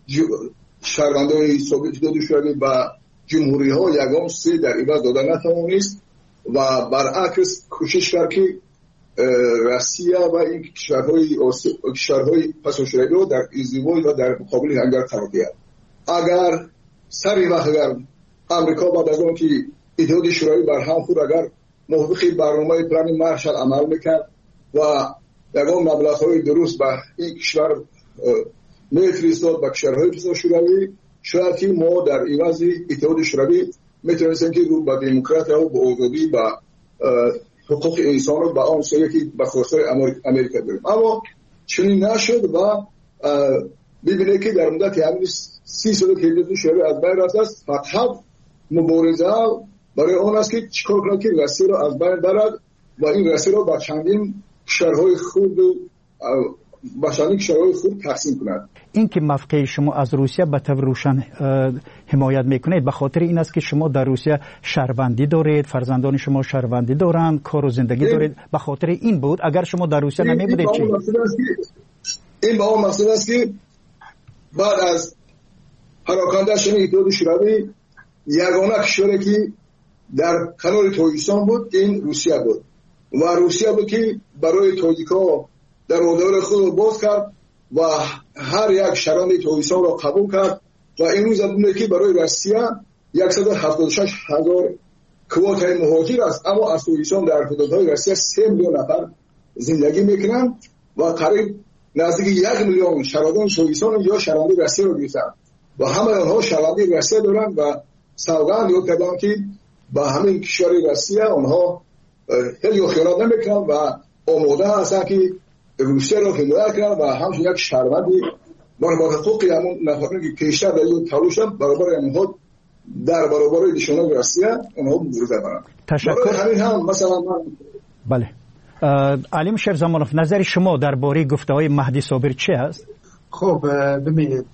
شهروندان سوویت اتحاد شوروی به جمهوری ها یگان سه در عوض دادن نتوانست و برعکس کوشش کرد که روسیه و این کشورهای کشورهای پساشوروی رو در ازدواج و در مقابل همدیگر قرار دهد. اگر سری وقت اگر آمریکا بعد از اون که اتحاد شوروی بر هم خود اگر موافق برنامه پلان مارشال عمل میکرد و یگان مبلغ‌های درست به این کشور میفرستاد به کشورهای پساشوروی، شاید که ما در عوض اتحاد شوروی میتونستیم که رو به دموکراسی و به آزادی و حقوق انسان رو به آن سویه که به خواستار امریکا داریم، اما چنین نشد و ببینه که در مدت همین سی سال که اتحاد شوروی از بین رفته است، فقط مبارزه برای آن است که چیکار کنند که روسیه را از بین برد و این روسیه را به چندین کشورهای خود به چندین کشورهای خود تقسیم کند. این که موقع شما از روسیه به طور روشن حمایت میکنید به خاطر این است که شما در روسیه شهروندی دارید، فرزندان شما شهروندی دارند، کار و زندگی دارید، به خاطر این بود؟ اگر شما در روسیه نمی بودید چی؟ این با اون مسئله است که بعد از پراکنده شدن اتحاد شوروی یگانه کشوری که در کانال توجیکستان بود که این روسیه بود و روسیه بود که برای تاجیک‌ها در دور خود باز کرد و هر یک شهروند توجیکستان را قبول کرد و امروز می‌بینیم که برای روسیه صد و هفتاد و شش هزار کوتای مهاجر است، اما از توجیکستان در حدودهای روسیه سه میلیون نفر زندگی میکنند و قریب نزدیک یک میلیون شهروندان توجیکستان یا شهروندی روسیه را گرفتند و همه آنها شهروندی روسیه دارند و سوگند یاد کردند که با همین کشور روسیه آنها خیلی خیانت نمیکنند و آماده هستند که روسیه را حمایت کنند و همچنین یک شهروندی با حقوق همون نفرانی که پیشتر در این تلاشن برابر آنها در برابر دشمنان روسیه آنها مبارزه کنند. تشکر. همین هم مثلا من بله. علیم شیخ زمانوف، نظر شما درباره گفته‌های مهدی صابر چی است؟ خب ببینید،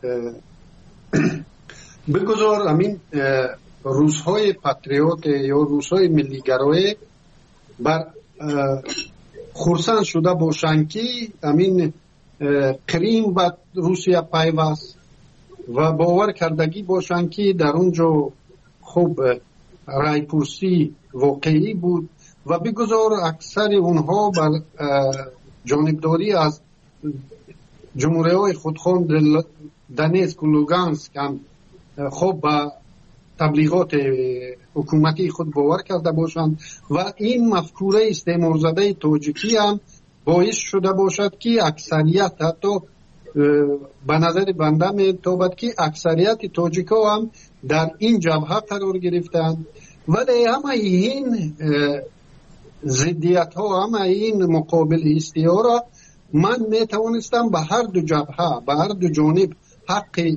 بگذار همین روزهای پاتریوت یا روزهای ملیگرایی بر خرسند شده باشند که همین کریم و روسیه پیوست و باور کردگی باشند که در اونجا خوب رایپرسی واقعی بود و بگذار اکثر اونها بر جانبداری از جمهوری های خودخوان دنیسک و لوگانسک هم خوب با تبلیغات حکومتی خود باور کرده باشند و این مفکوره استعمار زده تاجیکی هم باعث شده باشد که اکثریت، حتی به نظر بنده میتابد که اکثریت تاجیکا هم در این جبهه قرار گرفتند، ولی همه این ضدیت ها، همه این مقابل ایستی ها را من میتوانستم به هر دو جبهه، به هر دو جانب حق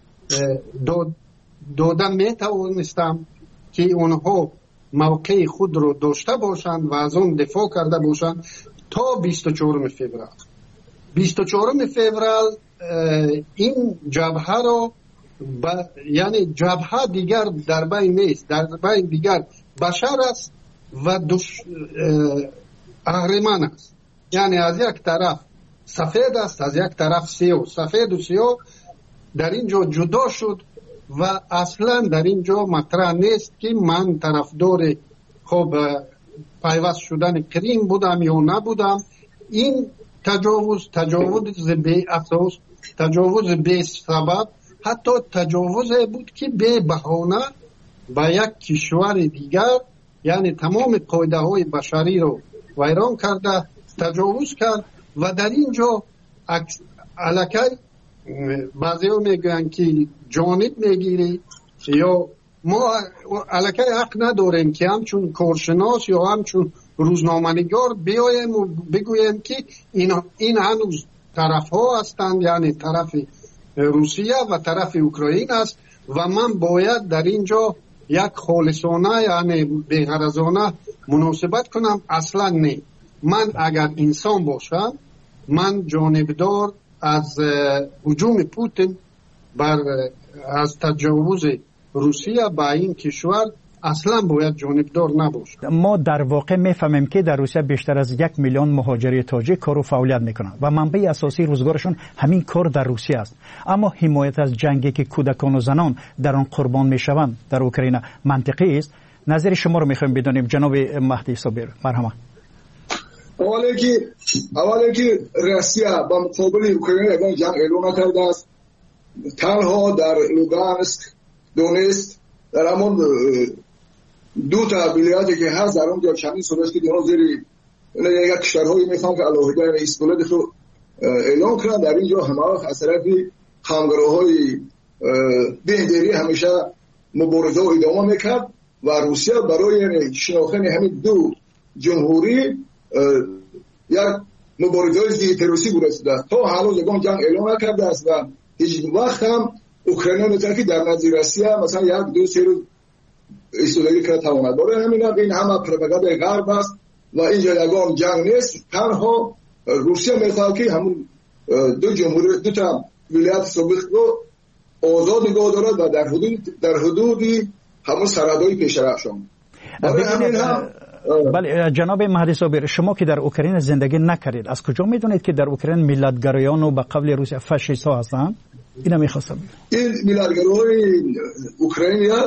دادم میتوانستم که اونها موقع خود رو داشته باشند و از اون دفاع کرده باشند تا بیست و چهارم فوریه. بیست و چهارم فوریه این جبهه رو با یعنی جبهه دیگر در بین نیست، در بین دیگر بشر است و دش... اهرمان است. یعنی از یک طرف سفید است، از یک طرف سیاه. سفید و سیاه در اینجا جدا شد و اصلا در اینجا مطرح نیست که من طرفدار خب پیوست شدن کریم بودم یا نبودم. این تجاوز تجاوز به اساس، تجاوز به سبب، حتی تجاوز بود که به بهانه با یک کشور دیگر، یعنی تمام قاعده های بشری رو ویران کرده، تجاوز کرد و در اینجا الکی بعضی ها میگوین که جانب میگیری یا ما الکی حق نداریم که همچون کارشناس یا همچون روزنامه‌نگار بیایم و بگویم که این, این هنوز طرف ها هستند، یعنی طرف روسیه و طرف اوکراین است و من باید در اینجا یک خالصانه یعنی بی‌غرضانه مناسبت کنم. اصلا نه. من اگر انسان باشم، من جانبدار از هجوم پوتین بر از تجاوز روسیه به این کشور اصلا باید جانبدار نباشه. ما در واقع میفهمیم که در روسیه بیشتر از یک میلیون مهاجر تاجیک کار و فعالیت میکنند و منبع اساسی روزگارشون همین کار در روسیه است. اما حمایت از جنگی که کودکان و زنان در آن قربان میشوند در اوکراین منطقی است. نظر شما رو میخوایم بدانیم جناب مهدی صابر. مرحبا. اولی که اولی که روسیه با مقابل اوکراین اعلان جنگ اعلام کرده است. تنها در لوگانسک، دونیتسک، در همون دو تا ولایتی که هست در اونجا چندین سالش که دیگه زیر یک کشورهایی میخوان که علاوه استقلال خود اعلام کنند. در اینجا همه از طرف خانگروهای بهدری همیشه مبارزه و ادامه میکرد و روسیه برای شناختن همین دو جمهوری یک مبارزه ضد تروریستی گذاشته است. تا هنوز یگان جنگ اعلام نکرده است و هیچ وقت هم اوکراین میتونه که در نزدیک روسیه مثلا یک دو سه روز استفاده کنه تواند. برای همین این همه پروپاگاندای غرب است و اینجا یگان جنگ نیست. تنها روسیه میخواد که همون دو جمهوری دو تا ولایت سابق رو آزاد نگاه دارد و در حدود در حدودی همون سرحدهای پیشرفشان. برای همین هم بله جناب مهدی صابر، شما که در اوکراین زندگی نکردید، از کجا میدونید که در اوکراین ملتگرایان و به قبل روسیه فاشیست ها هستند؟ اینا میخواستم. این ملتگرای اوکراینیا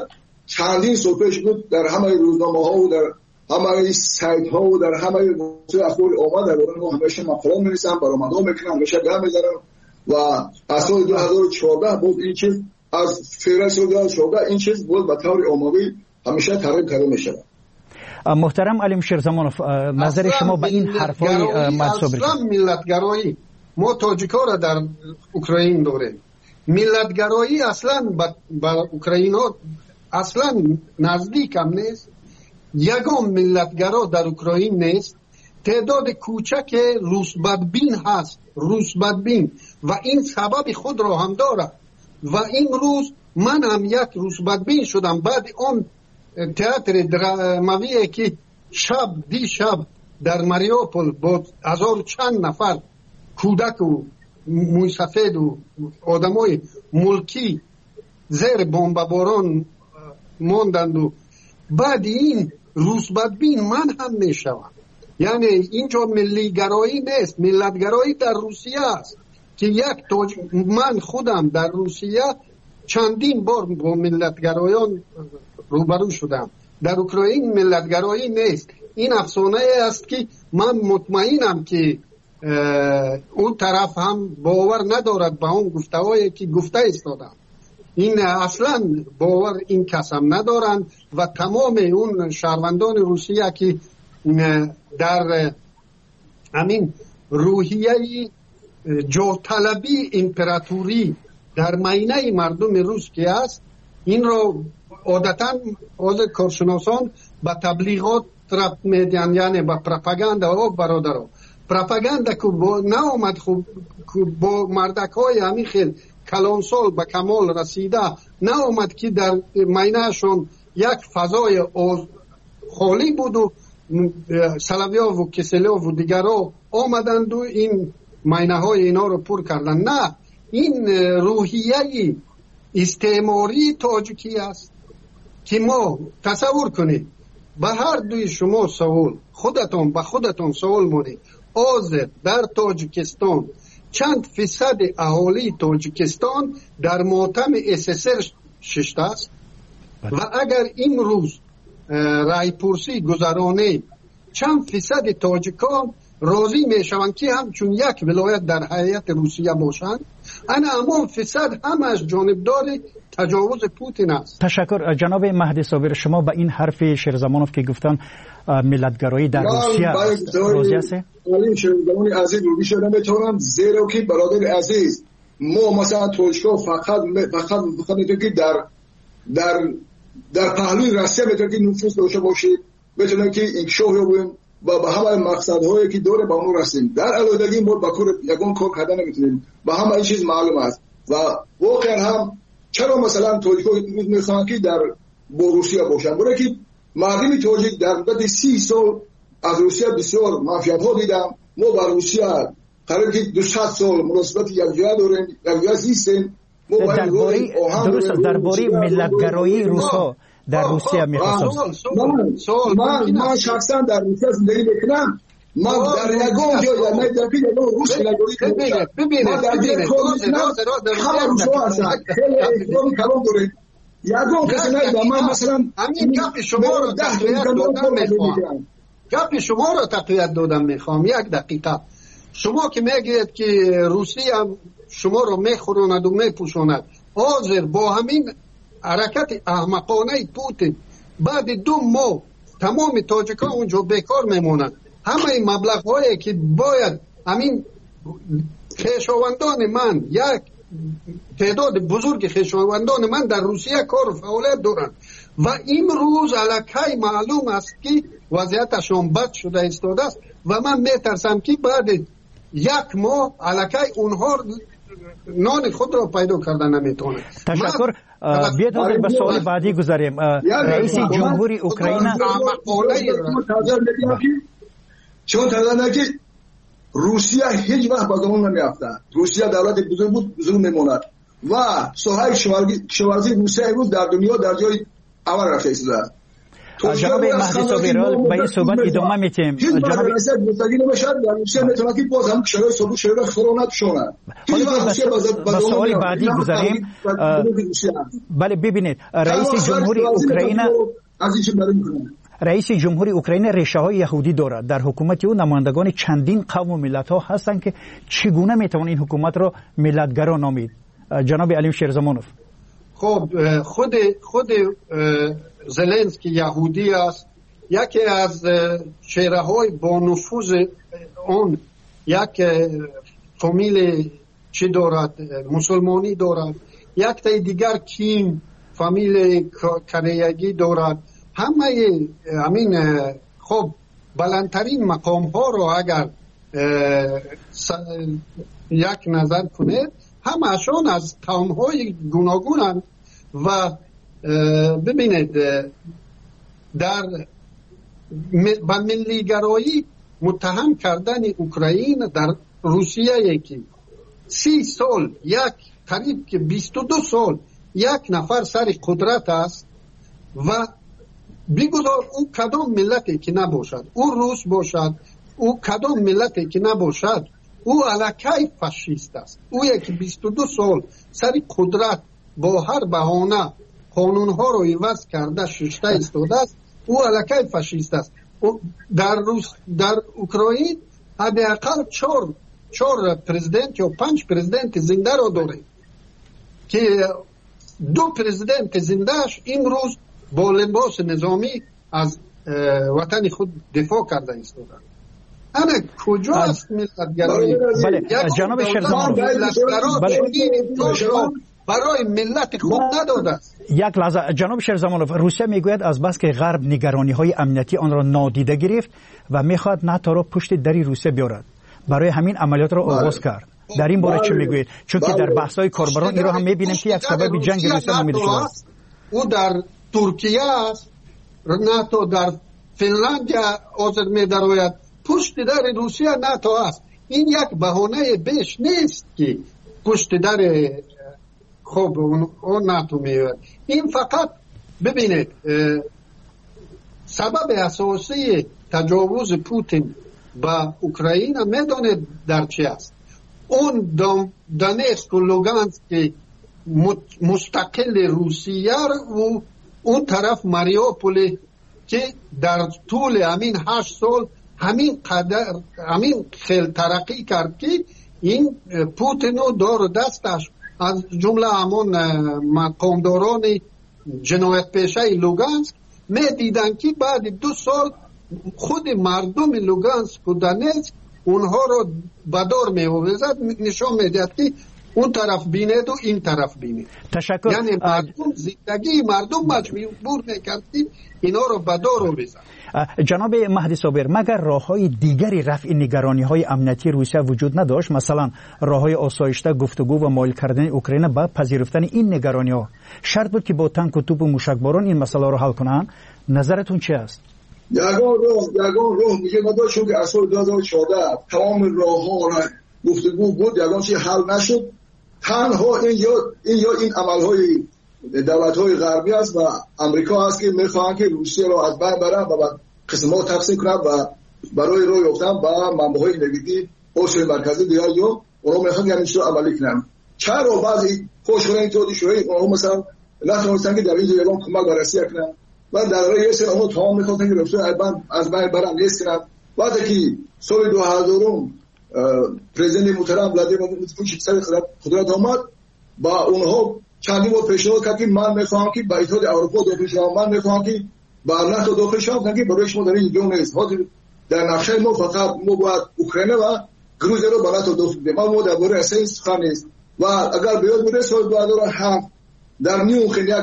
چندین سال پیش بود در همه روزنامه ها و در همه سایت ها و در همه وسایل اخبار آمد. در اون همیشه مقاله می‌نویسم، برآمدها میکنم، همیشه گام میزنم و از سال دو هزار و چهارده بود این چیز، از فوریه سال دو هزار و چهارده این چیز بود به طور عمومی همیشه ترغیب کرده میشه. محترم علی شیرزمانوف، نظر شما به این حرفای منصوبی؟ اصلا ملتگرایی ما تاجیک‌ها را در اوکراین داریم. ملتگرایی اصلا با اوکراین ها اصلا نزدیک هم نیست. یگان ملتگرا در اوکراین نیست. تعداد کوچک روس بدبین هست، روس بدبین، و این سبب خود را هم دارد. و این روز من هم یک روس بدبین شدم بعد اون تئاتر درامایی که شب دی شب در ماریوپول با هزار چند نفر کودک و موی سفید و آدمای ملکی زیر بمباران ماندند و بعد این روس بدبین من هم میشوم. یعنی اینجا ملی گرایی نیست، ملت گرایی در روسیه است که یک توج... من خودم در روسیه چندین بار با ملت گرایان روبرو شدم. در اوکراین ملت گرایی نیست. این افسانه است که من مطمئنم که اون طرف هم باور ندارد به اون گفته‌هایی که گفته ایستادم. این اصلا باور این کسم ندارن و تمام اون شهروندان روسیه که در همین روحیه جاه‌طلبی امپراتوری در مینه مردم روس که است، این را عادتاً از کارشناسان به تبلیغات ربط میدن، یعنی به پروپاگاندا و برادرها. پروپاگاندا که نه آمد خوب با مردک های همین خیل کلان سال به کمال رسیده نه آمد که در مینه شون یک فضای خالی بود و سلاویا و کسلوف و دیگرها آمدند و این مینه های اینا رو پر کردن. نه، این روحیه استعماری تاجیکی است که ما تصور کنید به هر دوی شما سوال خودتون به خودتون سوال مونید آذر در تاجیکستان چند فیصد اهالی تاجیکستان در ماتم اس اس ار ششته است و اگر این روز رای پرسی گذرانه چند فیصد تاجیکان راضی میشوند که همچون یک ولایت در هیئت روسیه باشند، انا اما فساد همش جانبدار تجاوز پوتین است. تشکر جناب مهدی صابر. شما به این حرف شیرزمانوف که گفتن ملتگرایی در روسیه راضی هستید؟ ولی شیرزمانی عزیز رو بیشتر نمیتونم، زیرا که برادر عزیز ما مثلا توشکا فقط فقط فقط که در در در پهلوی روسیه میتونه که نفوذ داشته باشید، میتونه که انکشاف یابیم و به همه مقصدهایی که داره با اون رسیم. در علایدگی ما با کور یگان کار کردن نمیتونیم، با همه این چیز معلوم است. و واقعا هم چرا مثلا تاجیک‌ها میخوان که در با روسیه باشن؟ برای که مردم تاجیک در مدت سی سال از روسیه بسیار منفعت‌ها دیدم. ما با روسیه قرار که دویست سال مناسبت یکجا داریم، یکجا زیستیم. درباره درست درباره ملتگرایی روس‌ها در روسیه میخواستم. من من شخصا در روسیه زندگی میکنم. من در یگان جای در نگردی یگان روس نگردی ببینید من در یک همه روس‌ها هستن خیلی احترام کلام دارید. یگان کسی نگردم. من مثلا همین گپ شما رو تقویت دادم میخوام گپ شما رو تقویت دادم میخوام یک دقیقه. شما که میگید که روسیه شما رو میخوراند و میپوشاند، حاضر با همین حرکت احمقانه پوتین بعد دو ماه تمام تاجیکان اونجا بیکار میمونند. همه مبلغ هایی که باید همین خویشاوندان من، یک تعداد بزرگ خویشاوندان من در روسیه کار و فعالیت دارند و این روز الکی معلوم است که وضعیتشان بد شده ایستاده است و من میترسم که بعد یک ماه الکی اونها نان خود را پیدا کردن نمیتونه. تشکر. بیاید به سوال بعدی گذاریم. رئیس جمهوری اوکراین چون تدانه که روسیه هیچ وقت با زمان نمیافته. روسیه دولت بزرگ بود، بزرگ میموند و ساحه کشاورزی روسیه امروز در دنیا در جای اول رفته ایستاده است. جناب مهدی صابرال به این صحبت ادامه میتیم. جناب رئیس مستقیم نمیشه در روسیه میتونه که باز هم کشورهای صبح شهر خورونت شونه. با سوال بعدی گذاریم. بله ببینید رئیس جمهوری اوکراین از این چه برای میکنه. رئیس جمهوری اوکراین ریشه های یهودی دارد. در حکومت او نمایندگان چندین قوم و ملت ها هستند که چگونه میتوان این حکومت را ملتگرا نامید؟ جناب علیم شیرزمانوف. خب خود خود زلنسکی یهودی است. یکی از چهره های با نفوذ اون یک فامیل چی دارد، مسلمانی دارد. یک تا دیگر کیم فامیل کریگی دارد. همه همین خب بلندترین مقام ها رو اگر یک نظر کنید همشون از قوم های گوناگونند و ببینید در با ملیگرایی متهم کردن اوکراین در روسیه یکی سی سال یک قریب که بیست و دو سال یک نفر سر قدرت است و بگذار او کدام ملتی که نباشد، او روس باشد، او کدام ملتی که نباشد، او علاکه فاشیست است. او یکی بیست و دو سال سر قدرت با هر بهانه قانونها رو عوض کرده ششته ایستاده است. او علاکه فاشیست است. در روس در اوکراین حداقل چهار چهار پرزیدنت یا پنج پرزیدنت زنده رو داره که دو پرزیدنت زندهش امروز با لباس نظامی از وطن خود دفاع کرده ایستادند. اما کجا است ملتگرایی؟ بله جناب شیرزمانوف برای ملت خود نداده است. یک لحظه جناب شیرزمانوف، روسیه میگوید از بس که غرب نگرانی های امنیتی آن را نادیده گرفت و میخواد ناتو را پشت دری روسیه بیارد، برای همین عملیات را آغاز کرد. در این باره چه میگوید؟ چون که در بحث های کاربران این را هم میبینیم که یک سبب جنگ روسیه نامیده شده است. او در ترکیه است، ناتو در فنلاندیا حاضر می‌دراید، پشت در روسیه ناتو است. این یک بهانه بیش نیست که پشت در خب اون, اون ناتو میاد. این فقط ببینید سبب اساسی تجاوز پوتین با اوکراین میدونید در چی است؟ اون دونتسک و لوگانسک مستقل روسیه و اون طرف ماریوپول که در طول همین هشت سال همین قدر همین خیل ترقی کرد که این پوتینو دار دستش از جمله همون مقامداران جنایت پیشه لوگانسک می دیدن که بعد دو سال خود مردم لوگانسک و دونتسک اونها رو بدار می آورد، نشان میدهد که اون طرف بینید و این طرف بینید. تشکر. یعنی مردم زندگی مردم مجبور میکردی اینا رو بدار رو بزن. جناب مهدی صابر، مگر راه‌های دیگری رفع نگرانی‌های امنیتی روسیه وجود نداشت؟ مثلا راه‌های آسایشته گفتگو و مایل کردن اوکراین به پذیرفتن این نگرانی‌ها شرط بود که با تانک و توپ و موشکباران این مسئله رو حل کنن؟ نظرتون چی است؟ یگان راه یگان راه میگه مدار چون که از سال دو هزار و چهارده تمام راه‌ها را گفتگو بود، یگان چیزی حل نشد. تنها این یا این یا این عمل‌های دولت‌های غربی است و آمریکا است که می‌خواهند که روسیه را از بین ببرند و قسم‌ها تقسیم کنند و برای راه یافتن با منبع‌های انرژی اوشن مرکزی دیگر یا اونها می‌خواهند یعنی چه عملی کنند. چرا بعضی خوشخواه اینطوری شده اونها مثلا نتونستن که در این جریان کمک بررسی کنند و در راه سر اونها تمام می‌خواستن که روسیه از بین ببرند نیست کنند. وقتی که سال دو هزار پرزیدنت محترم ولادیمیر پوتین سر قدرت آمد با اونها چندین بار پیشنهاد کرد که من میخوام که با اتحاد اروپا داخل شوم، من میخوام که با ناتو داخل شوم که برای شما در این جون نیست. در نقشه ما فقط ما باید اوکراین و گروزیا رو با ناتو داخل بدیم، ما درباره اساس خان نیست. و اگر بیاد میره سال دو هزار و هفت در میونخ یک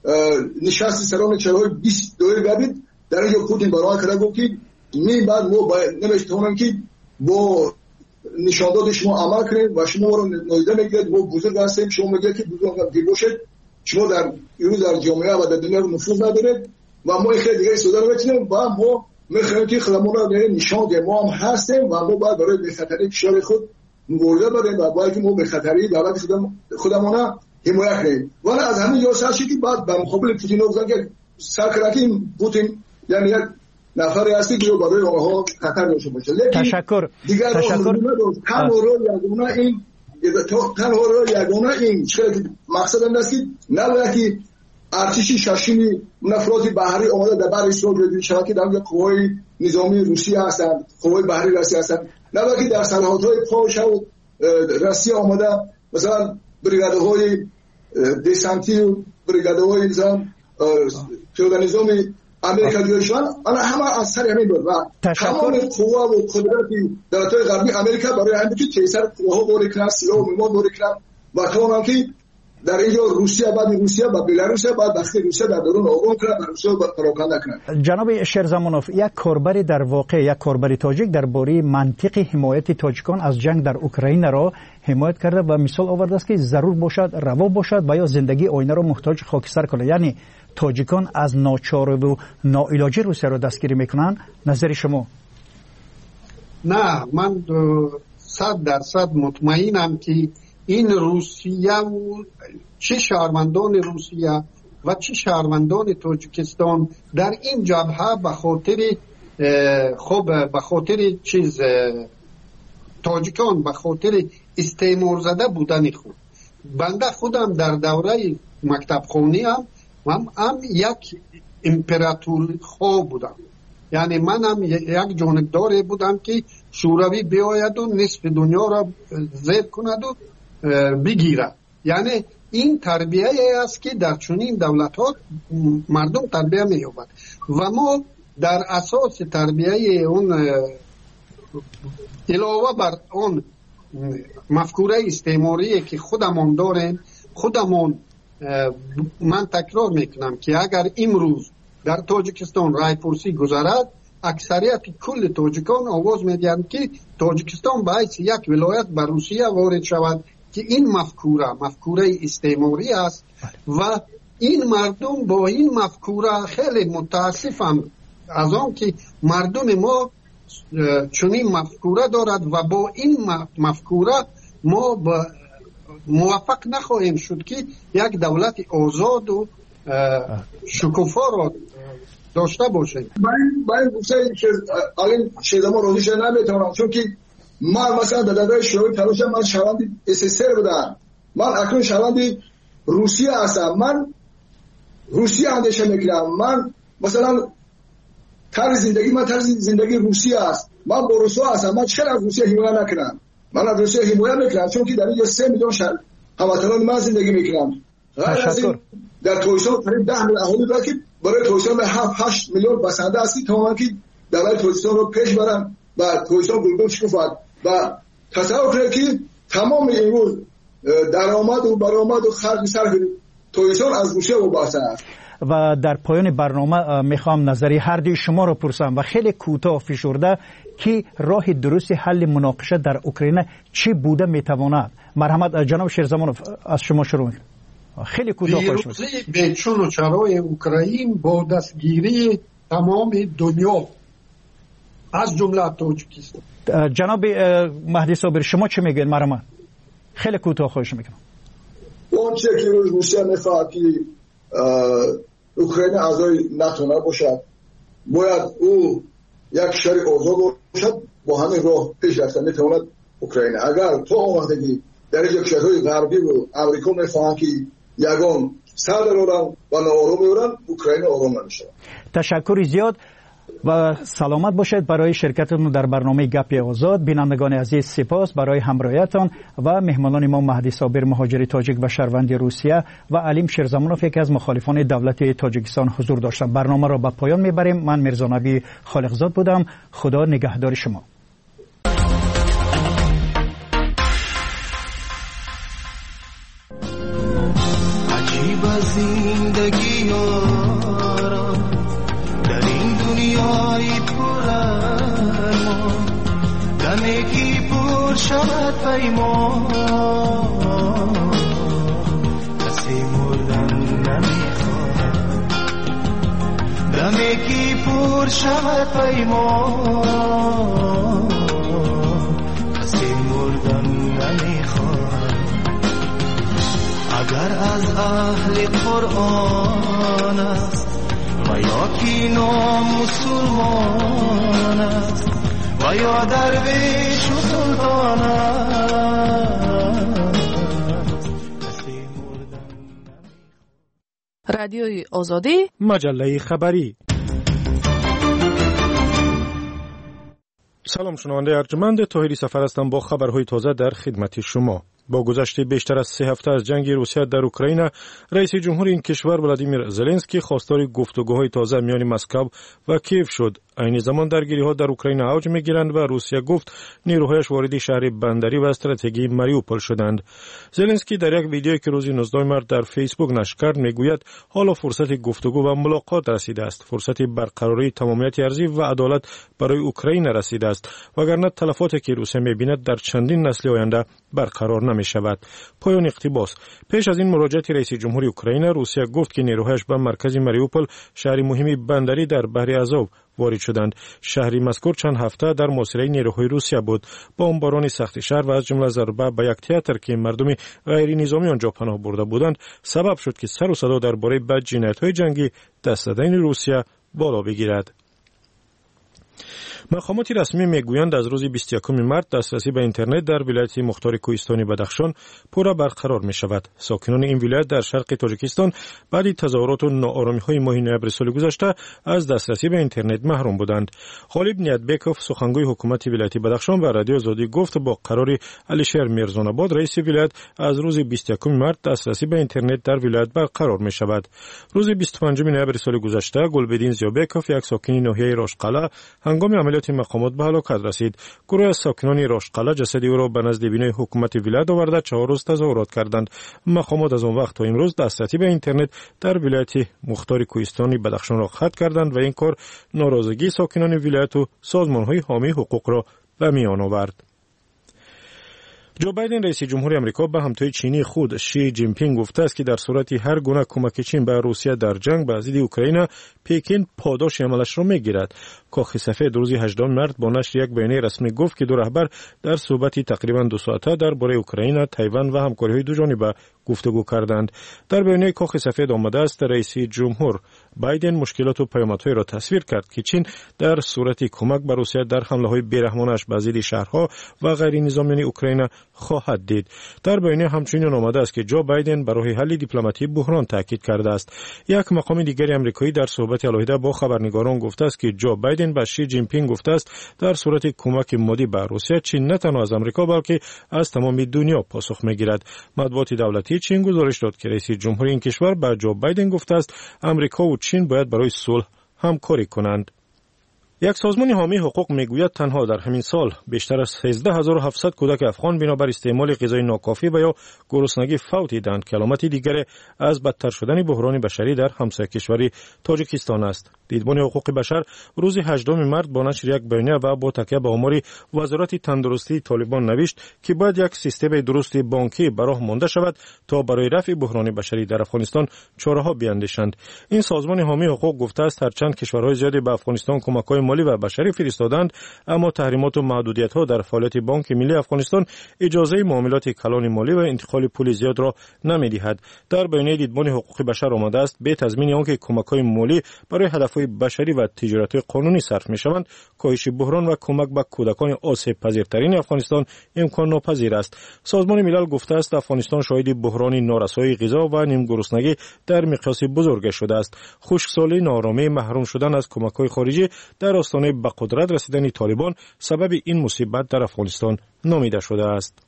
نشست سران چهارهای بیست دوره گردید، در اینجا پوتین برای کرده گفت که می بعد ما باید نمیتونم که با نشان داد شما عمل کنید و شما رو نادیده میگیرید. ما بزرگ هستیم، شما میگید که بزرگ که باشید، شما در امروز در جامعه و در دنیا نفوذ ندارید و ما خیلی دیگه سودا رو بتونیم و ما میخوایم که خودمون رو نشان دهیم ما هم هستیم و ما باید برای بخطری کشور خود مبارزه بدیم و باید که ما بخطری دولت خودمون حمایت کنیم. ولی از همین جا سرشی که بعد به مقابل پوتین گفتن که سرکراتیم پوتین یعنی یک نفری هستی که برای آنها خطر داشته باشه. تشکر. دیگر تشکر. تنها رو یگانه این تنها رو یگانه این چرا که مقصد این است که نباید که ارتشی ششمی نفرات بحری آمده در بر اسرائیل بدون شود که در قوای نظامی روسیه هستند، قوای بحری روسیه هستند، نباید که در سرحدهای پاش و روسیه آمده مثلا بریگادهای دسانتی و بریگادهای نظام پیاده نظامی امریکا دیگرشان آن همه از سر همین بود و تمام قوا و قدرتی دولت‌های غربی امریکا برای همین که کیسر قواها بوری کنند، سلاح و میواد بوری کنند و تا که در اینجا روسیه بعد روسیه و بلاروس بعد داخل روسیه در درون آرام کنند و روسیه پراکنده کنند. جناب شیرزمانوف، یک کاربری در واقع یک کاربری تاجیک درباره منطق حمایت تاجیکان از جنگ در اوکراین را حمایت کرده و مثال آورده است که ضرور باشد روا باشد و یا زندگی آینه را محتاج خاکستر کنه. یعنی تاجیکان از ناچار و ناعلاجی روسیه را دستگیری میکنن. نظر شما؟ نه، من صد درصد مطمئنم که این روسیه و چه شهروندان روسیه و چه شهروندان تاجیکستان در این جبهه به خاطر خب به خاطر چیز تاجیکان به خاطر استعمار زده بودن خود. بنده خودم در دوره مکتب خونی هم من هم یک امپراتور خواه بودم، یعنی من هم یک جانبدار بودم که شوروی بیاید و نصف دنیا را زیر کند و بگیرد. یعنی این تربیه است که در چنین دولت ها مردم تربیه می یابد و ما در اساس تربیه اون علاوه بر اون مفکوره استعماری که خودمون داریم، خودمون من تکرار میکنم که اگر امروز در تاجیکستان رای پرسی گذرد، اکثریت کل تاجیکان آواز میدهند که تاجیکستان به حیث یک ولایت به روسیه وارد شود، که این مفکوره مفکوره استعماری است و این مردم با این مفکوره خیلی متاسفم از آن که مردم ما چنین مفکوره دارد و با این مفکوره ما با موفق نخواهیم شد که یک دولت آزاد و شکوفا را داشته باشیم. من من گفتم که الان شیدما روزش نمیتونم، چون که من مثلا در دوره شوروی تلاشم من شهروند اس اس ار بودم، من اکنون شهروند روسیه هستم، من روسیه اندیشه میکنم، من مثلا طرز زندگی من طرز زندگی روسیه است، من با روسیه هستم، من چرا از روسیه حمایت نکنم؟ من از روسیه حمایت میکنم چون که در اینجا سه میلیون شهر هموطنان من زندگی میکنم. غیر از این در تویسان قریب ده میلیون اهالی دارد که برای تویسان به هفت هشت میلیون بسنده هستی تا که دولت تویسان رو پیش برن و تویسان گلگل شکوفد و تصور کنید که تمام امروز درآمد و برآمد و خرج صرف تویسان از روسیه وابسته است. و در پایان برنامه میخوام نظری هر دوی شما رو پرسم و خیلی کوتاه فشرده که راه درست حل مناقشه در اوکراین چی بوده میتواند؟ مرحمت جناب شیرزمانوف از شما شروع میکنم. خیلی کوتاه خواهش میکنم. پیروزی بیچون و چرای اوکراین با دستگیری تمام دنیا از جمله تاجیکستان. جناب مهدی صابری شما چی میگین؟ مرحمت خیلی کوتاه خواهش میکنم. اون چه که روسیه میخواد که اوکراین اعضای ناتو نباشد، باید او یک شهر آزاد باشد، با همین راه پیش رفتن میتواند اوکراین. اگر تو آمدگی در یک شهرهای غربی و امریکا میخواهند که یگان سر برورن و ناآرام برورن، اوکراین آرام نمیشه. تشکر زیاد و سلامت باشید برای شرکتتون در برنامه گپ آزاد. بینندگان عزیز سپاس برای همراهیتان و مهمانان ما مهدی صابر مهاجر تاجیک و شهروند روسیه و علیم شیرزمانوف یکی از مخالفان دولت تاجیکستان حضور داشتند. برنامه را به پایان میبریم. من میرزا نبی خالقزاد بودم. خدا نگهدار شما. عجیب زندگی در این دنیای پر ارمان، دمی که پر شود پیمان، کسی مردن نمیخواد. دمی که پر شود پیمان، کسی مردن نمیخواد. اگر از اهل قرآن است و یا کی نام مسلمان است و یا درویش و سلطان است. رادیوی آزادی، مجله خبری. سلام شنونده ارجمند، طاهری سفر هستم با خبرهای تازه در خدمت شما. با گذشت بیشتر از سه هفته از جنگ روسیه در اوکراین، رئیس جمهور این کشور ولادیمیر زلنسکی خواستار گفتگوهای تازه میان مسکو و کیف شد. این زمان درگیری‌ها در اوکراین اوج می‌گیرند و روسیه گفت نیروهایش وارد شهر بندری و استراتژیکی ماریوپول شدند. زلنسکی در یک ویدیویی که روز نوزدهم مارس در فیسبوک نشر کرد میگوید حالا فرصت گفتگو و ملاقات رسیده است. فرصت برقراری تمامیت ارضی و عدالت برای اوکراین رسیده است، وگرنه تلفاتی که روسیه می‌بیند در چندین نسل آینده برقرار نمی‌شود. پایان اقتباس. پیش از این مراجعه رئیس جمهور اوکراین، روسیه گفت که نیروهایش به مرکز ماریوپول، شهر مهمی بندری در بحر آزوف، وارد شدند. شهری مذکور چند هفته در محاصره نیروهای روسیه بود. بمباران سخت شهر و از جمله ضربه به یک تئاتر که مردم غیر نظامی آنجا پناه برده بودند سبب شد که سر و صدا درباره بد جنایت‌های جنگی دست دادن روسیه بالا بگیرد. مقامات رسمی میگویند از روز بیست و یکم مارس دسترسی به اینترنت در ولایت مختار کوهستانی بدخشان پورا برقرار می شود. ساکنان این ولایت در شرق تاجیکستان بعد تظاهرات و ناآرامی‌های ماه نوامبر سال گذشته از دسترسی به اینترنت محروم بودند. غالب نیتبکوف سخنگوی حکومت ولایت بدخشان به رادیو آزادی گفت با قرار علیشیر میرزوناباد رئیس ولایت از روز بیست و یکم مارس دسترسی به اینترنت در ولایت برقرار می شود. روز بیست و پنجم نوامبر سال گذشته گلبدین زیابکوف یک ساکن ناحیه راشقلا هنگام عملیات مقامات به هلاکت رسید. گروه از ساکنان راشقلا جسد او را به نزد بینای حکومت ولایت آورده چهار روز تظاهرات کردند. مقامات از آن وقت تا امروز دسترسی به اینترنت در ولایت مختار کوهستانی بدخشان را قطع کردند و این کار ناراضگی ساکنان ولایت و سازمان‌های حامی حقوق را به میان آورد. جو بایدن رئیس جمهور آمریکا به همتای چینی خود شی جین پینگ گفته است که در صورت هر گونه کمک چین به روسیه در جنگ به ضد اوکراین، پکن پاداش عملش را میگیرد. کاخ سفید روز هجدهم مارس با نشر یک بیانیه رسمی گفت که دو رهبر در صحبتی تقریبا دو ساعته درباره اوکراین، تایوان و همکاری‌های دو جانبه گفتگو کردند. در بیانیه کاخ سفید آمده است رئیس جمهور بایدن مشکلات و پیامدهای را تصویر کرد که چین در صورت کمک به روسیه در حمله‌های بیرحمانش به ضد شهرها و غیر نظامیان اوکراین خواهد دید. در بیانیه همچنین آمده است که جو بایدن برای حل دیپلماتی بحران تاکید کرده است. یک مقام دیگر آمریکایی در صحبت علیحده با خبرنگاران گفته است که جو بایدن به شی جین پینگ گفته است در صورت کمک مادی به روسیه چین نه تنها از آمریکا بلکه از تمام دنیا پاسخ میگیرد. مطبوعات دولتی چین گزارش داد که رئیس جمهور این کشور به جو بایدن گفته است آمریکا و چین باید برای صلح همکاری کنند. یک سازمان حامی حقوق میگوید تنها در همین سال بیشتر از سیزده هزار و هفتصد کودک افغان بنابر استعمال غذای ناکافی و یا گرسنگی فوت دیدند که علامتی دیگر از بدتر شدن بحران بشری در همسایه کشوری تاجیکستان است. دیدبان حقوق بشر روز هجدهم مارس با نشر یک بیانیه و با تکیه به آمار وزارت تندرستی طالبان نوشت که باید یک سیستم درست بانکی براه مانده شود تا برای رفع بحران بشری در افغانستان چاره‌ها بیاندیشند. این سازمان حامی حقوق گفته است هرچند کشورهای زیادی به افغانستان کمک‌های مالی و بشری فرستادند، اما تحریمات و محدودیت‌ها در فعالیت بانک ملی افغانستان اجازه معاملات کلان مالی و انتقال پول زیاد را نمی‌دهد. در بیانیه دیدبان حقوق بشر آمده است به تضمین آنکه کمک‌های مالی برای هدف‌های بشری و تجارت قانونی صرف می‌شوند، کاهش بحران و کمک به کودکان آسیب پذیرترین افغانستان امکان ناپذیر است. سازمان ملل گفته است افغانستان شاهد بحران نارسایی غذا و نیمگرسنگی در مقیاس بزرگ شده است. خشکسالی، ناآرامی، محروم شدن از کمک‌های خارجی در آستانه به قدرت رسیدن طالبان سبب این مصیبت در افغانستان نامیده شده است.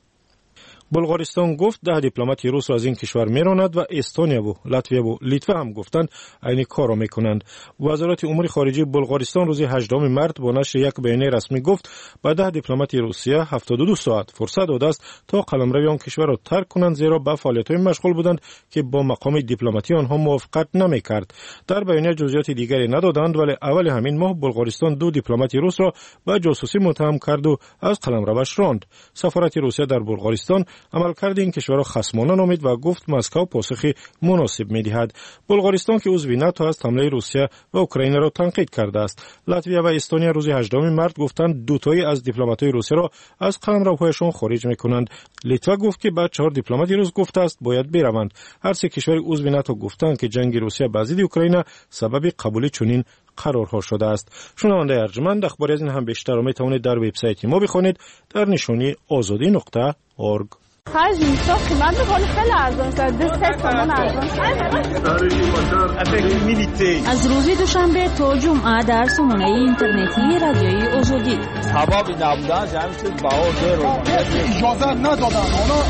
بلغارستان گفت ده دیپلمات روس را از این کشور میراند و استونیا و لاتویا و لیتوا هم گفتند عین کار را میکنند. وزارت امور خارجه بلغارستان روز هجدهم مارس با نشر یک بیانیه رسمی گفت با ده دیپلمات روسیه هفتاد و دو ساعت فرصت داده است تا قلمرو آن کشور را ترک کنند، زیرا به فعالیت‌های مشغول بودند که با مقام دیپلماتی آنها موافقت نمیکرد. در بیانیه جزئیات دیگری ندادند، ولی اول همین ماه بلغارستان دو دیپلمات روس را به جاسوسی متهم کرد و از قلمروش راند. سفارت روسیه در بلغارستان عملکرد این کشور را خصمانه نامید و گفت مسکو پاسخی مناسب می‌دهد. بلغارستان که عضو ناتو است حمله روسیه و اوکراین را تنقید کرده است. لاتویا و استونیا روز هجدهم مارس گفتند دو تایی از دیپلمات‌های روسیه را از قلمروهایشان خارج می‌کنند. لیتوا گفت که بعد چهار دیپلمات روس گفته است باید بروند. هر سه کشور عضو ناتو گفتند که جنگ روسیه بر ضد اوکراین سبب قبول چنین قرارها شده است. شنونده ارجمند اخبار از این هم بیشتر می توانید در وبسایت ما بخوانید در نشانی آزادی نقطه اورگ. خرج میسا قیمت بخوری خیلی ارزان شده سه تومن ارزان شده. از روز دوشنبه تا جمعه در سامانه اینترنتی رادیوی آزادی سبب نبودن جمعی شد باور رو اجازه ندادن.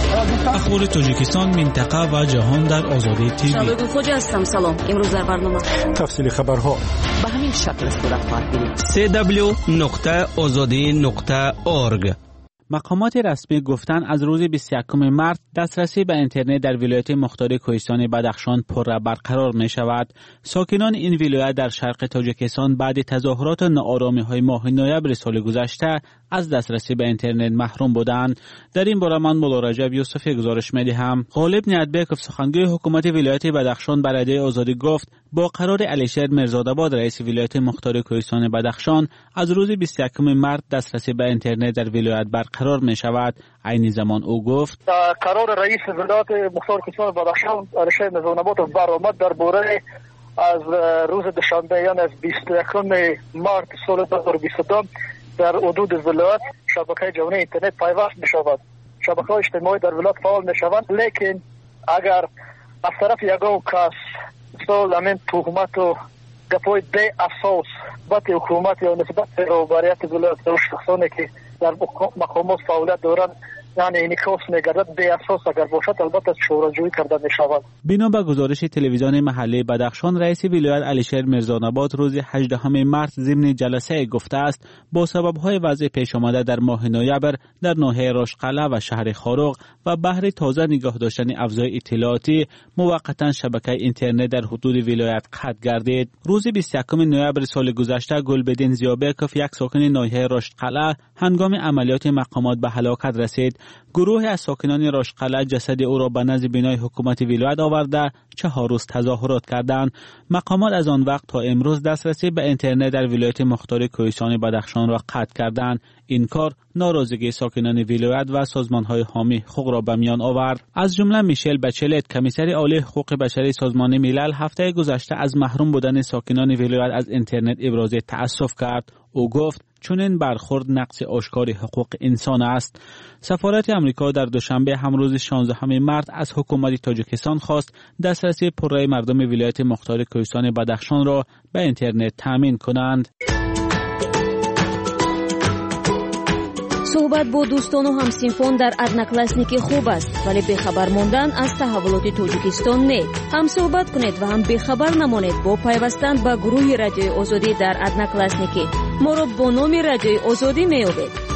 اخبار تاجیکستان، منطقه و جهان در آزادی تیوی. شباب خوش هستم. سلام. امروز در برنامه تفصیل خبرها به همین شکل صورت خواهد گرفت. سی دبلیو نقطه آزادی نقطه اورگ. مقامات رسمی گفتند از روز بیست و یکم مارس دسترسی به اینترنت در ولایت مختار کوهستان بدخشان پر برقرار می شود. ساکنان این ولایت در شرق تاجیکستان بعد تظاهرات و ناآرامی‌های ماه نوامبر سال گذشته از دسترسی به اینترنت محروم بودند. در این باره من مولا رجب یوسفی گزارش می‌دهم. غالب نیتبکوف سخنگوی حکومت ولایت بدخشان بر رادیوی آزادی گفت با قرار علیشیر مرزادآباد رئیس ولایت مختار کوهستان بدخشان از روز بیست و یکم مارس دسترسی به اینترنت در ولایت برقرار می شود. عین زمان او گفت قرار رئیس ولایت مختار کوهستان بدخشان علیشیر مرزادآباد برآمد در باره از روز دوشنبه یعنی از بیست و یکم مارس سال دو هزار و بیست و دو در حدود ولایت شبکه جهانی اینترنت پیوست می شود. شبکه اجتماعی در ولایت فعال می شوند، لیکن اگر از طرف یگان کس سال همین تهمت و گپای بی اساس نسبت حکومت یا نسبت رهبریت ولایت و شخصانی که در مقامات فعالیت دارند یعنی انعکاس می‌گردد بی اساس اگر باشد البته شورانجویی کرده می‌شود. بنا به گزارش تلویزیون محلی بدخشان رئیس ولایت علیشیر مرزادآباد روز هجدهم مارس ضمن جلسه گفته است با سبب‌های وضع پیش آمده در ماه نوامبر در ناحیه راشقلعه و شهر خاروق و بهر تازه نگاه داشتن افزای اطلاعاتی موقتا شبکه اینترنت در حدود ولایت قطع گردید. روز بیست و یکم نوامبر سال گذشته گلبدین زیابکوف یک ساکن ناحیه راشقلعه هنگام عملیات مقامات به هلاکت رسید. گروه از ساکنان راشقلعه جسد او را به نزد بنای حکومت ولایت آورده چهار روز تظاهرات کردند. مقامات از آن وقت تا امروز دسترسی به اینترنت در ولایت مختار کوهستان بدخشان را قطع کردند. این کار ناراضگی ساکنان ولایت و سازمان‌های حامی حقوق را به میان آورد. از جمله میشل بچلت کمیسر عالی حقوق بشری سازمان ملل هفته گذشته از محروم بودن ساکنان ولایت از اینترنت ابراز تأسف کرد. او گفت چون این برخورد نقض آشکار حقوق انسان است. سفارت امریکا در دوشنبه هم روز شانزدهم مارس از حکومت تاجیکستان خواست دسترسی پررأی مردم ولایت مختار کوهستان بدخشان را به اینترنت تامین کنند. صحبت با دوستان و همسینفون در ادناکلاسنیک خوب است ولی بخبر ماندن از تحولات تاجیکستان نه. هم صحبت کنید و هم بخبر نمانید با پیوستن به گروه رادیوی آزادی در ادناکلاسنیک. ما را با نام رادیوی آزادی میابید.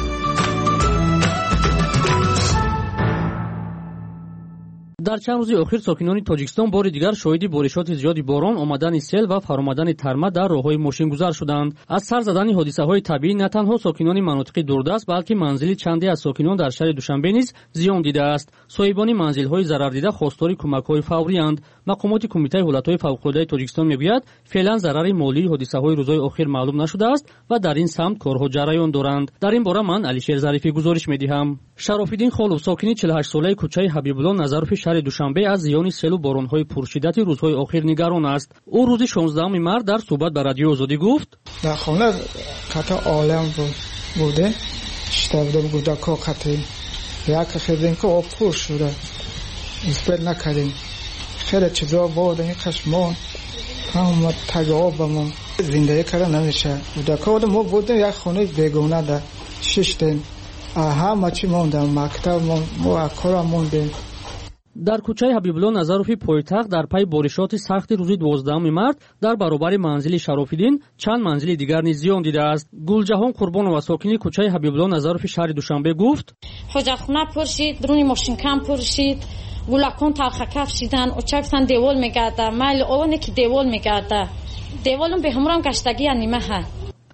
در چند روز اخیر ساکنان تاجیکستان بار دیگر شاهد بارشات زیادی باران، آمدن سیل و فرآمدن ترمه در راههای ماشینگذار شدند. از سر زدن حادثه‌های طبیعی نه تنها ساکنان مناطق دوردست بلکه منزل چندی از ساکنان در شهر دوشنبه نیز زیان دیده است. صاحبان منزل‌های ضرر دیده خواستار کمک‌های فوری اند. مقامات کمیته حالت‌های فوق‌العاده تاجیکستان میگوید فعلا ضرر مالی حادثه‌های روزهای اخیر معلوم نشده است و در این سمت کارها جریان دارند. در این باره من علیشیر ظریفی گزارش می‌دهم. شراف‌الدین خالوف ساکن چهل و هشت ساله کوچه حبیب‌الله نظروف شهر دوشنبه از زیان سیل و باران‌های پرشدت روزهای اخیر نگران است. او روز شانزدهم مارس در صحبت با رادیو آزادی گفت: در خانه قطع عالم بوده شتابده بودکا قطعی یک خیردین که آب پر شده اسپل نکردیم خیلی چیزا بوده این قشمان هم تگ آب با ما زندگی کردن نمیشه بودکا بوده ما بودیم یک خانه بیگونه در ششتیم همه چی موندم مکتب ما اکارا موندیم. در کوچه حبیب‌الله نظروفی پایتخت در پی بارشات سخت روز دوازدهم مارس در برابر منزل شراف‌الدین چند منزل دیگر نیز زیان دیده است. گلجهان قربانова ساکن کوچه حبیب‌الله نظروفی شهر دوشنبه گفت: حجرخونه پر شد، درون ماشین کم پر شد، گلکان تلخ کفشیدن، اوچکتن دیوال میگرده، مایل اون که دیوال میگرده، دیوالم به همرام گشتگی نیمه ها.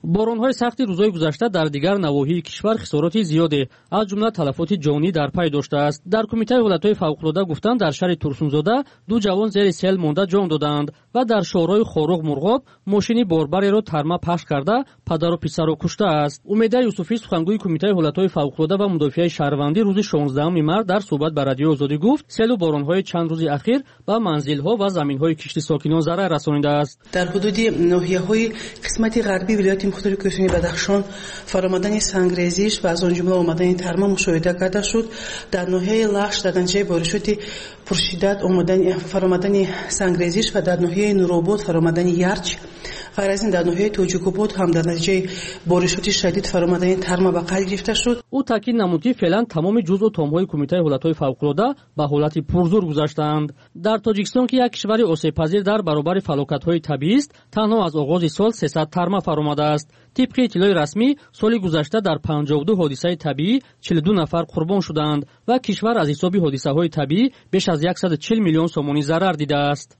боронҳои сахти рӯзҳои гузашта дар дигар навоҳии кишвар хисороти зиёде аз ҷумла талафоти ҷонӣ дар пай доштааст. дар кумитаи ҳолатҳои фавқулода гуфтанд, дар шаҳри Турсунзода ду ҷавон зери сел монда ҷон доданд ва дар шоҳрои Хоруғ Мурғоб мошини борбареро тарма пашт карда падару писарро куштааст. Умеда Юсуфӣ, сухангӯи кумитаи ҳолатҳои фавқулода ва мудофиаи шаҳрвандӣ рӯзи шонздаҳуми март дар суҳбат ба Радиои Озодӣ гуфт, селу боронҳои чанд рӯзи ахир ба манзилҳо ва заминҳои кишти сокинон зарар расонидааст. дар ҳудуди ноҳияҳои қисмати ғарбии вилояти мухтари кӯҳистони Бадахшон фаромадани сангрезиш ва аз он ҷумла омадани тарма мушоҳида карда шуд. дар ноҳияи Лахш дар натиҷаи боришоти пуршиддат фаромадани сангрезиш ва дар ноҳияи Нуробод фаромадани ярч. غیر از این در ناحیه توجیکوبود هم در نتیجه بارشات شدید فرآمدن ترما به قید گرفته شد. او تاکید نمود که فعلا تمام جزء و تام‌های کمیته حالت‌های فوق‌العاده به حالت پرزور گذاشتند. در تاجیکستان که یک کشور آسیب‌پذیر در برابر فلاکت‌های طبیعی است، تنها از آغاز سال سیصد ترما فرآمده است. طبق اطلاع رسمی سال گذشته در پنجاه و دو حادثه طبیعی چهل و دو نفر قربان شدند و کشور از حساب حادثه‌های طبیعی بیش از صد و چهل میلیون سومانی ضرر دیده است.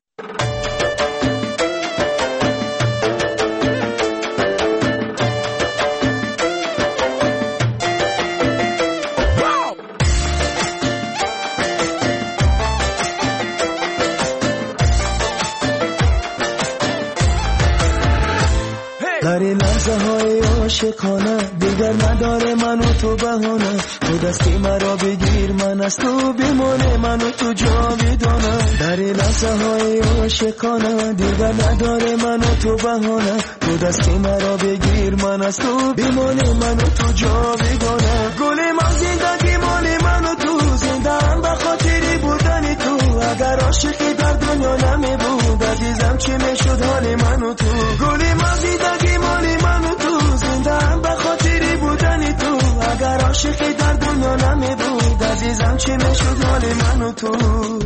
در این لحظه های عاشقانه دیگر نداره من و تو بهانه، تو دستی مرا بگیر من از تو بیمونه، من و تو جاویدانه. در این لحظه های عاشقانه دیگر نداره من و تو بهانه، تو دستی مرا بگیر من از تو بیمونه، من و تو جاویدانه. گل من زندگی مال من و تو، زنده‌ام به خاطری بودن تو. اگر عاشقی در دنیا نمی بود عزیزم چی میشد حال من و تو. گل من زندگی مالی من و تو، زنده‌ام به خاطری بودن تو. اگر عاشقی در دنیا نمی بود عزیزم چی میشد حال من و تو.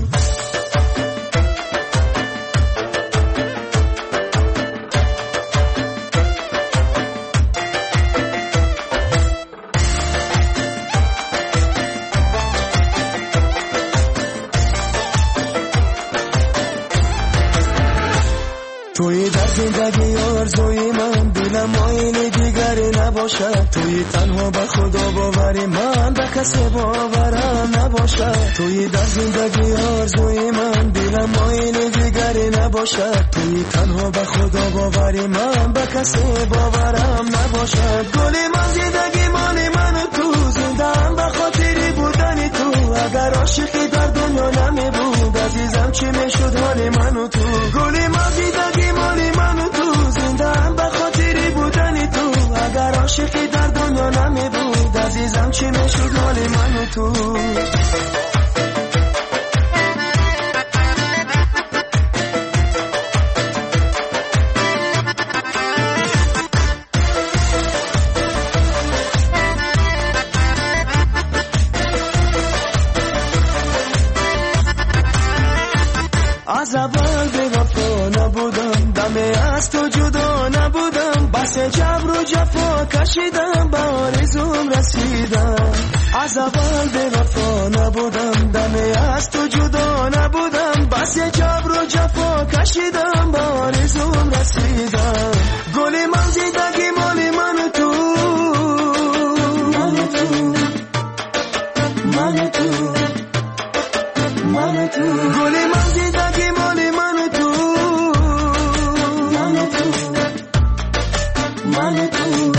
توی در زندگی آرزوی من دلم مایل دیگری نباشد، توی تنها به خدا باوری من به کسی باورم نباشد. توی در زندگی آرزوی من دلم مایل دیگری نباشد، توی تنها به خدا باوری من به کسی باورم نباشد. گل من زندگی مال من و تو، زنده‌ام به خاطری بودن تو. اگر عاشقی در دنیا نمی بود عزیزم چی میشد حال من و تو. گل من زندگی مال من و تو، زنده‌ام به خاطری بودن تو. اگر عاشقی در دنیا نمی بود عزیزم چی میشد حال من و تو. از اول به وفا نبودم، دمی از تو جدا نبودم. بس جبر و جفا کشیدم به آرزوم رسیدم. از اول به وفا نبودم، دمی از تو جدا نبودم. بس جبر و جفا کشیدم به آرزوم رسیدم. گل من زندگی مال من و تو، من و تو، من و تو، من و تو. گل من زندگی مال من و تو، من و تو، من و تو.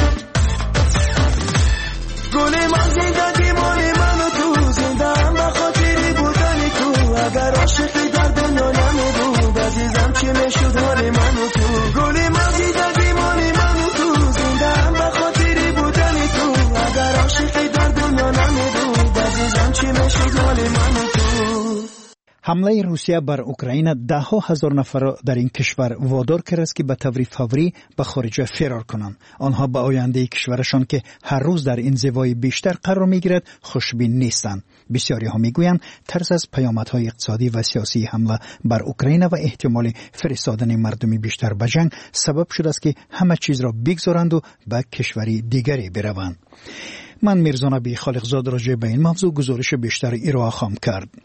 گل من زندگی مال من و تو، زنده‌ام به خاطری بودن تو. اگر عاشقی در دنیا نمی بود عزیزم چی میشد حال من و تو. گل من زندگی مال من و تو، زنده‌ام به خاطری بودن تو. اگر عاشقی در دنیا نمی بود عزیزم چی میشد حال من و تو. حمله روسیه بر اوکراین ده ها هزار نفر را در این کشور وادار کرده است که به طور فوری به خارج فرار کنند. آنها به آینده کشورشان که هر روز در این زوای بیشتر قرار میگیرد خوشبین نیستند. بسیاری ها میگویند ترس از پیامدهای اقتصادی و سیاسی حمله بر اوکراین و احتمال فرستادن مردم بیشتر به جنگ سبب شده است که همه چیز را بگذارند و به کشوری دیگری بروند. من میرزا نبی خالقزاد راجع به این موضوع گزارش بیشتر ارائه خواهم کرد.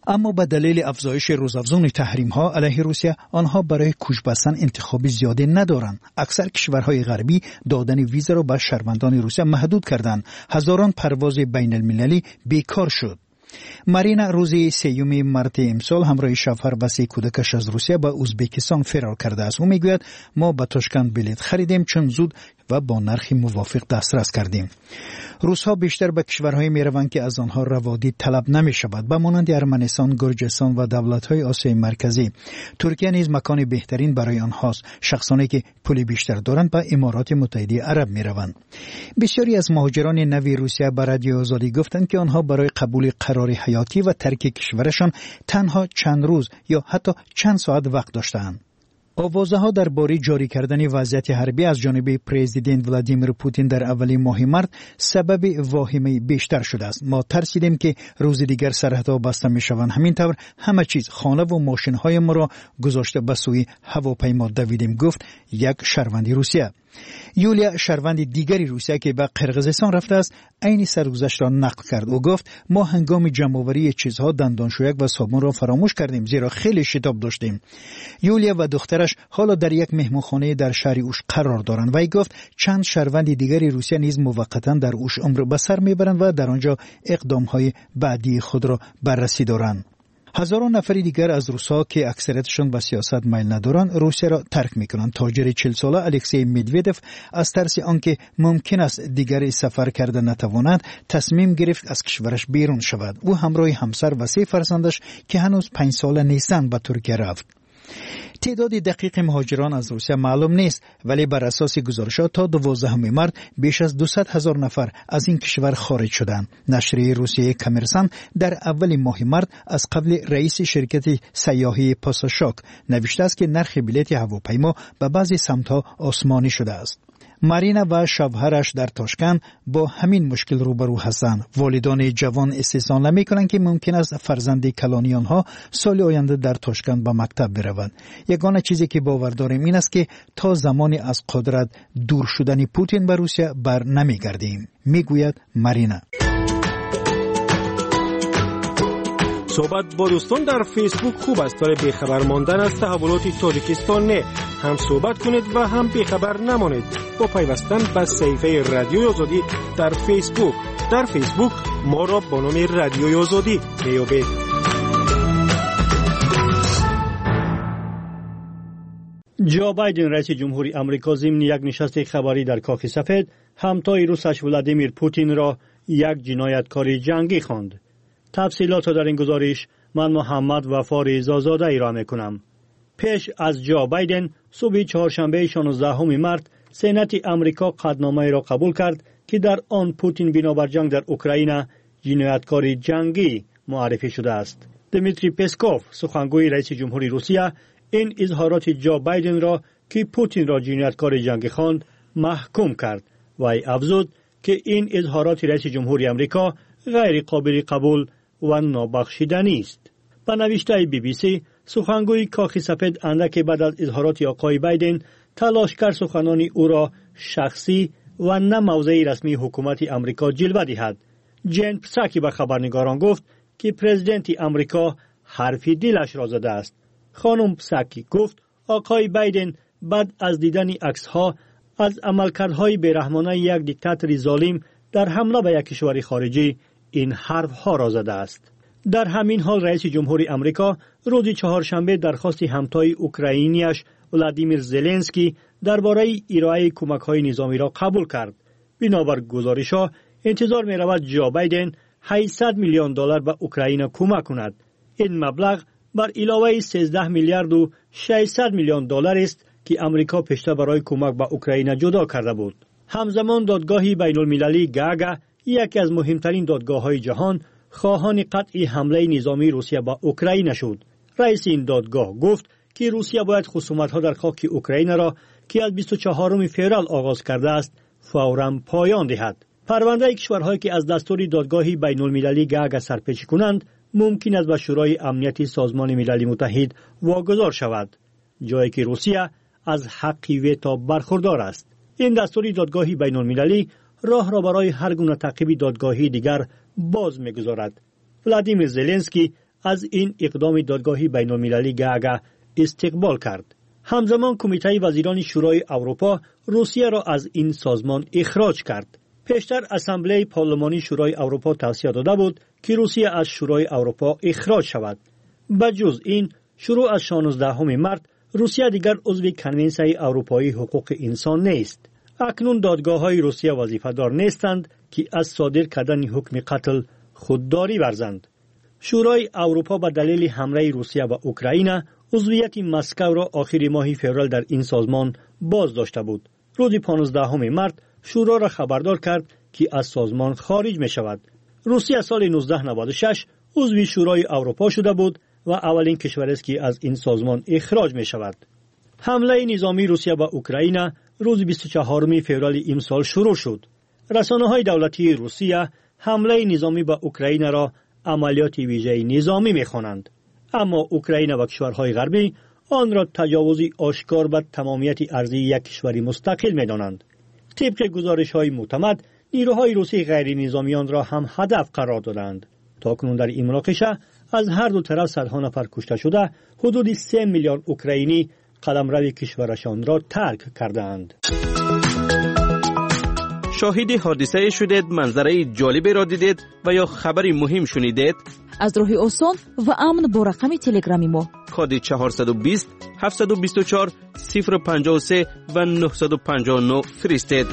اما به دلیل افزایش روزافزون تحریم ها علیه روسیه آنها برای کوچ بستن انتخابی زیاده ندارند. اکثر کشورهای غربی دادن ویزا را به شهروندان روسیه محدود کردند. هزاران پرواز بین المللی بیکار شد. مارینا روزی سیوم مارت امسال همراه شوهر و سه کودکش از روسیه به ازبکستان فرار کرده است. او میگوید ما به تاشکند بلیط خریدیم چون زود و با نرخی موافق دسترس کردیم. روس‌ها بیشتر به کشورهای میروند که از آنها روادید طلب نمی شود، به مانند ارمنستان، گرجستان و دولت‌های آسیای مرکزی. ترکیه نیز مکان بهترین برای آنهاست. شخصانی که پول بیشتر دارند به امارات متحده عرب میروند. بسیاری از مهاجران نوی روسیه به رادیو آزادی گفتند که آنها برای قبول قرار حیاتی و ترک کشورشان تنها چند روز یا حتی چند ساعت وقت داشتند. آوازه‌ها درباره جاری کردن وضعیت حربی از جانب پرزیدنت ولادیمیر پوتین در اول ماه مارس سبب واهمه بیشتر شده است. ما ترسیدیم که روز دیگر سرحدها بسته می‌شوند. همین طور همه چیز، خانه و ماشین‌های ما را گذاشته به سوی هواپیما دویدیم، گفت یک شهروند روسیه. یولیا، شهروند دیگری روسیه که به قرقیزستان رفته است، عین سرگذشت را نقل کرد. او گفت ما هنگام جمع‌آوری چیزها دندانشویک و صابون را فراموش کردیم زیرا خیلی شتاب داشتیم. یولیا و دخترش حالا در یک مهمانخانه در شهر اوش قرار دارند. وی گفت چند شهروند دیگری روسیه نیز موقتا در اوش عمر به سر میبرند و در آنجا اقدام‌های بعدی خود را بررسی دارند. هزاران نفر دیگر از روس‌ها که اکثریتشان به سیاست میل ندارند روسیه را ترک می‌کنند. تاجر چهل ساله الکسی مدودوف از ترس آنکه ممکن است دیگر سفر کرده نتواند تصمیم گرفت از کشورش بیرون شود. او همراه همسر و سه فرزندش که هنوز پنج ساله نیستند به ترکیه رفت. تعداد دقیق مهاجران از روسیه معلوم نیست، ولی بر اساس گزارشات تا دوازدهم مارس بیش از دویست هزار نفر از این کشور خارج شدند. نشریه روسیه کامرسان در اول ماه مارس از قبل رئیس شرکت سیاحی پاساشاک نوشته است که نرخ بلیط هواپیما به بعضی سمت‌ها آسمانی شده است. مارینا و شوهرش در تاشکند با همین مشکل روبرو هستند. والدان جوان استحسان نمی‌کنند که ممکن است فرزند کلانی آنها سال آینده در تاشکند به مکتب برود. یگانه چیزی که باور داریم این است که تا زمانی از قدرت دور شدن پوتین به روسیه بر نمیگردیم، میگوید مارینا. صحبت با دوستان در فیسبوک خوب است، ولی بیخبر ماندن از تحولات تاجیکستان نه. هم صحبت کنید و هم بیخبر نمانید با پیوستن به صفحه رادیوی آزادی در فیسبوک. در فیسبوک ما را با نام رادیوی آزادی میابید. جو بایدن رئیس جمهوری آمریکا ضمن یک نشست خبری در کاخ سفید همتای روسش ولادیمیر پوتین را یک جنایتکار جنگی خواند. تفصیلات در این گزارش من محمد وفا رضازاده ای را میکنم. پیش از جو بایدن صبح چهارشنبه شانزدهم مارس سنت آمریکا قطعنامه را قبول کرد که در آن پوتین بنابر جنگ در اوکراین جنایتکار جنگی معرفی شده است. دمیتری پسکوف، سخنگوی رئیس جمهوری روسیه، این اظهارات جو بایدن را که پوتین را جنایتکار جنگی خواند محکوم کرد و افزود که این اظهارات رئیس جمهوری آمریکا غیر قابل قبول و نابخشیدنی است. به نوشته بی بی سی، سخنگوی کاخ سفید اندک بعد از اظهارات آقای بایدن تلاش کرد سخنان او را شخصی و نه موضع رسمی حکومت آمریکا جلوه دهد. جین پساکی به خبرنگاران گفت که پرزیدنت آمریکا حرف دلش را زده است. خانم پساکی گفت آقای بایدن بعد از دیدن عکس‌ها از عملکردهای بیرحمانه یک دیکتاتور ظالم در حمله به یک کشور خارجی این حرف‌ها را زده است. در همین حال رئیس جمهوری آمریکا روز چهارشنبه درخواست همتای اوکراینیش ولادیمیر زلنسکی درباره ارائه کمک‌های نظامی را قبول کرد. بنابر گزارش‌ها انتظار می‌رود جو بایدن هشتصد میلیون دلار به اوکراین کمک کند. این مبلغ بر علاوه سیزده میلیارد و ششصد میلیون دلار است که آمریکا پیشتر برای کمک به اوکراین جدا کرده بود. همزمان دادگاه بین‌المللی گاگا، یکی از مهمترین دادگاه‌های جهان، خواهان قطع حمله نظامی روسیه به اوکراین شد. رئیس این دادگاه گفت که روسیه باید خصومت‌ها در خاک اوکراین را که از بیست و چهارم فوریه آغاز کرده است فوراً پایان دهد. پرونده کشورهایی که از دستور دادگاه بین‌المللی گاگا سرپیچی کنند ممکن است به شورای امنیت سازمان ملل متحد واگذار شود، جایی که روسیه از حق ویتو برخوردار است. این دستور دادگاه بین‌المللی راه را برای هر گونه تعقیب دادگاهی دیگر باز می‌گذارد. ولادیمیر زلنسکی از این اقدام دادگاه بین‌المللی گاگا استقبال کرد. همزمان کمیته وزیران شورای اروپا روسیه را از این سازمان اخراج کرد. پیشتر اسامبله پارلمانی شورای اروپا توصیه داده بود که روسیه از شورای اروپا اخراج شود. بجز این، شروع از شانزدهم مارس روسیه دیگر عضو کنونسیون اروپایی حقوق انسان نیست. اکنون دادگاه‌های روسیه وظیفه‌دار نیستند که از صادر کردن حکم قتل خودداری ورزند. شورای اروپا به دلیل حمله روسیه به اوکراین عضویت مسکو را آخر ماه فوریه در این سازمان باز داشته بود. روز پانزدهم مارس شورا را خبردار کرد که از سازمان خارج می شود. روسیه سال نوزده نود و شش عضو شورای اروپا شده بود و اولین کشور است که از این سازمان اخراج می شود. حمله نظامی روسیه به اوکراین روز بیست و چهارم فوریه امسال شروع شد. رسانه‌های دولتی روسیه حمله نظامی به اوکراین را عملیات ویژه نظامی می خوانند. اما اوکراین و کشورهای غربی آن را تجاوزی آشکار به تمامیت ارضی یک کشور مستقل می دانند. طبق گزارش‌های معتمد، نیروهای روسی غیر نظامیان را هم هدف قرار دادند. تاکنون در این مناقشه از هر دو طرف صدها نفر کشته شده، حدود سه میلیارد اوکراینی قلمرو کشورشان را ترک کردند. شاهد حادثه شدید، منظره جالبی را دیدید و یا خبری مهم شنیدید؟ از راه آسان و امن با رقم تلگرامی ما کد چهارصد و بیست هفتصد و بیست و چهار صفر پنجاه و سه و نهصد و پنجاه و نه فرستید.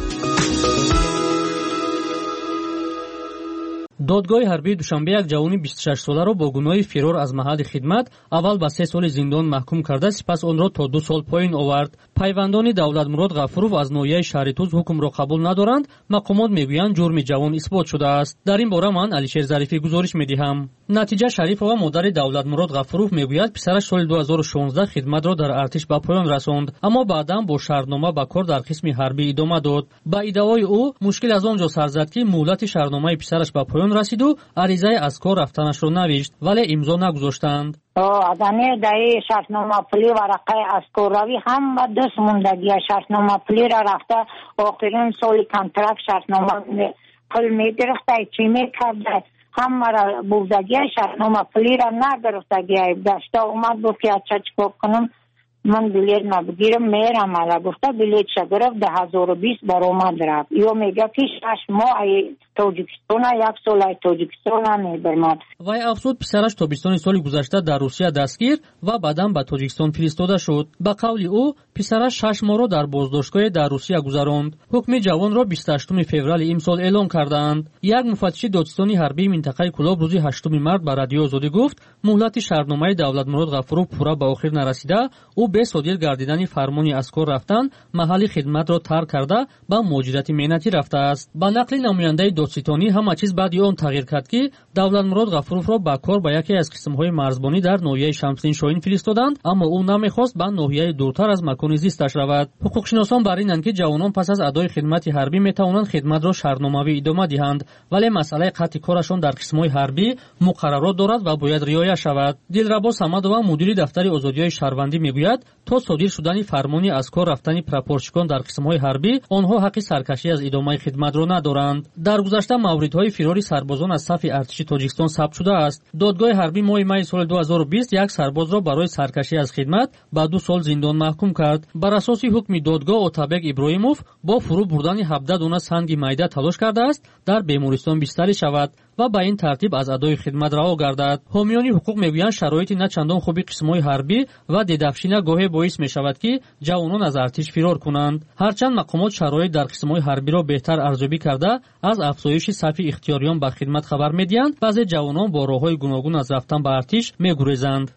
دادگاه حربی دوشنبه یک جوان بیست و شش ساله را با گناه فرار از محل خدمت اول به سه سال زندان محکوم کرده، سپس آن را تا دو سال پایین آورد. پیوندان دولتمراد غفورов از ناحیه شهر توز حکم را قبول ندارند. مقامات میگویند جرم جوان اثبات شده است. در این باره من علیشیر ظریفی گزارش میدهم. نتیجه شریفова مادر دولتمراد غفورov میگوید پسرش سال دو هزار و شانزده خدمت را در ارتش به پایان رساند، اما بعدا با شرطنامه به کار در قسم حربی ادامه داد. با ادعای او مشکل از آنجا سر زد که مهلت شرطنامه پسرش به پایان رسید و عریضه از کار رفتنش را نوشت، ولی امضا نگذاشتند. آدمی دایی شرطنامه پلی ورقه از کاروی هم و دست موندگی شرطنامه پلی را رفته آخرین سال کنترکت شرطنامه پل میگرفته چی میکرده، هم مرا بودگی شرطنامه پلی را نگرفتگی داشته. اومد گفت که اچه چکو کنم، من بلیت نبگیرم میرم. علا گفته بلیت شگرفت ده هزار و بیست بر اومد رفت. یا میگه که شش ماه ای توجیکستان یک سال ای توجیکستان میبرمد. وای افزود پسرش تابستان سال گذشته در روسیه دستگیر و بعدا به تاجیکستان فرستاده شد. به قول او پسرش شش ماه را در بازداشتگاه در روسیه گذراند. حکم جوان را بیست و هشتم فوریه امسال اعلام کردند. یک مفتش دادستانی حربی منطقه کلاب روز هشتم مارس به رادیو آزادی گفت مهلت شرطنامه دولتمراد غفورov پورا به آخر نرسیده. او به صادر گردیدن فرمانی از کار رفتن محل خدمت را ترک کرده به مهاجرت مهنتی رفته است. با نقل نماینده دادستانی همه چیز بعد آن تغییر کرد که دولتمراد غفورov را به کار به یکی از قسم‌های مرزبانی در ناحیه شمسین شاهین فرستادند، اما او نمیخواست به ناحیه دورتر از مکان زیستش رود. حقوقشناسان بر اینند که جوانان پس از ادای خدمت حربی میتوانند خدمت را شرطنامه‌ای ادامه دهند، ولی مسئله قطع کارشان در قسم‌های حربی مقررات دارد و باید رعایت شود. دلربا صمدова مدیر دفتر آزادی‌های شهروندی میگوید تا صادر شدن فرمانی از کار رفتن پراپورچیکان در قسم‌های حربی آنها حق سرکشی از ادامه خدمت را ندارند. در گذشته موردهای فراری سربازان از صف ارتش تاجیکستان ثبت شده است. دادگاه حربی ماه می سال دو هزار و بیست یک سرباز را برای سرکشی از خدمت به دو سال زندان محکوم کرد. بر اساس حکم دادگاه اوتابک ابراهیموف با فرو بردن هفده دانه سنگ میده تلاش کرده است در بیمارستان بستری شود و به این ترتیب از ادای خدمت رها گردد. حامیان حقوق میگویند شرایط نه چندان خوبی قسم‌های حربی و دیدفشینه گاهی باعث میشود که جوانان از ارتش فرار کنند. هرچند مقامات شرایط در قسم‌های حربی را بهتر ارزیابی کرده از افزایش صف اختیاریان به خدمت خبر میدهند، بعضی جوانان با راه‌های گوناگون از رفتن به ارتش میگریزند.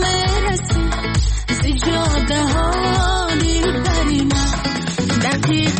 دقیقه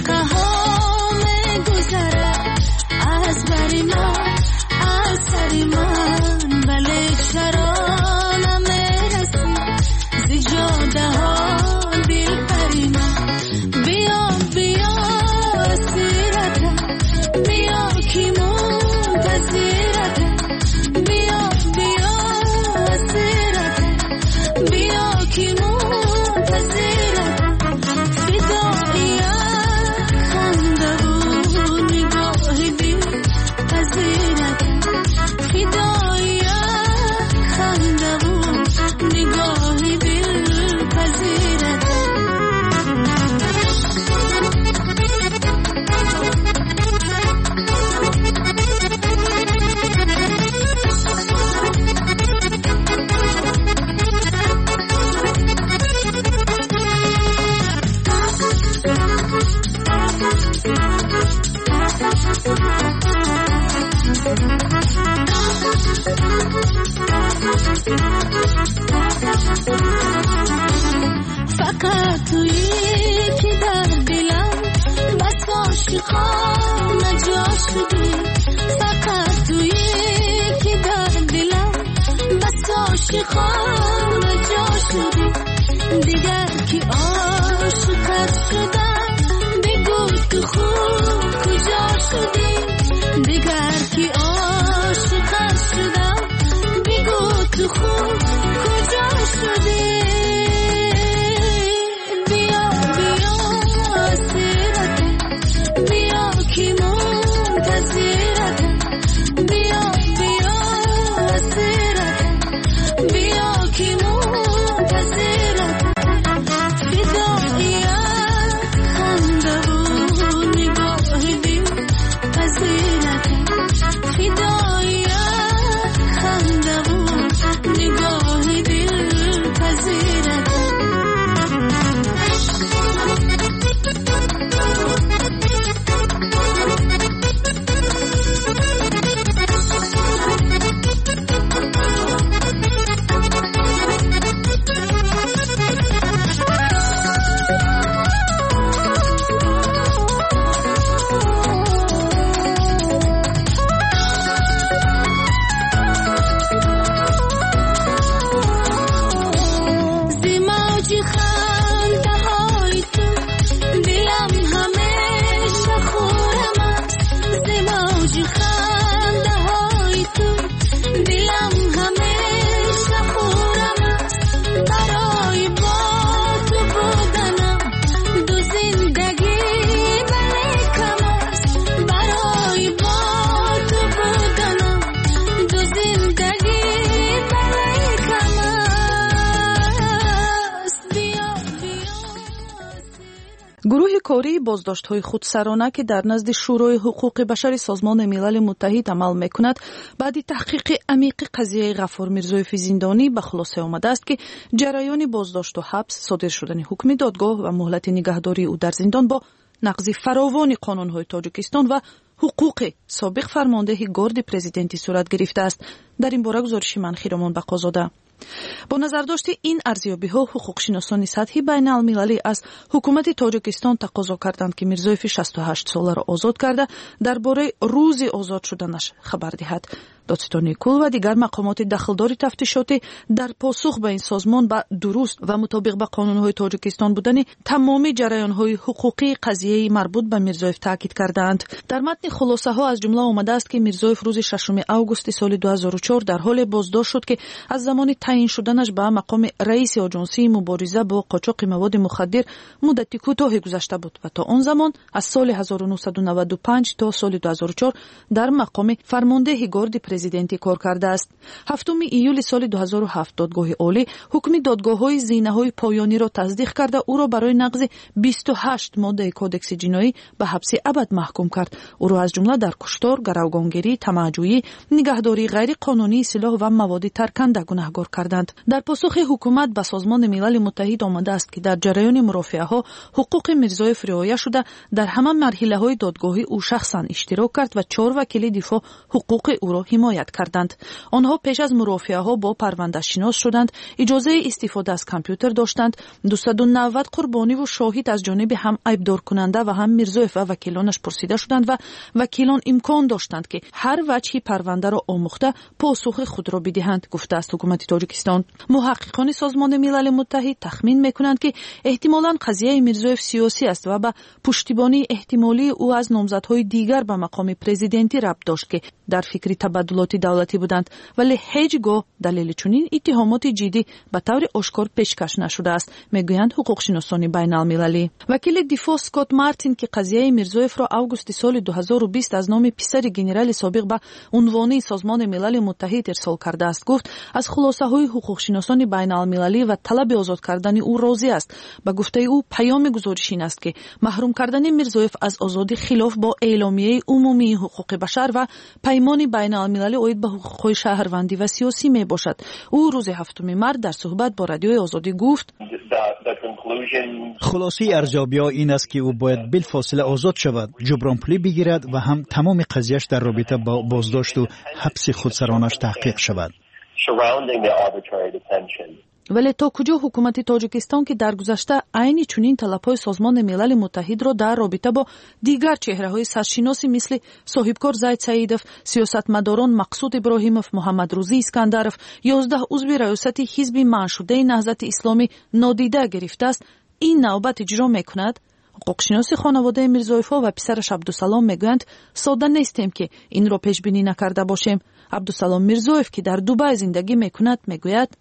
عاشقانه جا شدی فقط توی که در دلم بس عاشقانه جا شدی دیگر که عاشقت شدم بگو تو خوب کجا شدی دیگر که عاشقت شدم بگو تو خوب کجا شدی بیا بیا سیرت بیا که منتظرت بیا بیا سیرت بیا که منتظرت فدایت خنده و نگاه دل پذیرت فدایت خنده و نگاه دل پذیرت گروه کاری بازداشت‌های خودسرانه که در نزد شورای حقوق بشر سازمان ملل متحد عمل می‌کند بعد تحقیق عمیق قضیه غفور میرزایف زندانی به خلاصه آمده است که جریان بازداشت و حبس، صادر شدن حکم دادگاه و مهلت نگهداری او در زندان با نقض فراوان قانون‌های تاجیکستان و حقوق سابق فرمانده گارد پرزیدنتی صورت گرفته است. در این باره گزارش منخیرمان بقازاده. با نظرداشت این ارزیابی‌ها حقوقشناسان سطحی بین المللی از حکومت تاجیکستان تقاضا کردند که میرزایف شصت و هشت ساله را آزاد کرده درباره روز آزاد شدنش خبر دهد. دادستان نیکول و دیگر مقامات دخلدار تفتیشاتی در پاسخ به این سازمان به درست و مطابق به قانون‌های تاجیکستان بودن تمام جریان‌های حقوقی قضیه مربوط به میرزایف تاکید کردند. در متن خلاصه‌ها از جمله آمده است که میرزایف روز ششم آگوست سال دو هزار و چهار در حال بازداشت شد که از زمان تعیین شدنش به مقام رئیس آژانسی مبارزه با قاچاق مواد مخدر مدت کوتاهی گذشته بود و تا آن زمان از سال هزار و نهصد و نود و پنج تا سال دو هزار و چهار در مقام فرمانده گارد پرزیدنتی کار کرده است. هفتم ایول سال دو هزار و هفت دادگاه عالی حکم دادگاه‌های زینه‌های پایانی را تصدیق کرده او را برای نقض بیست و هشت ماده کودکس جنایی به حبس ابد محکوم کرد. او را از جمله در کشتار، گروگانگیری، طمع‌جویی، نگهداری غیر قانونی سلاح و مواد ترکنده گناهکار کردند. در پاسخ حکومت به سازمان ملل متحد آمده است که در جریان مرافعه‌ها حقوق میرزایف رعایت شده در همه مرحله‌های دادگاهی او شخصا اشتراک کرد و چهار وکیل دفاع حقوق او را حمایت کردند. آنها پیش از مرافعه‌ها با پرونده شناس شدند، اجازه استفاده از کامپیوتر داشتند. دویست و نود قربانی و شاهد از جانب هم عیبدار کننده و هم میرزایف و وکیلانش پرسیده شدند و وکیلان امکان داشتند که هر وجهی پرونده را آموخته پاسخ خود را بدهند، گفته است حکومت تاجیکستان. محققان سازمان ملل متحد تخمین میکنند که احتمالاً قضیه میرزایف سیاسی است و به پشتیبانی احتمالی او از نامزدهای دیگر به مقام پرزیدنتی ربط داشت که در فکر تبادلات دولتی بودند، ولی هیچگاه دلیل چنین اتهامات جدی به طور آشکار پیشکش نشده است، میگویند حقوقشناسان بین المللی. وکیل دفاع اسکات مارتین که قضیه میرزایف را آگوست سال دو هزار و بیست از نام پسر گنرال سابق به عنوان سازمان ملل متحد ارسال کرده است، گفت از خلاصه های حقوقشناسان بین المللی و طلب آزاد کردن او راضی است. به گفته او پیام گزارش این است که محروم کردن میرزایف از آزادی خلاف با اعلامیه عمومی حقوق بشر و پیمان بین المللی اید به حقوق شهروندی و سیاسی می باشد. او روز هفتم مارس در صحبت با رادیوی آزادی گفت خلاصه ارزیابی‌ها این است که او باید بالفاصله آزاد شود، جبران پولی بگیرد و هم تمام قضیهش در رابطه با بازداشت و حبس خودسرانش تحقیق شود. ولی تا کجا حکومت تاجیکستان که در گذشته عین چنین طلب‌های سازمان ملل متحد را در رابطه با دیگر چهره‌های سرشناسی مثل صاحبکار زید سعیدов، سیاستمداران مقصود ابراهیمов، محمد روزی اسکندرов، یازده عضو ریاست حزب منشورده نهضت اسلامی نادیده گرفته است، این نوبت اجرا میکند؟ حقوقشناس خانواده میرزایف‌ها و پسرش عبدالسلام میگویند ساده نیستیم که این را پیش بینی نکرده باشیم. عبدالسلام میرزایف که در دبی زندگی میکند میگوید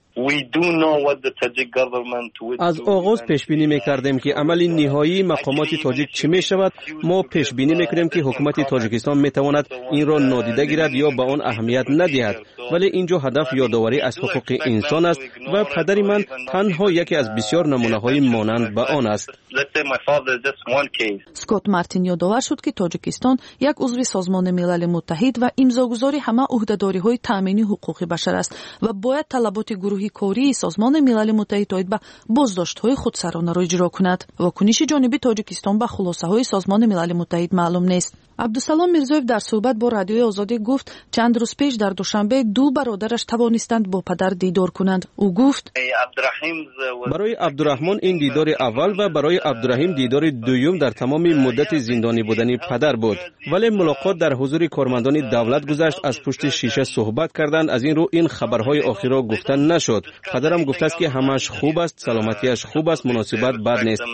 از آغاز پیش بینی میکردیم که عمل نهایی مقامات تاجیک چه می شود. ما پیش بینی میکنیم که حکومت تاجیکستان میتواند این را نادیده گیرد یا به آن اهمیت ندهد، ولی اینجا هدف یادآوری از حقوق انسان است و پدر من تنها یکی از بسیار نمونه های مانند به آن است. اسکات مارتین یادآور شد که تاجیکستان یک عضو سازمان ملل متحد و امضاگزار همه عهدهداری‌های تامین حقوق بشر است و باید طلبات گروه کاری سازمان ملل متحد باید به بازداشت‌های خودسرانه را اجرا کند. واکنش جانبی تاجیکستان به خلاصه‌های سازمان ملل متحد معلوم نیست. عبدالسلام میرزایف در صحبت با رادیوی آزادی گفت چند روز پیش در دوشنبه دو برادرش توانستند با پدر دیدار کنند. او گفت برای عبدالرحمن این دیدار اول و برای عبدالرحیم دیدار دوم در تمام مدت زندانی بودن پدر بود، ولی ملاقات در حضور کارمندان دولت گذشت. از پشت شیشه صحبت کردند، از این رو این خبرهای آخر را گفتن نشد. پدرم گفته است که همش خوب است، سلامتیش خوب است، مناسبت بد نیست.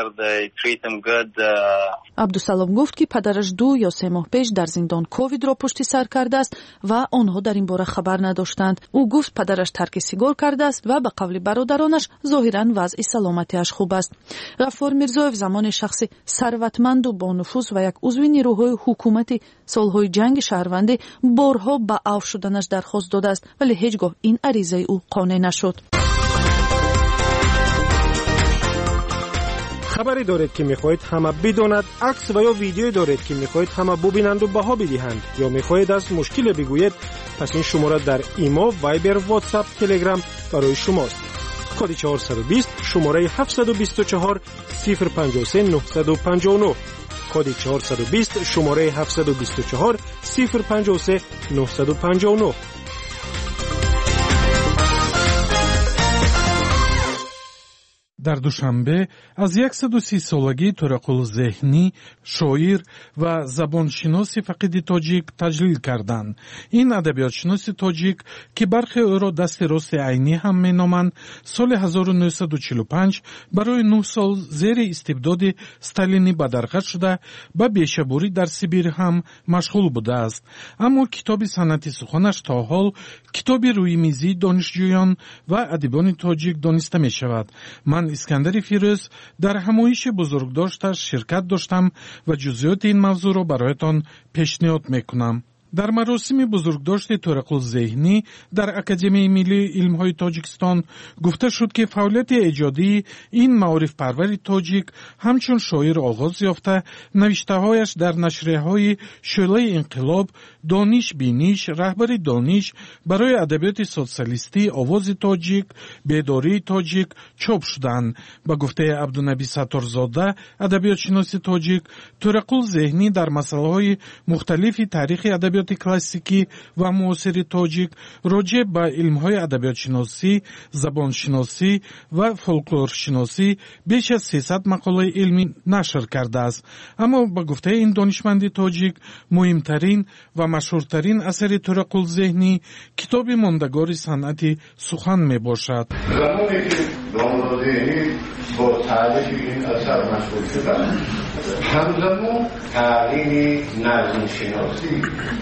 عبدالسلام گفت که پدرش دو یا سه ماه پیش در زندان کووید را پشت سر کرده است و آنها در این باره خبر نداشتند. او گفت پدرش ترک سیگار کرده است و به قول برادرانش ظاهراً وضع سلامتیش خوب است. غفار میرزایف زمان شخص ثروتمند و با نفوذ و یک عضو نیروهای حکومتی سالهای جنگ شهروندی بارها به عفو شدنش درخواست داده است، ولی هیچگاه این عریضه او قانع نشد. خبری دارید که میخواهید همه بداند، عکس و یا ویدیو دارید که میخواهید همه ببینند و بها بدهند، یا میخواهید از مشکل بگویید، پس این شماره در ایما، وایبر، واتساپ، تلگرام برای شماست. کد چهارصد و بیست شماره هفتصد و بیست و چهار صفر پنجاه و سه نهصد و پنجاه و نه. کد چهارصد و بیست شماره هفتصد و بیست و چهار صفر پنجاه و سه نهصد و پنجاه و نه. در دوشنبه از صد و سی سالگی تورقул ذهنی شاعر و زبانشناس فقید تاجیک تجلیل کردند. این ادبیاتشناس تاجیک که برخی او را دست راست عینی هم مینامند، سال هزار و نهصد و چهل و پنج برای نه سال زیر استبداد استالینی به درگذر شده و بیشبوری در سیبیر هم مشغول بوده است. اما کتاب سنت سخنش تا حال کتاب روی میزی دانشجویان و ادیبان تاجیک دانسته می شود. من اسکندر فیروز در همایش بزرگداشتش شرکت داشتم و جزئیات این موضوع را برایتان پیشنهاد میکنم. در مراسم بزرگداشت تورقул ذهنی در اکادمی ملی علم‌های تاجیکستان گفته شد که فعالیت ایجادی این معارف پرور تاجیک همچون شاعر آغاز یافته، نوشته‌هایش در نشریه‌های شعله انقلاب، دانش بینیش، رهبر دانش، برای ادبیات سوسیالیستی، آواز تاجیک، بیداری تاجیک چاپ شدند. با گفته عبدالنبی ستارزاده ادبیاتشناس تاجیک، تورقул ذهنی در مسائل مختلف تاریخ ادبیات کلاسیکی و معاصر تاجیک راجع به علم‌های ادبیات شناسی، زبان شناسی و فولکلور شناسی بیش از سیصد مقاله علمی نشر کرده است. اما با گفته این دانشمند تاجیک مهمترین و مشهورترین اثر تورقул ذهنی کتاب ماندگار صنعت سخن می باشد. زمانی که داماد ذهنی با تعریف این اثر مشغول شدند، همزمان تعلیم نظم شناسی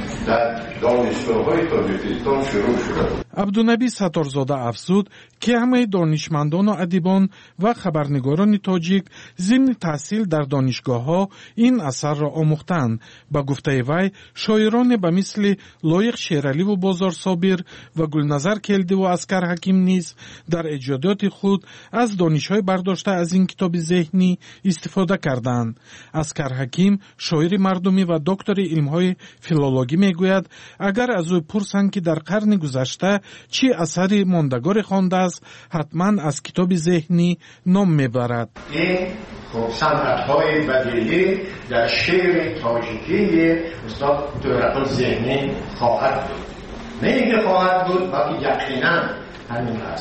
در دانشگاه‌های تاجیکستان شروع شده. عبدالنبی ستارزاده افزود که همه دانشمندان و ادیبان و خبرنگاران تاجیک ضمن تحصیل در دانشگاه‌ها این اثر را آموختند. با گفته وی شاعران به مثل لایق شیرعلی و بازار صابر و گلنظر کلدی و اسکر حکیم نیز در ایجادات خود از دانش‌های برداشته از این کتاب ذهنی استفاده کردند. اسکر حکیم شاعر مردمی و دکتر علم‌های فیلولوژی میگوید اگر از او پرسند که در قرن گذشته چی اثری ماندگار خوانده است، حتما از کتاب ذهنی نام میبرد. این خب صنعت‌های بدیعی در شعر تاجیکی استاد تورقul ذهنی خواهد بود. نه اینکه خواهد بود، بلکه یقینا همین است.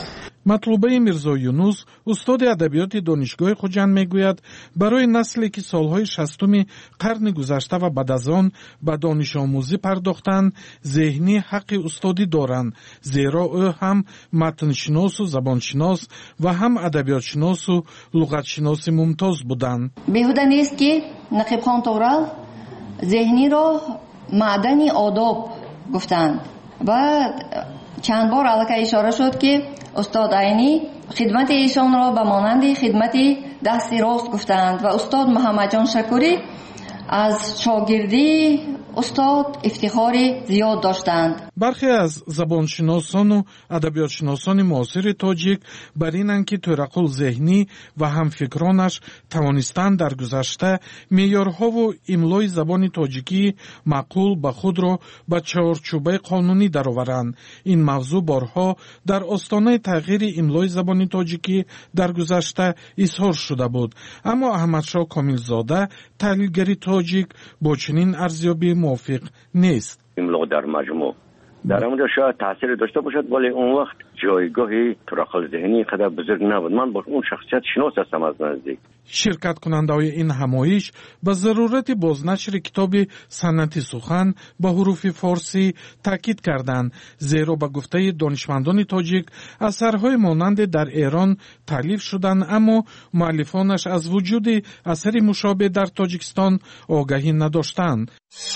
матлубаи мирзо юнус устоди адабиёти донишгоҳи хуҷанд мегӯяд барои насле ки солҳои шастуми қарни гузашта ва баъд аз он ба донишомӯзӣ пардохтанд зеҳнӣ ҳаққи устодӣ доранд, зеро ӯ ҳам матншиносу забоншинос ва ҳам адабиётшиносу луғатшиноси мумтоз буданд. беҳуда нест ки нақибхон Торал зеҳниро маъдани одоб гуфтанд ва чанд бор аллакай ишора шуд ки устод Айнӣ хидмати эшонро ба монанди хидмати дасти рост гуфтанд ва устод Муҳаммадҷон Шакурӣ аз шогирдӣ устод ифтихори зиёд доштанд. бархе аз забоншиносону адабиётшиносони муосири тоҷик бар инанд ки Тӯрақул Зеҳнӣ ва ҳамфикронаш тавонистанд дар гузашта меъёрҳову имлои забони тоҷикӣ маъқул ба худро ба чорчӯбаи қонунӣ дароваранд. ин мавзӯъ борҳо дар остонаи тағйири имлои забони тоҷикӣ дар гузашта изҳор шуда буд, аммо Аҳмадшоҳ Комилзода таҳлилгари тоҷик бо чунин арзёбӣ موافق نیست. املا در مجموع در اونجا شاید تاثیر داشته باشد ولی اون وقت جایگاهی ترقل ذهنی قدر بزرگ نبود. من با اون شخصیت شناس هستم از نزدیک. شرکت کننده‌های این همایش به ضرورت بازنشر کتاب سنتی سخن به حروف فارسی تاکید کردند، زیرا به گفته دانشمندان تاجیک اثرهای مانند در ایران تالیف شدند اما مؤلفانش از وجود اثری مشابه در تاجیکستان آگاهی نداشتند.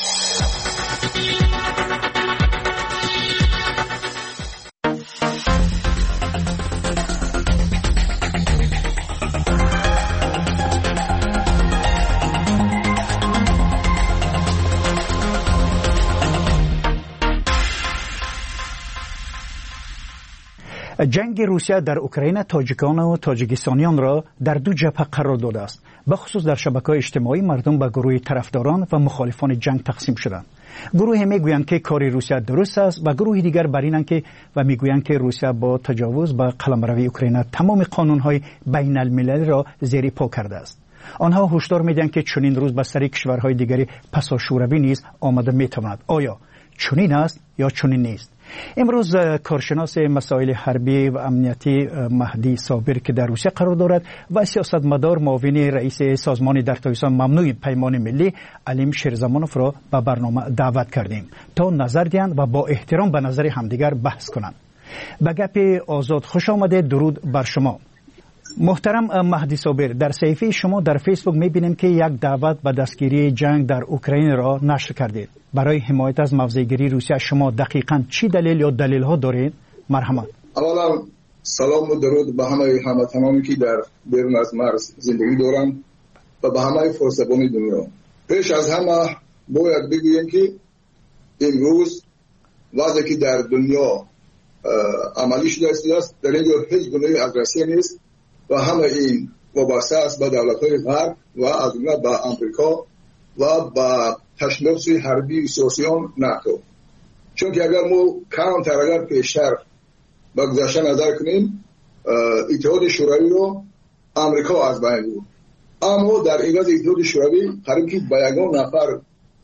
جنگ روسیه در اوکراین تاجیکان و تاجیکستانیان را در دو جبهه قرار داده است. به خصوص در شبکه‌های اجتماعی مردم به گروه طرفداران و مخالفان جنگ تقسیم شدند. گروهی میگویند که کار روسیه درست است و گروه دیگر بر اینند که و میگویند که روسیه با تجاوز به قلمروی اوکراین تمام قانون‌های بین المللی را زیر پا کرده است. آنها هشدار میدهند که چنین روز به سر کشورهای دیگری پسا شوروی نیز آمده میتواند. آیا چنین است یا چنین نیست؟ امروز کارشناس مسائل حربی و امنیتی مهدی صابر که در روسیه قرار دارد و سیاستمدار معاون رئیس سازمان در تاجیکستان ممنوع پیمان ملی علیم شیرزمانوف را به برنامه دعوت کردیم تا نظر دهند و با احترام به نظر همدیگر بحث کنند. به گپ آزاد خوش آمده، درود بر شما. محترم مهدی صابر، در صفحه شما در فیسبوک میبینیم که یک دعوت به دستگیری جنگ در اوکراین را نشر کردید. برای حمایت از موضع‌گیری روسیه شما دقیقاً چی دلیل یا دلیل‌ها دارید؟ مرحمت. اولا سلام و درود به همه هموطنانی که در بیرون از مرز زندگی دارند و به همه فرسبان دنیا. پیش از همه باید بگویم که امروز وضعی که در دنیا عملی شده است، در اینجا هیچ گونه اگرسیون نیست و همه این وابسته است به دولت‌های غرب و از جمله به آمریکا و به تشنفس حربی سیاسیون ناتو. چون که اگر ما کمتر اگر پیشتر به گذشته نظر کنیم، اتحاد شوروی رو آمریکا از بین بود، اما در عوض اتحاد شوروی قریب که به یگان نفر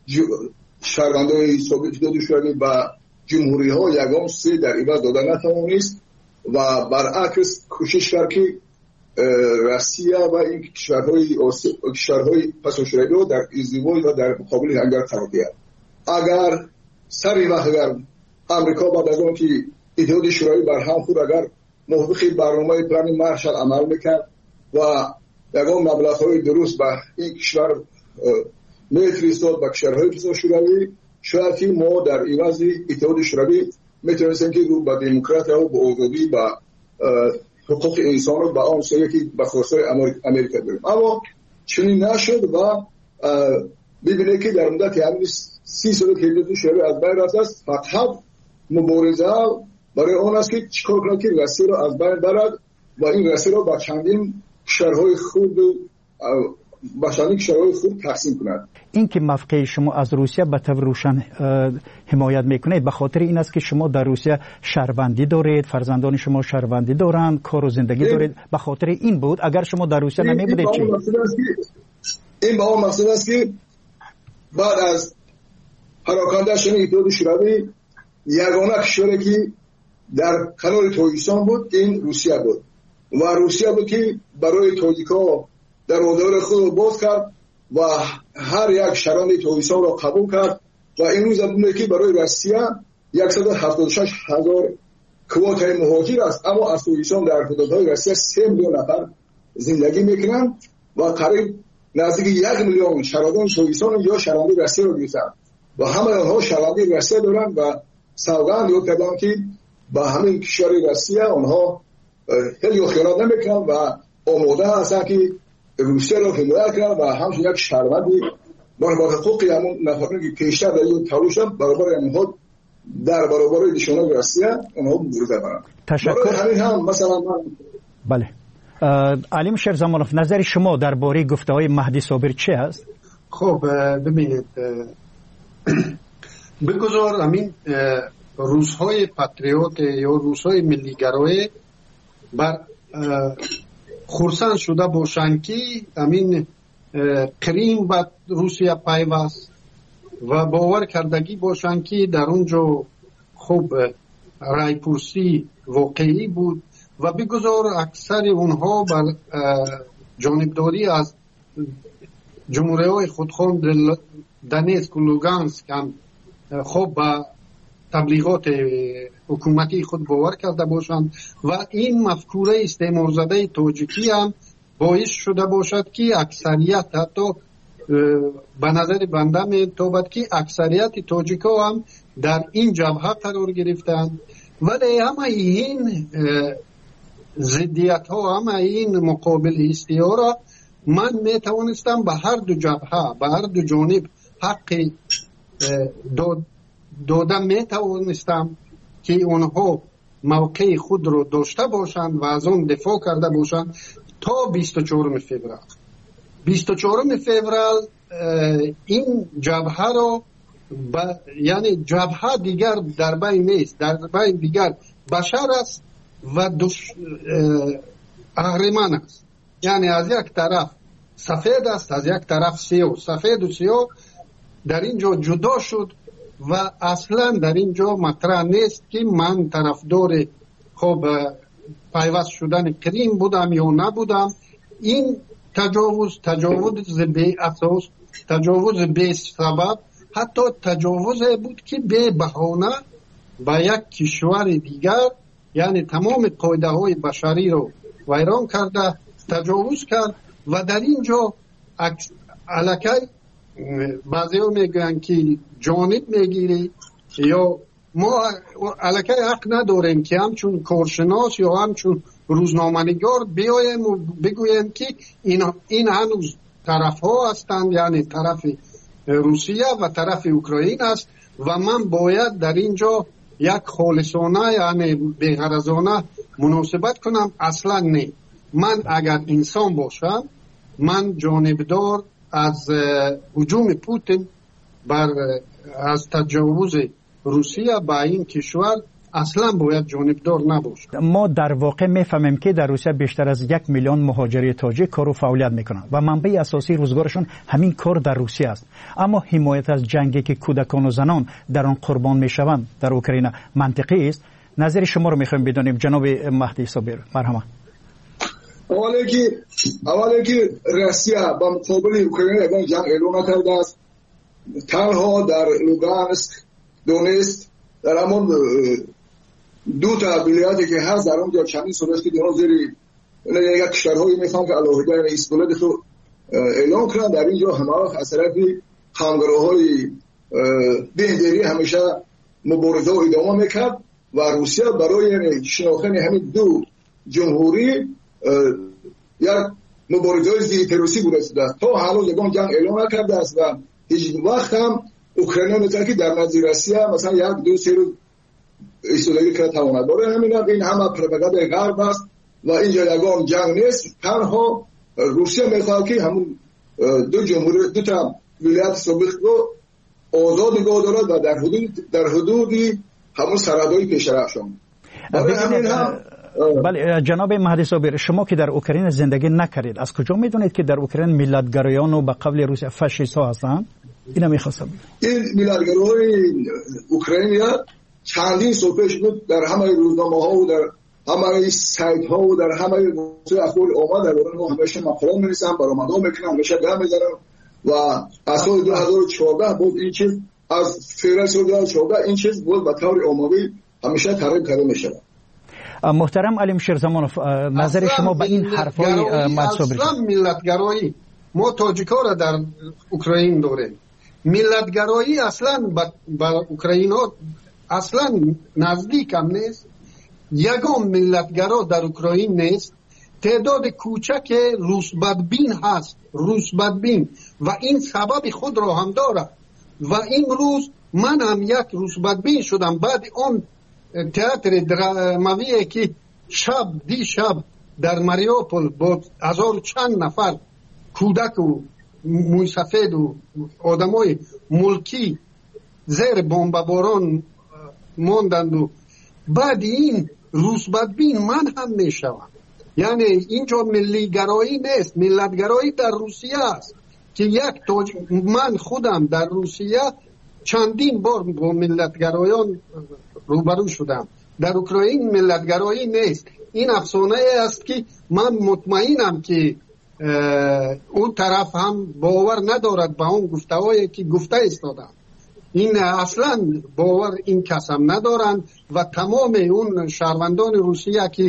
شهروندان ثابت اتحاد شوروی به جمهوری ها یگان سه در عوض دادن نتوانست و برعکس کوشش کرد که روسیه و این کشورهای کشورهای پساشوروی رو در ازدواج و در مقابل هنگر قرار دهد. اگر سری وقت اگر آمریکا بعد از اون که اتحاد شوروی بر هم خود اگر موافق برنامه پلان مارشال عمل میکرد و یگان مبلغ‌های درست به این کشور میفرستاد به کشورهای پساشوروی، شاید که ما در عوض اتحاد شوروی میتونستیم که رو به دموکراسی و به آزادی و حقوق انسان رو به آن سوی که به خواستای امریکا داریم، اما چنین نشد و ببینید که در مدت همین سی سال که اتحاد شوروی از بین رفته است، فقط مبارزه برای آن است که چیکار کنند که روسیه را از بین برد و این روسیه را به چندین کشورهای خود با چندین کشورهای خود تقسیم کند. این که موقع شما از روسیه به طور روشن حمایت میکنید به خاطر این است که شما در روسیه شهروندی دارید، فرزندان شما شهروندی دارند، کار و زندگی دارید، به خاطر این بود؟ اگر شما در روسیه نمی بودید چی؟ این با اون مقصد است که بعد از پراکنده شدن اتحاد شوروی یگانه کشوری که در کانال تویسان بود که این روسیه بود و روسیه بود که برای تاجیک‌ها در دروازه خود باز کرد و هر یک شهروند تویسان را قبول کرد و این روز بود که برای روسیه صد و هفتاد و شش هزار کوتای مهاجر است، اما از تویسان در حدودهای روسیه سه میلیون نفر زندگی میکنند و قریب نزدیک یک میلیون شهروند تویسان یا شهروند روسیه را گرفتند و همه آنها شهروندی روسیه دارند و سوگند یاد کردند که با همین کشور روسیه آنها خیلی خیانت نمیکنند و آماده هستند که روسیه را حمایت کنند و همچنین یک شهروندی با حقوق همون نفرانی که پیشتر در این تلاشند برابر آنها در برابر دشمنان روسیه آنها مبارزه کنند. تشکر. همین هم مثلا من بله. علیم شیر زمانوف، نظر شما درباره گفته‌های مهدی صابر چه است؟ خب ببینید، بگذار همین روس‌های پاتریوت یا روس‌های ملی‌گرای بر خرسند شده باشند که همین کریم به روسیه پیوست و باور کردگی باشند که در اونجا خوب رایپرسی واقعی بود و بگذار اکثر اونها بر جانبداری از جمهوری‌های خودخوان دنیسک و لوگانسک هم خوب با تبلیغات حکومتی خود باور کرده باشند و این مفکوره استعمار زده تاجیکی هم باعث شده باشد که اکثریت، حتی به نظر بنده میتابد که اکثریت تاجیکا هم در این جبهه قرار گرفتند، ولی همه این ضدیت ها، همه این مقابل هستی ها را من میتوانستم به هر دو جبهه، به هر دو جانب حق داد دادم میتوانستم که اونها موقع خود رو داشته باشند و از اون دفاع کرده باشند تا بیست و چهارم فوریه. بیست و چهارم فوریه این جبهه رو با یعنی جبهه دیگر در بین نیست، در بین دیگر بشر است و دش... اهرمان است. یعنی از یک طرف سفید است، از یک طرف سیاه. سفید و سیاه در اینجا جدا شد و اصلا در اینجا مطرح نیست که من طرفدار خب پیوست شدن کریم بودم یا نبودم. این تجاوز تجاوز بی اساس، تجاوز بی سبب، حتی تجاوز بود که بی بهانه با یک کشور دیگر، یعنی تمام قاعده های بشری رو ویران کرده، تجاوز کرد و در اینجا الکی بعضی ها میگن که جانب میگیری یا ما الکی حق نداریم که همچون کارشناس یا همچون روزنامه‌نگار بیایم و بگویم که این, این هنوز طرف ها هستند، یعنی طرف روسیه و طرف اوکراین است و من باید در اینجا یک خالصانه یعنی بی‌غرضانه مناسبت کنم. اصلا نه. من اگر انسان باشم، من جانبدار از هجوم پوتین بر از تجاوز روسیه به این کشور اصلا باید جانبدار نباشه. ما در واقع میفهمیم که در روسیه بیشتر از یک میلیون مهاجر تاجیک کار و فعالیت میکنند و منبع اساسی روزگارشون همین کار در روسیه است. اما حمایت از جنگی که کودکان و زنان در آن قربان میشوند در اوکراین منطقی است. نظر شما رو میخوایم بدانیم جناب مهدی صابر. مرحبا. اولی که اولی که روسیه با مقابل اوکراین اگر جنگ اعلام کرده است، تنها در لوگانسک، دونیتسک، در همون دو تا ولایتی که هست در اونجا چندین سال است که دیگه زیر یک کشورهایی میخوان که علاوه اسپولت رو اعلام کنند. در اینجا همه از طرف خانگروهای بهدری همیشه مبارزه و ادامه میکرد و روسیه برای شناختن همین دو جمهوری یک مبارزه ضد تروریستی بوده است. تا هنوز یگان جنگ اعلام نکرده است و هیچ وقت هم اوکراین میگه که در نزدیک روسیه مثلا یک دو سه روز ایستادگی کنه تواند. برای همین این همه پروپاگاندای غرب است و اینجا یگان جنگ نیست. تنها روسیه میخواد که همون دو جمهوری دو تا ولایت سابق رو آزاد نگاه دارد و در حدود در حدودی همون سرحدهای پیشرفشون. برای همین هم بله جناب مهدی صابر، شما که در اوکراین زندگی نکردید، از کجا میدونید که در اوکراین ملت‌گرایان و به قبل روسیه فاشیست ها هستند؟ اینا میخواستم. این ملت‌گرای اوکراینیا چندین سال پیش بود در همه روزنامه ها و در همه سایت ها و در همه وسایل اخبار آمد. در اون همیشه مقاله می‌نویسم، برآمدها میکنم، همیشه گام میزنم و از سال دو هزار و چهارده بود این چیز، از فوریه سال دو هزار و چهارده این چیز بود به طور عمومی همیشه تحریم کرده میشه. محترم علی شیرزمانوف، نظر شما به این حرفای منصوب اصلا ملتگرایی ما تاجیکا را در اوکراین داریم. ملتگرایی اصلا با اوکراین ها اصلا نزدیک هم نیست. یگان ملتگرا در اوکراین نیست. تعداد کوچک روس بدبین هست، روس بدبین، و این سبب خود را هم دارد. و این روز من هم یک روس بدبین شدم بعد اون تئاتر درامایی که شب دی شب در ماریوپول با هزار چند نفر کودک و موی سفید و آدمای ملکی زیر بمباران ماندند و بعد این روس بدبین من هم میشوم. یعنی اینجا ملی گرایی نیست، ملت گرایی در روسیه است که یک توج... من خودم در روسیه چندین بار با ملت گرایان روبرو شدم. در اوکراین ملت گرایی نیست. این افسانه است که من مطمئنم که اون طرف هم باور ندارد به اون گفته‌هایی که گفته ایستادن. این اصلا باور این کسم ندارن و تمام اون شهروندان روسیه که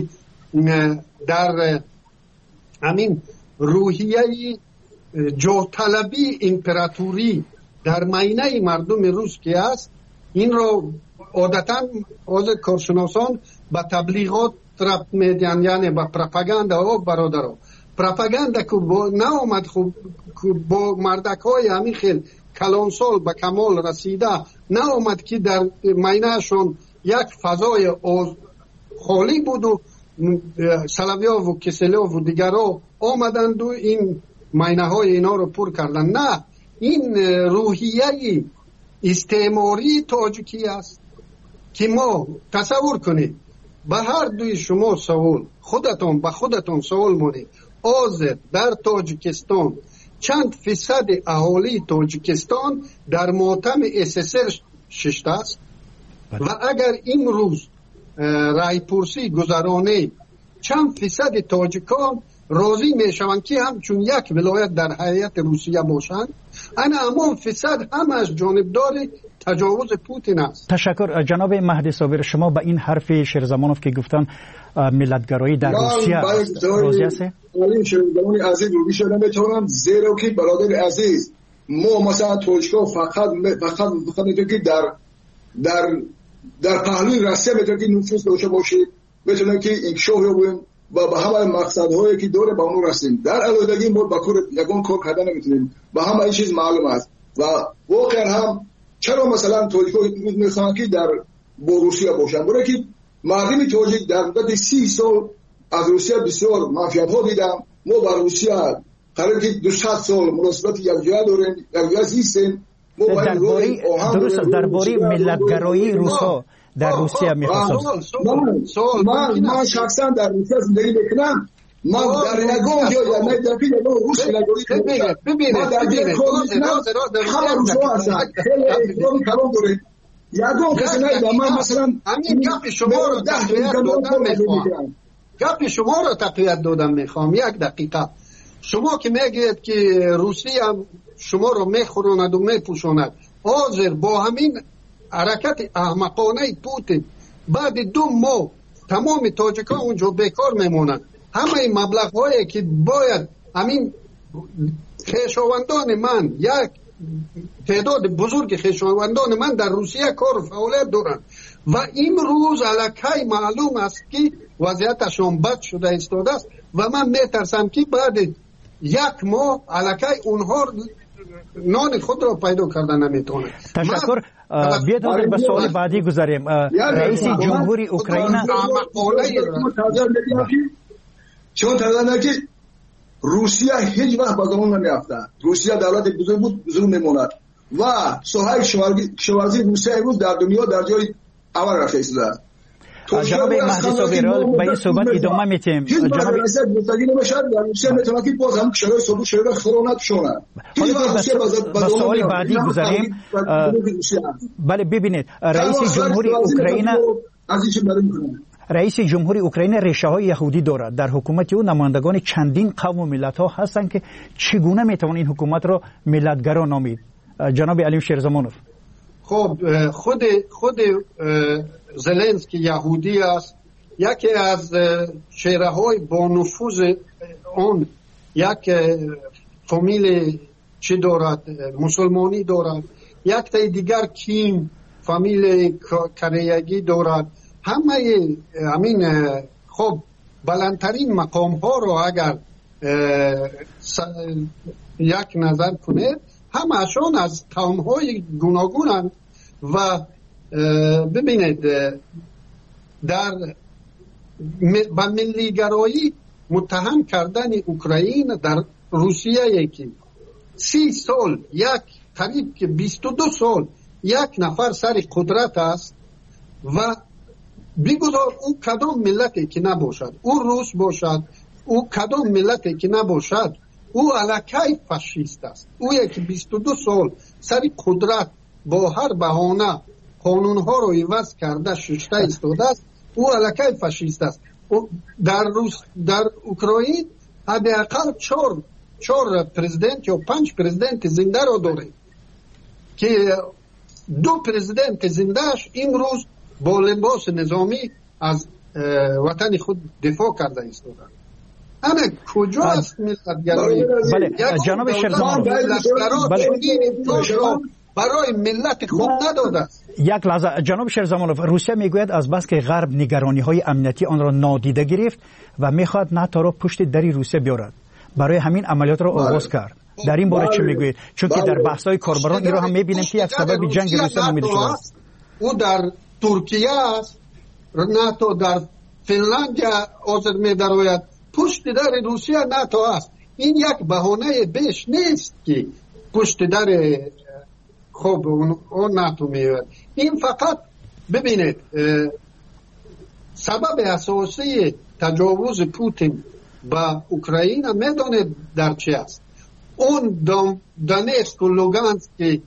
در همین روحیه جاه‌طلبی امپراتوری در مینه مردم روس که است، این را عادتاً از کارشناسان به تبلیغات ربط میدن، یعنی به پروپاگاندا و برادرها. پروپاگاندا که نه آمد خوب با مردک های همین خیل کلانسال به کمال رسیده نه آمد که در مینهشون یک فضای خالی بود و سلاویا و کسلوف و دیگرها آمدند و این مینه های اینا رو پر کردن. نه، این روحیه استعماری تاجیکی است که ما تصور کنید به هر دوی شما سوال خودتون به خودتون سوال مونید آذر در تاجیکستان چند فیصد اهالی تاجیکستان در ماتم اس اس ار ششته است و اگر این روز رای پرسی گذرانه چند فیصد تاجیکان راضی میشوند که همچون یک ولایت در هیئت روسیه باشند، انا اما فیصد همش جانبدار تجاوز پوتین است. تشکر جناب مهدی صابر. شما به این حرف شیرزمانوف که گفتن ملتگرایی در روسیه راضی هستید؟ من شیرزمانی عزیز رو بیشتر نمیتونم، زیرا که برادر عزیز ما مثلا توجکا فقط فقط فقط میتونیم که در در در پهلوی روسیه میتونیم که نفوذ داشته باشیم، میتونیم که انکشاف یابیم و به همه مقصدهایی که داره به اون رسیم. در علایدگی ما با کار یگان کار کردن نمیتونیم، به همه این چیز معلوم است. و واقعا هم چرا مثلا توجکا میخوان که در با روسیه باشن؟ برای که مردم توجیک در مدت سی سال از روسیه بسیار منفعت‌ها دیدم. ما با روسیه قرار که دویست سال مناسبت یکجا داریم، یکجا زیستیم. درباره درست درباره ملتگرایی روس‌ها در روسیه می‌خواستم. من من شخصا در روسیه زندگی می‌کنم. من در یگان جا در می‌دونم یگان روس زندگی ببینید من در یگان همه روس‌ها هستن. خیلی احترام کلام داریم. یگان کسی نیدم. من مثلا همین گپ شما رو تقویت دادم می‌خوام. گپ شما رو تقویت دادم می‌خوام. یک دقیقه. شما که میگید که روسیه شما رو میخوراند و میپوشاند، حاضر با همین حرکت احمقانه پوتین بعد دو ماه تمام تاجیکان اونجا بیکار میمونند. همه مبلغ هایی که باید همین خویشاوندان من، یک تعداد بزرگ خویشاوندان من در روسیه کار و فعالیت دارند و این روز الکی معلوم است که وضعیتشان بد شده ایستاده است و من میترسم که بعد یک ماه الکی اونها نان خود را پیدا کردن نمیتونه. تشکر. بیاید حاضر به سوال بعدی گذاریم. رئیس جمهوری اوکراین چون تدانه که روسیه هیچ وقت بازمون نمیافته. روسیه دولت بزرگ بود، بزرگ میموند و ساحه کشاورزی روسیه امروز در دنیا در جای اول رفته است. جناب مهدی صابرال به این صحبت ادامه میتیم. جناب رئیس مستقیم نمیشه در روسیه میتونه که باز هم کشورهای صبح شده خرونت شونه. به سوال بعدی گذاریم. بله ببینید رئیس جمهوری اوکراین رئیس جمهوری اوکراین ریشه های یهودی دارد. در حکومت او نمایندگان چندین قوم و ملت ها هستند که چگونه میتوان این حکومت را ملتگرا نامید؟ جناب علیم شیرزمانوف. خب خود خود زلنسکی یهودی است. یکی از چهره های با نفوذ اون یک فامیل چی دارد، مسلمانی دارد، یک تا دیگر کیم فامیل کریگی دارد. همه همین خب بلندترین مقام ها رو اگر یک نظر کنید همشون از قوم های گوناگونند و ببینید در با ملیگرایی متهم کردن اوکراین در روسیه یکی سی سال یک قریب که بیست و دو سال یک نفر سر قدرت است و بگذار او کدام ملتی که نباشد، او روس باشد، او کدام ملتی که نباشد، او علاکه فاشیست است. او یکی بیست و دو سال سر قدرت با هر بهانه قانونها رو عوض کرده ششته ایستاده است. او علاکه فاشیست است. در روس در اوکراین حداقل چهار چهار پرزیدنت یا پنج پرزیدنت زنده رو داره که دو پرزیدنت زندهش امروز با لباس نظامی از وطن خود دفاع کرده ایستادند. اما کجا است ملتگرایی؟ بله جناب شیرزمانوف، بله برای ملت خود نداده است. یک لحظه جناب شیرزمانوف، روسیه میگوید از بس که غرب نگرانی های امنیتی آن را نادیده گرفت و میخواد ناتو را پشت دری روسیه بیارد، برای همین عملیات را آغاز کرد. در این باره چه میگوید؟ چون که در بحث های کاربران این را هم میبینیم که یک سبب جنگ روسیه نامیده شده است. او در ترکیه است، ناتو در فنلاندیا عذر می‌دراید، پشت در روسیه ناتو است. این یک بهانه بیش نیست که پشت در خب اون ناتو میاد. این فقط ببینید سبب اساسی تجاوز پوتین با اوکراین میدونید در چی است؟ اون دونتسک و لوگانسک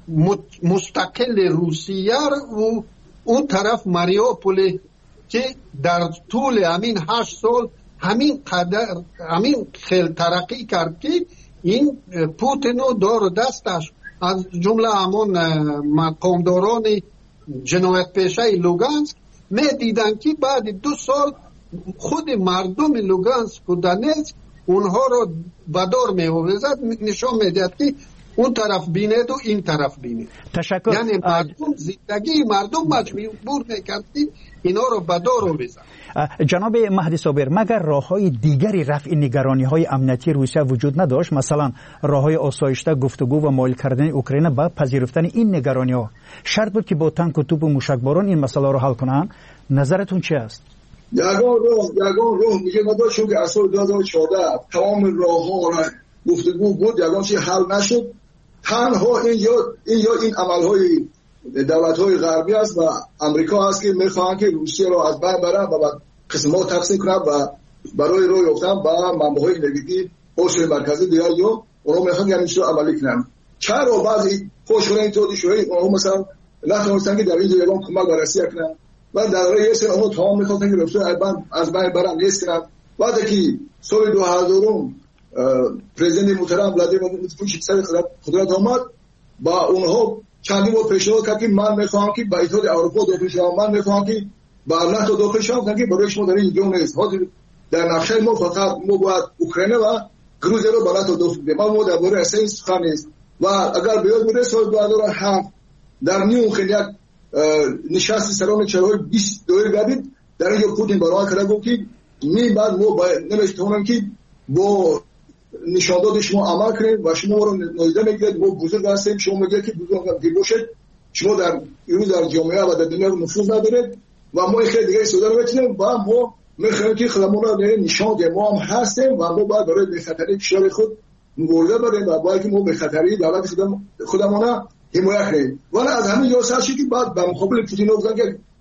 مستقل روسیه و اون طرف ماریوپول که در طول همین هشت سال همین قدر همین خیل ترقی کرد که این پوتینو دار دستش از جمله همون مقامداران جنایت پیشه لوگانسک می دیدن که بعد دو سال خود مردم لوگانسک و دونتسک اونها رو بدار می آورد، نشان می دهد که اون طرف بینید و این طرف بینید. تشکر. یعنی مردم زندگی مردم مجبور میکرد اینا رو بدار رو بزن. جناب مهدی صابر، مگر راه‌های دیگری رفع نگرانی‌های امنیتی روسیه وجود نداشت؟ مثلا راه‌های آسایشته گفتگو و مایل کردن اوکراین به پذیرفتن این نگرانی‌ها شرط بود که با تانک و توپ و موشکباران این مسئله رو حل کنن؟ نظرتون چی است؟ یگان راه یگان راه میگه ما چون که از سال دو هزار و چهارده تمام راه‌ها را گفتگو بود، یگان چیزی حل نشد. تنها این یا این یا این عمل‌های دولت‌های غربی است و آمریکا است که می‌خواهند که روسیه را از بین ببرند و قسمت تقسیم کنند و برای راه یافتن با منبع‌های انرژی حوزه مرکزی دیگر یا اونها می‌خواهند یعنی چه عملی کنند. چرا بعضی خوش‌خوانی تو دیشوری اونها مثلا نتونستن که در این جریان کمک بررسی کنند و در راه سر اونها تمام می‌خواستن که روسیه از بین ببرند نیست کنند. وقتی که سال دو هزار پرزیدنت محترم ولادیمیر پوتین سر قدرت آمد با اونها چندین بار پیشنهاد کرد که من میخوام که با اتحاد اروپا داخل شوم، من میخوام که با ناتو داخل شوم که برای شما در این جون نیست. در نقشه ما فقط ما باید اوکراین و گروزیا رو با ناتو داخل بدیم. ما درباره اساس سخن نیست و اگر بیاد میره سال دو هزار و هفت در میونخ یک نشست سران چهارهای بیست دوره گردید در اینجا پوتین برای کرده بود که می بعد ما نمیتونیم که با نشانداد شما عمل کنید و شما رو نادیده میگیرید. ما بزرگ هستیم، شما میگید که بزرگ باشید، شما در ایران در جامعه و در دنیا نفوذ ندارید و ما خیلی دیگه سودا میتونیم و ما میخوایم که خودمون رو نشان دهیم ما هم هستیم و ما باید برای بخطری کشور خود مبارزه بریم و باید که ما بخطری دولت خودمون حمایت کنیم. ولی از همین جا سرشی که بعد به مقابل پوتین گفتن که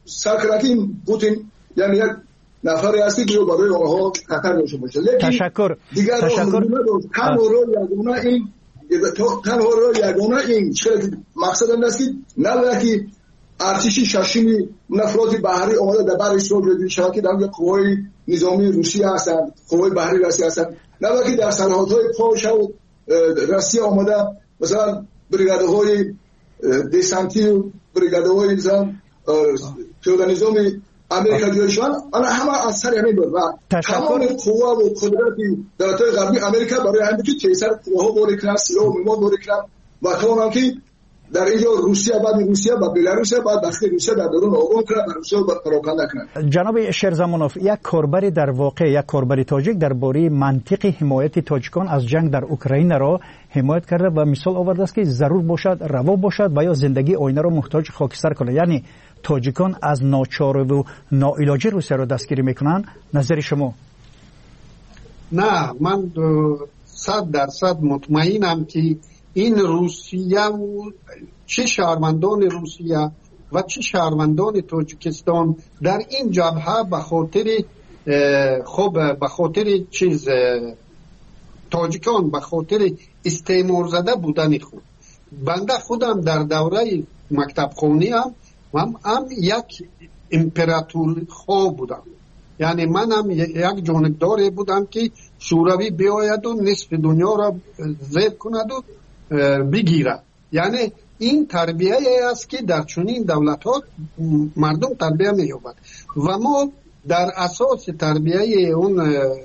سرکردی پوتین یعنی یک نفری هستی که برای آنها خطر داشته باشه. تشکر. دیگر تشکر. تنها رو یگانه این تنها رو یگانه این چرا که مقصد این است که نه که ارتشی ششمی نفرات بحری آمده در بر اسرائیل جدید شود که در قوای نظامی روسیه هستند، قوای بحری روسیه هستند، نه که در سرحدهای پاش و روسیه آمده مثلا بریگاده های دسانتی و بریگاده های پیاده نظامی امریکا جوی شدن، آن همه از سر همین بود و تمام قوا و قدرتی دولت‌های غربی امریکا برای همین که کیسر قواها باری کنند، سلاح و میواد باری کنند و تمام که در اینجا روسیه بعد روسیه و بلاروس بعد داخل روسیه در درون آرام کنند و روسیه پراکنده کنند. جناب شیرزمانوف، یک کاربری در واقع یک کاربری تاجیک درباره منطق حمایت تاجیکان از جنگ در اوکراین را حمایت کرده و مثال آورده است که ضرور باشد روا باشد و یا زندگی آینده را محتاج خاکستر کنه. یعنی تاجیکان از ناچار و ناعلاجی روسیه را دستگیری میکنن. نظر شما؟ نه، من صد درصد مطمئنم که این روسیه و چه شهروندان روسیه و چه شهروندان تاجیکستان در این جبهه به خاطر خب به خاطر چیز تاجیکان به خاطر استعمار زده بودن خود. بنده خودم در دوره مکتب خونی هم من هم یک امپراتور خواه بودم، یعنی من هم یک جانبدار بودم که شوروی بیاید و نصف دنیا را زیر کند و بگیرد. یعنی این تربیه است که در چنین دولت ها مردم تربیه می یابد و ما در اساس تربیه اون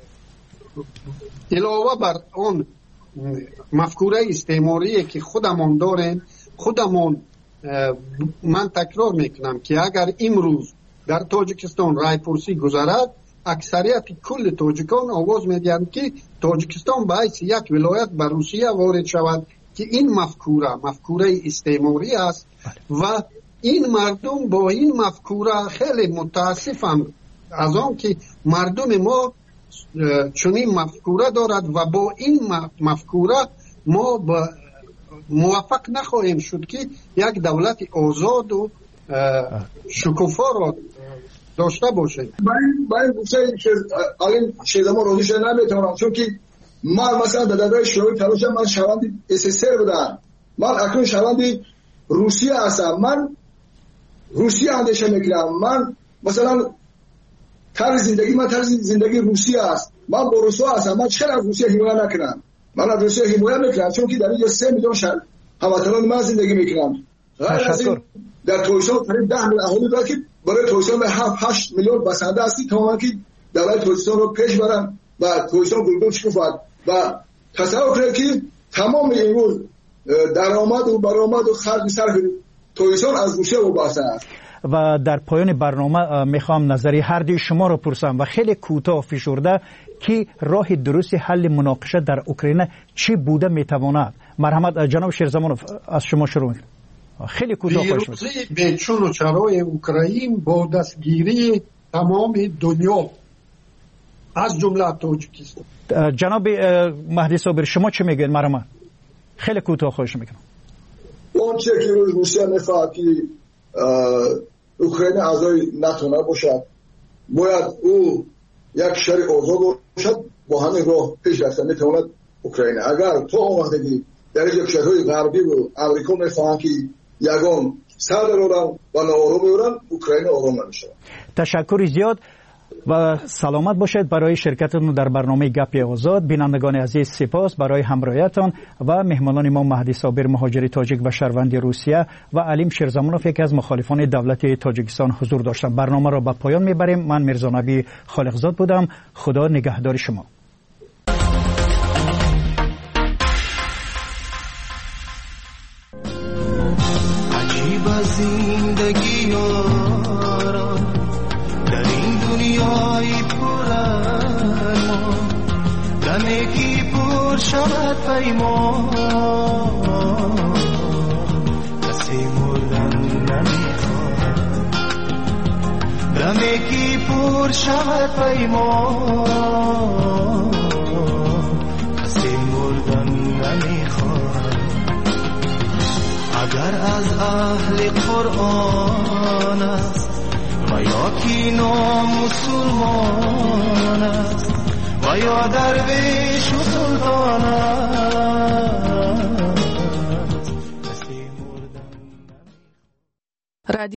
علاوه بر اون مفکوره استعماری که خودمون داریم، خودمون من تکرار میکنم که اگر امروز در تاجیکستان رای پرسی گذرد، اکثریت کل تاجیکان آواز میدهند که تاجیکستان به حیث یک ولایت به روسیه وارد شود که این مفکوره مفکوره استعماری است و این مردم با این مفکوره خیلی متاسفم از آن که مردم ما چنین مفکوره دارد و با این مفکوره ما با موفق نخواهیم شد که یک دولت آزاد و شکوفا را داشته باشیم. من گفتم که الان شیدما روزش نمیتونم، چون که من مثلا در دوره شوروی تلاشم من شهروند اس اس ار بودم، من اکنون شهروند روسیه هستم، من روسیه اندیشه میکنم، من مثلا طرز زندگی من طرز زندگی روسیه است، من با روسیه هستم، من چرا روسیه حمایت نکنم؟ من از روسیه حمایت میکنم چون که در اینجا سه میلیون شهر هموطنان من زندگی میکنم. تشکر. در تویسان قریب ده میلیون اهالی دارد که برای تویسان به هفت هشت میلیون بسنده هستی تماما که دولت تویسان رو پیش برن و تویسان گلگل شکوفد و تصور کنید که تمام امروز درآمد و برآمد و خرج صرف تویسان از روسیه وابسته است. و در پایان برنامه میخوام نظری هر دوی شما رو پرسم و خیلی کوتاه فشرده که راه درست حل مناقشه در اوکراین چی بوده میتواند؟ مرحمت جناب شیرزمانوف از شما شروع میکنم. خیلی کوتاه خواهش میکنم. پیروزی به چون و چرای اوکراین با دستگیری تمام دنیا از جمله تاجیکستان. جناب مهدی صابر شما چی میگید؟ مرحمت خیلی کوتاه خواهش میکنم. اون چه که روسیه میخواد که اوکراین اعضای ناتو نباشد، باید او یک شهر آزاد باشد، با همین راه پیش رفتن میتواند اوکراین. اگر تو آمدگی در یک شهرهای غربی و امریکا میخواهند که یگان سر برورن و ناآرام برورن، اوکراین آرام نمیشه. تشکر زیاد و سلامت باشید برای شرکتتون در برنامه گپ آزاد. بینندگان عزیز سپاس برای همراهیتان و مهمانان ما مهدی صابر مهاجر تاجیک و شهروند روسیه و علیم شیرزمانوف یکی از مخالفان دولت تاجیکستان حضور داشتند. برنامه را به پایان میبریم. من میرزا نبی خالقزاد بودم. خدا نگهدار شما. عجیب زندگی یارا در این دنیای پر ارمان، دمکی پر شود پیمان، کسی مردن نمیخواد. دمکی پر شود پیمان، کسی مردن نمیخواد. اگر از اهل قرآن است یا کی نام مسلمان است و یا درویش و سلطان است.